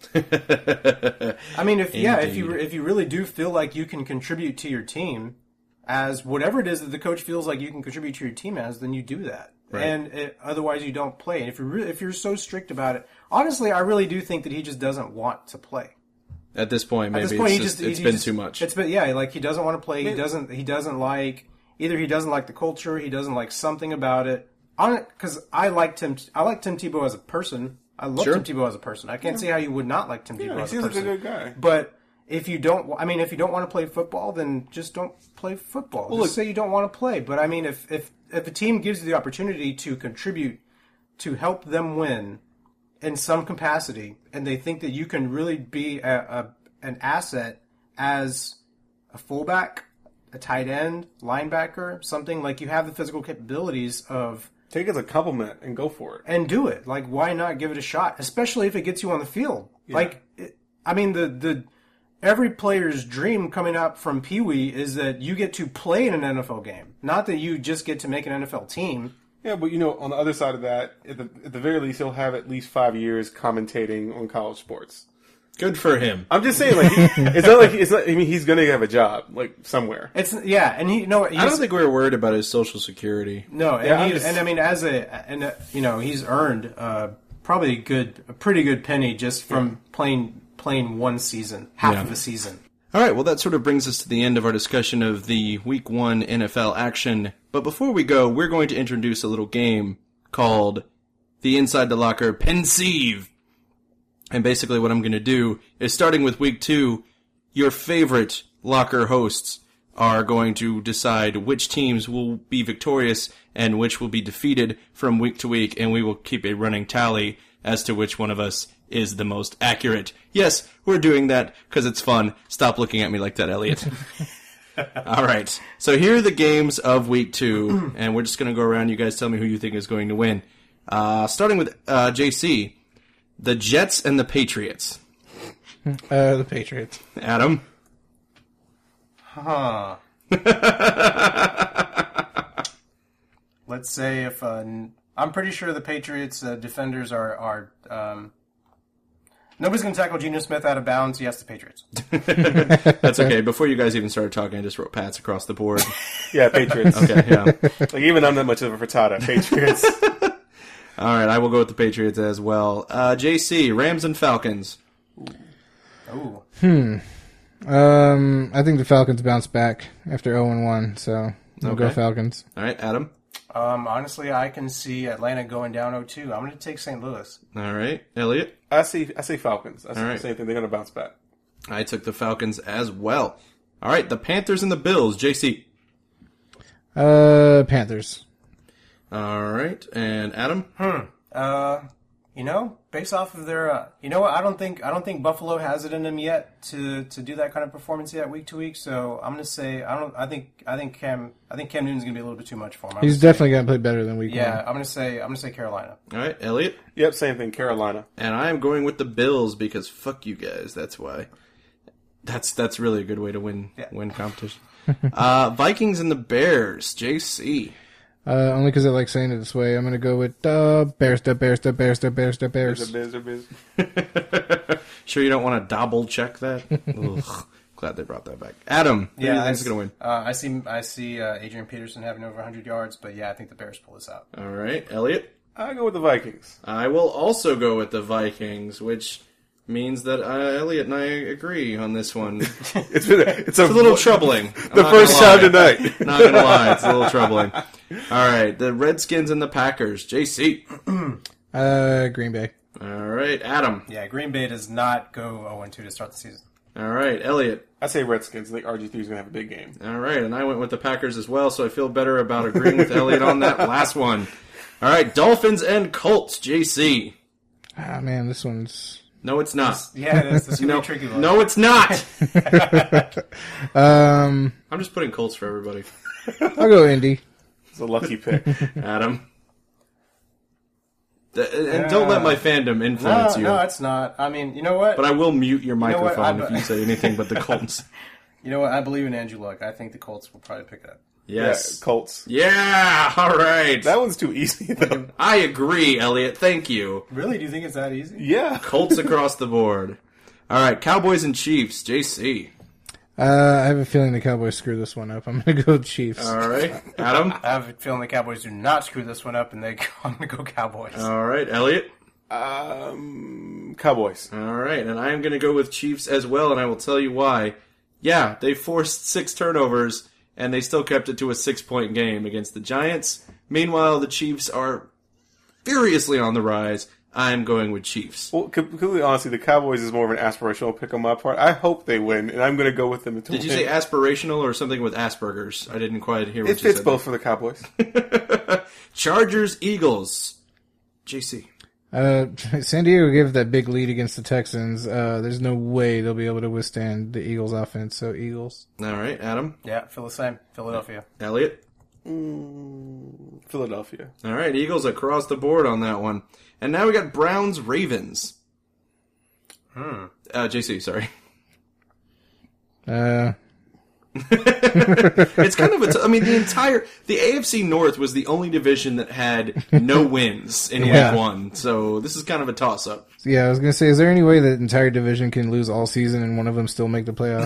I mean, if yeah, if you Indeed. if you really do feel like you can contribute to your team as whatever it is that the coach feels like you can contribute to your team as, then you do that. Right. And it, otherwise, you don't play. And if you really, if you're so strict about it, honestly, I really do think that he just doesn't want to play. At this point, maybe At this point, it's he just, just it's he been just- too much. It's been yeah, like he doesn't want to play. He doesn't. He doesn't like either. He doesn't like the culture. He doesn't like something about it. On it because I like Tim. I like Tim Tebow as a person. I love Sure. Tim Tebow as a person. I can't see how you would not like Tim Tebow Yeah, he as a seems like person. a good guy. But if you don't, I mean, if you don't want to play football, then just don't play football. just look- say you don't want to play. But I mean, if if if a team gives you the opportunity to contribute to help them win in some capacity, and they think that you can really be a, a an asset as a fullback, a tight end, linebacker, something like you have the physical capabilities of. Take it as a compliment and go for it. And do it. Like, why not give it a shot? Especially if it gets you on the field. Like, it, I mean, the the every player's dream coming up from Pee Wee is that you get to play in an N F L game, not that you just get to make an N F L team. Yeah, but you know, on the other side of that, at the, at the very least, he'll have at least five years commentating on college sports. Good for him. I'm just saying, like, he, it's not like it's not. I mean, he's going to have a job like somewhere. It's yeah, and he no, I don't think we were worried about his social security. no, and, Yeah, I'm he, just- and I mean, as a and uh, you know, he's earned uh, probably a good, a pretty good penny just from playing playing one season, half Yeah. of a season. All right, well, that sort of brings us to the end of our discussion of the Week One N F L action. But before we go, we're going to introduce a little game called the Inside the Locker Pensieve. And basically what I'm going to do is, starting with Week Two, your favorite locker hosts are going to decide which teams will be victorious and which will be defeated from week to week, and we will keep a running tally as to which one of us is the most accurate. Yes, we're doing that because it's fun. Stop looking at me like that, Elliot. All right. So here are the games of week two, and we're just going to go around. You guys tell me who you think is going to win. Uh, starting with uh, J C, the Jets and the Patriots. Uh, the Patriots. Adam? Huh. Let's say if uh, I'm pretty sure the Patriots uh, defenders are are um, Nobody's going to tackle Geno Smith out of bounds. Yes, the Patriots. That's okay. Before you guys even started talking, I just wrote Pats across the board. Yeah, Patriots. Okay, yeah. Like, even I'm not much of a frittata. Patriots. All right, I will go with the Patriots as well. Uh, J C, Rams and Falcons. Ooh. Hmm. Um, I think the Falcons bounce back after oh and one, so I'll go Okay. Falcons. All right, Adam. Um, honestly, I can see Atlanta going down oh two. I'm going to take Saint Louis. All right, Elliot. I see. I say Falcons. I see All right. the same thing. They're going to bounce back. I took the Falcons as well. All right, the Panthers and the Bills. J C. Uh, Panthers. All right, and Adam. Uh, you know, based off of their, uh, you know what? I don't think I don't think Buffalo has it in them yet to, to do that kind of performance yet week to week. So I'm going to say I don't. I think I think Cam I think Cam Newton's going to be a little bit too much for him. I'm He's gonna say- definitely going to play better than week Yeah, one. I'm going to say I'm going to say Carolina. All right, Elliot. Yep, same thing. Carolina. And I am going with the Bills because fuck you guys. That's why. That's that's really a good way to win Yeah. win competition. uh, Vikings and the Bears. J C. Uh, only because I like saying it this way. I'm going to go with uh, Bears, the Bears, the Bears, the Bears, the Bears. Biz, biz, biz. Sure you don't want to double check that? Ugh, glad they brought that back. Adam, who do you Yeah, I, think's going to win? Uh, I see I see uh, Adrian Peterson having over one hundred yards, but yeah, I think the Bears pull this out. All right, Elliot. I go with the Vikings. I will also go with the Vikings, which means that uh, Elliot and I agree on this one. It's It's, been a, it's, a, a little troubling. I'm The not first gonna time lie. tonight. Not gonna lie, it's a little troubling. All right, the Redskins and the Packers. J C. Uh, Green Bay. All right, Adam. Yeah, Green Bay does not go oh and two to start the season. All right, Elliot. I say Redskins. I think R G three is going to have a big game. All right, and I went with the Packers as well, so I feel better about agreeing with Elliot on that last one. All right, Dolphins and Colts. J C. Ah, man, this one's... No, it's not. Yeah, that's, that's gonna No, be a tricky one. no, it's not. Um, I'm just putting Colts for everybody. I'll go Indy. It's a lucky pick. Adam. Th- And don't let my fandom no, influence you. no, it's not. I mean, you know what? But I will mute your know what? microphone I'm- if you say anything but the Colts. You know what? I believe in Andrew Luck. I think the Colts will probably pick it up. Yes. Yeah, Colts. Yeah, all right. That one's too easy, though. I agree, Elliot. Thank you. Really? Do you think it's that easy? Yeah. Colts across the board. All right, Cowboys and Chiefs. J C. Uh, I have a feeling the Cowboys screw this one up. I'm going to go Chiefs. All right, Adam. I have a feeling the Cowboys do not screw this one up, and they I'm gonna go Cowboys. All right, Elliot. Um, Cowboys. All right, and I am going to go with Chiefs as well, and I will tell you why. Yeah, they forced six turnovers, and they still kept it to a six-point game against the Giants. Meanwhile, the Chiefs are furiously on the rise. I'm going with Chiefs. Well, completely honestly, the Cowboys is more of an aspirational pick on my part. I hope they win, and I'm going to go with them. To Did you win. say aspirational or something with Asperger's? I didn't quite hear what It you fits said. both for the Cowboys. Chargers, Eagles. J C. Uh, San Diego gave that big lead against the Texans. Uh, there's no way they'll be able to withstand the Eagles' offense, so Eagles. All right, Adam. Yeah, feel the same. Philadelphia. Elliot. Mm, Philadelphia. All right, Eagles across the board on that one. And now we got Browns, Ravens. Hmm. Uh, J C, sorry. Uh, It's kind of a. T- I mean, the entire the A F C North was the only division that had no wins in Yeah. week one. So this is kind of a toss up. yeah, I was going to say, is there any way that entire division can lose all season and one of them still make the playoff?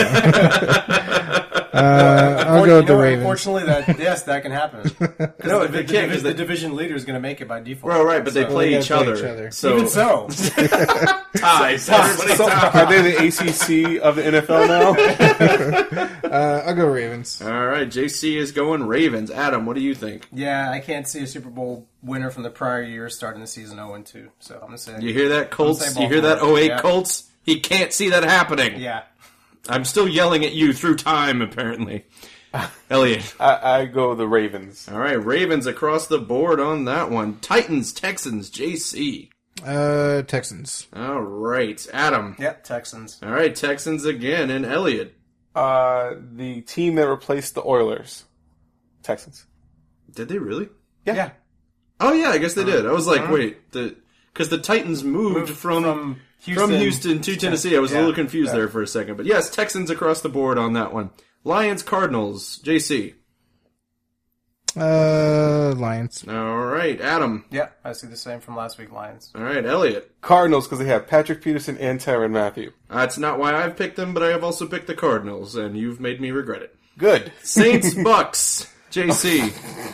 Uh, uh, I'll go with You the know, Ravens. Unfortunately, that yes, that can happen. No, the, they the, can't, the, 'cause the they- division leader is going to make it by default. Well, right, but they So- play, they each, play other, each other. So Even so, ties. Everybody So, ties. are they the A C C of the N F L now? Uh, I'll go Ravens. All right, J C is going Ravens. Adam, what do you think? yeah, I can't see a Super Bowl winner from the prior year starting the season oh and two. So I'm going to say, You hear that, Colts? say You hear that, Baltimore. oh eight Yeah. Colts? He can't see that happening. yeah. I'm still yelling at you through time, apparently. Elliot. I, I go the Ravens. All right, Ravens across the board on that one. Titans, Texans, J C. Uh, Texans. All right, Adam. Yep, Texans. All right, Texans again, and Elliot. Uh, the team that replaced the Oilers. Texans. Did they really? Yeah. Oh yeah, I guess they did. I was like, wait, the because the Titans moved, Moved from from from Houston, Houston to Tennessee. I was a Yeah. little confused Yeah. there for a second, but yes, Texans across the board on that one. Lions, Cardinals, J C. Uh, Lions. All right, Adam. Yeah, I see the same from last week, Lions. All right, Elliot. Cardinals, because they have Patrick Peterson and Tyrann Mathieu. That's not why I've picked them, but I have also picked the Cardinals, and you've made me regret it. Good. Saints, Bucks. J C.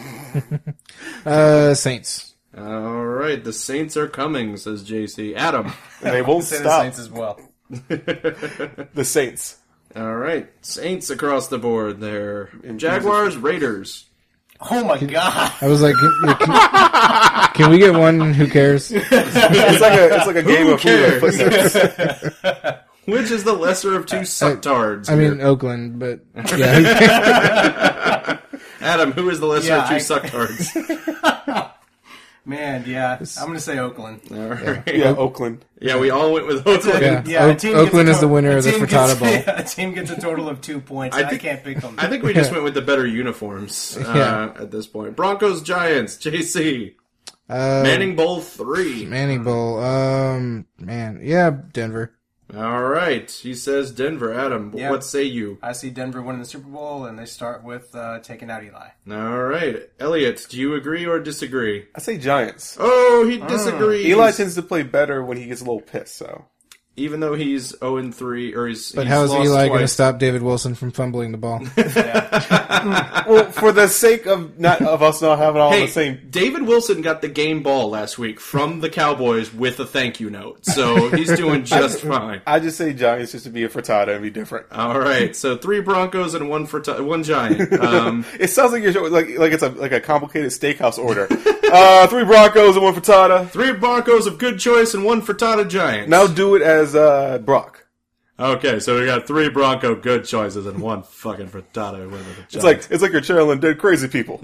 Uh, Saints. All right, the Saints are coming, says J C. Adam. And they won't Say the stop. Saints as well. The Saints. All right, Saints across the board there. Jaguars, Raiders. Oh my god! I was like, can, can, can we get one? Who cares? It's like a it's like a game Who of who the cares? footnotes. Which is the lesser of two sucktards? I mean, here? Oakland, but yeah. Who cares? Adam, who is the lesser Yeah, of two I- sucktards? Man, yeah, I'm gonna say Oakland. All right. Yeah, Oakland. Yeah, we all went with Oakland. Yeah. Yeah, Oak- a team gets Oakland a is the to- winner a of the team Frittata gets- Bowl. Yeah, a team gets a total of two points. I I, think- can't pick them. I think we just went with the better uniforms uh, Yeah. at this point. Broncos, Giants, J C. Uh, Manning Bowl three. Manning Bowl. Um, man, yeah, Denver. All right. He says Denver. Adam, Yeah. what say you? I see Denver winning the Super Bowl, and they start with uh, taking out Eli. All right. Elliot, do you agree or disagree? I say Giants. Oh, he disagrees. Eli tends to play better when he gets a little pissed, so. Even though he's oh and three, or he's But he's how is lost Eli going to twice. stop David Wilson from fumbling the ball? Well, for the sake of not of us not having all Hey, the same. David Wilson got the game ball last week from the Cowboys with a thank you note, so he's doing just fine. I just say Giants just to be a frittata and be different. All right, so three Broncos and one for one Giant. Um, It sounds like you're like like it's a like a complicated steakhouse order. uh, three Broncos and one frittata. three Broncos of good choice and one Frittata Giants. Now do it as uh, Brock. Okay, so we got three Bronco good choices and one fucking Frittata with a Giant. It's like it's like you're channeling dead crazy people.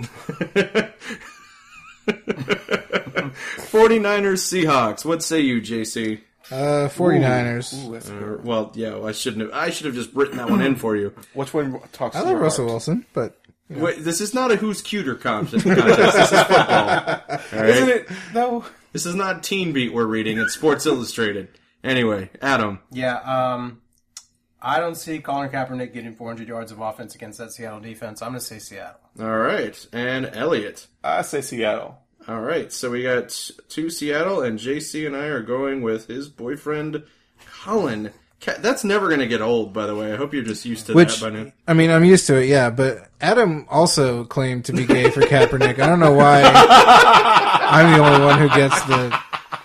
forty-niners, Seahawks. What say you, J C? Uh, 49ers. Ooh, that's Uh, good. well, yeah, I shouldn't have. I should have just written that one in for you. Which one talks? I to like your Russell heart? Wilson, but Wait, this is not a who's cuter contest. contest. This is football. All right? Isn't it? No. This is not Teen Beat we're reading. It's Sports Illustrated. Anyway, Adam. Yeah, um, I don't see Colin Kaepernick getting four hundred yards of offense against that Seattle defense. I'm going to say Seattle. All right, and Elliot. I say Seattle. All right, so we got two Seattle, and J C and I are going with his boyfriend, Colin. Ca- That's never going to get old, by the way. I hope you're just used to which that by now. I mean, I'm used to it. Yeah, but Adam also claimed to be gay for Kaepernick. I don't know why. I'm the only one who gets the.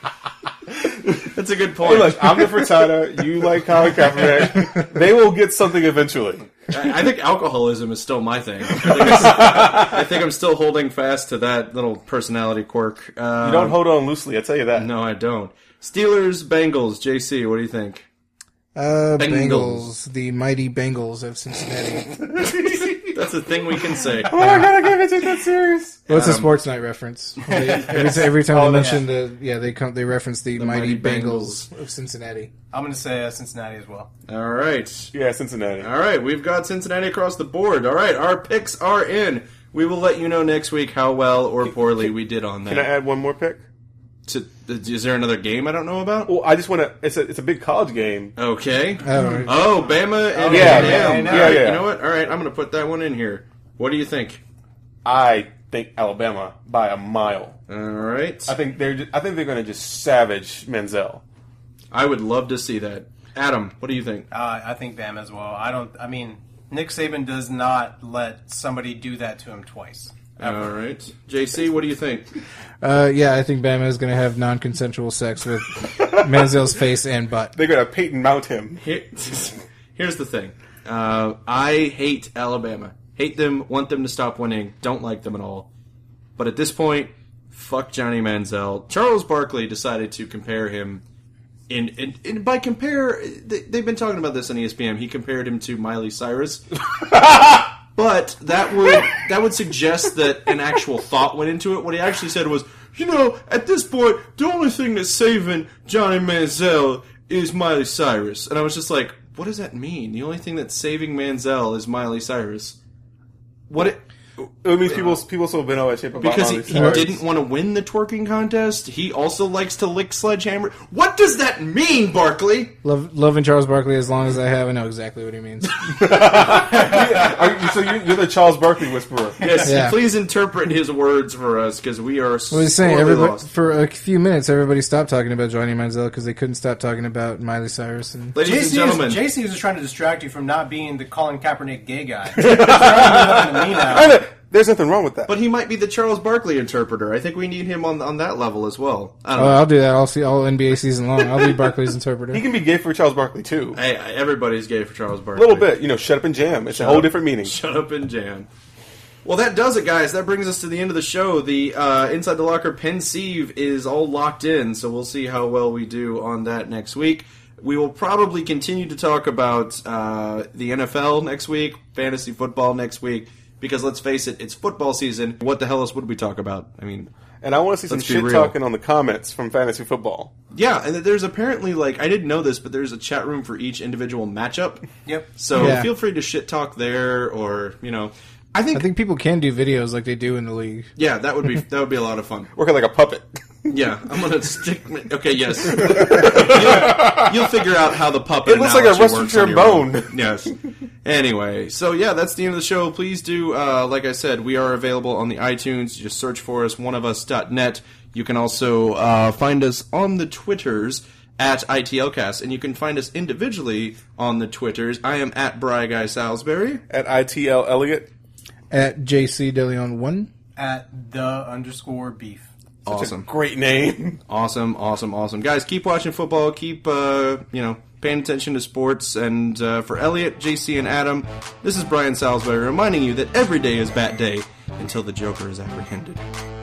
That's a good Hey, point. look, I'm the frittata. You like Colin Kaepernick. They will get something eventually. I I think alcoholism is still my thing. I think, it's- I think I'm still holding fast to that little personality quirk. Um, You don't hold on loosely. I tell you that. No, I don't. Steelers, Bengals. J C, what do you think? Uh, Bengals. Bengals, the mighty Bengals of Cincinnati. That's a thing we can say. Oh, I gotta give it to that serious. What's a Um, sports night reference? They- every, ti- every time Oh, they yeah. mention the yeah, they come they reference the, mighty, mighty Bengals. Bengals of Cincinnati. I'm going to say uh, Cincinnati as well. All right. Yeah, Cincinnati. All right, we've got Cincinnati across the board. All right, our picks are in. We will let you know next week how well or poorly we did on Can I that. add one more pick? To- Is there another game I don't know about? Well, I just want to. It's a it's a big college game. Okay. Oh, Oh, Bama and yeah, A and M. yeah, All yeah, right, yeah. You know what? All right, I'm going to put that one in here. What do you think? I think Alabama by a mile. All right. I think they're. Just, I think they're going to just savage Menzel. I would love to see that. Adam, what do you think? Uh, I think Bama as well. I don't. I mean, Nick Saban does not let somebody do that to him twice. All right. J C, what do you think? Uh, yeah, I think Bama is going to have non-consensual sex with Manziel's face and butt. They're going to Peyton Mount him. Here, here's the thing. Uh, I hate Alabama. Hate them, want them to stop winning, don't like them at all. But at this point, fuck Johnny Manziel. Charles Barkley decided to compare him in, in, in by compare, they, they've been talking about this on E S P N. He compared him to Miley Cyrus. But that would that would suggest that an actual thought went into it. What he actually said was, you know, at this point, the only thing that's saving Johnny Manziel is Miley Cyrus. And I was just like, what does that mean? The only thing that's saving Manziel is Miley Cyrus. What? It, It means people people still been all that shit about Because he, Miley he Cyrus. didn't want to win the twerking contest. He also likes to lick Sledgehammer. What does that mean, Barkley? Love, loving Charles Barkley as long as I have, I know exactly what he means. Are you, so you're, you're the Charles Barkley whisperer. Yes, Yeah. please interpret his words for us because we are. Well, he's saying sorely everybody, lost. for a few minutes, everybody stopped talking about Johnny Manziel because they couldn't stop talking about Miley Cyrus. And Ladies J and C gentlemen, is, J C was trying to distract you from not being the Colin Kaepernick gay guy. He's trying to be looking at me now. I know, there's nothing wrong with that. but he might be the Charles Barkley interpreter. I think we need him on on that level as well. I don't oh, know. I'll do that. I'll see all N B A season long. I'll be Barkley's interpreter. He can be gay for Charles Barkley too. Hey, everybody's gay for Charles A Barkley. little bit, you know. Shut up and jam. It's a whole different meaning. Shut up and jam. Well, that does it, guys. That brings us to the end of the show. The uh, Inside the Locker Pensieve is all locked in, so we'll see how well we do on that next week. We will probably continue to talk about uh, the N F L next week, fantasy football next week, because let's face it, it's football season. What the hell else would we talk about? I mean, And I want to see some Let's be shit real. talking on the comments from fantasy football. yeah, and there's apparently, like, I didn't know this, but there's a chat room for each individual matchup. Yep. So Yeah. feel free to shit talk there, or, you know, I think, I think people can do videos like they do in the league. yeah, that would be that would be a lot of fun. Working like a puppet. Yeah, I'm gonna stick. My, okay, yes, you'll, you'll figure out how the puppet. It looks like a analogy rusted works on your your bone. own. Yes. Anyway, so yeah, that's the end of the show. Please do, uh, like I said, we are available on the iTunes. Just search for us, one of us dot net. You can also uh, find us on the Twitters at I T L cast, and you can find us individually on the Twitters. I am at Bry Guy Salisbury. At I T L Elliott. At J C DeLeon one. At the underscore beef. Awesome. Great name. Awesome, awesome, awesome. Guys, keep watching football. Keep, uh, you know, paying attention to sports. And uh, for Elliot, J C, and Adam, this is Brian Salisbury reminding you that every day is bat day until the Joker is apprehended.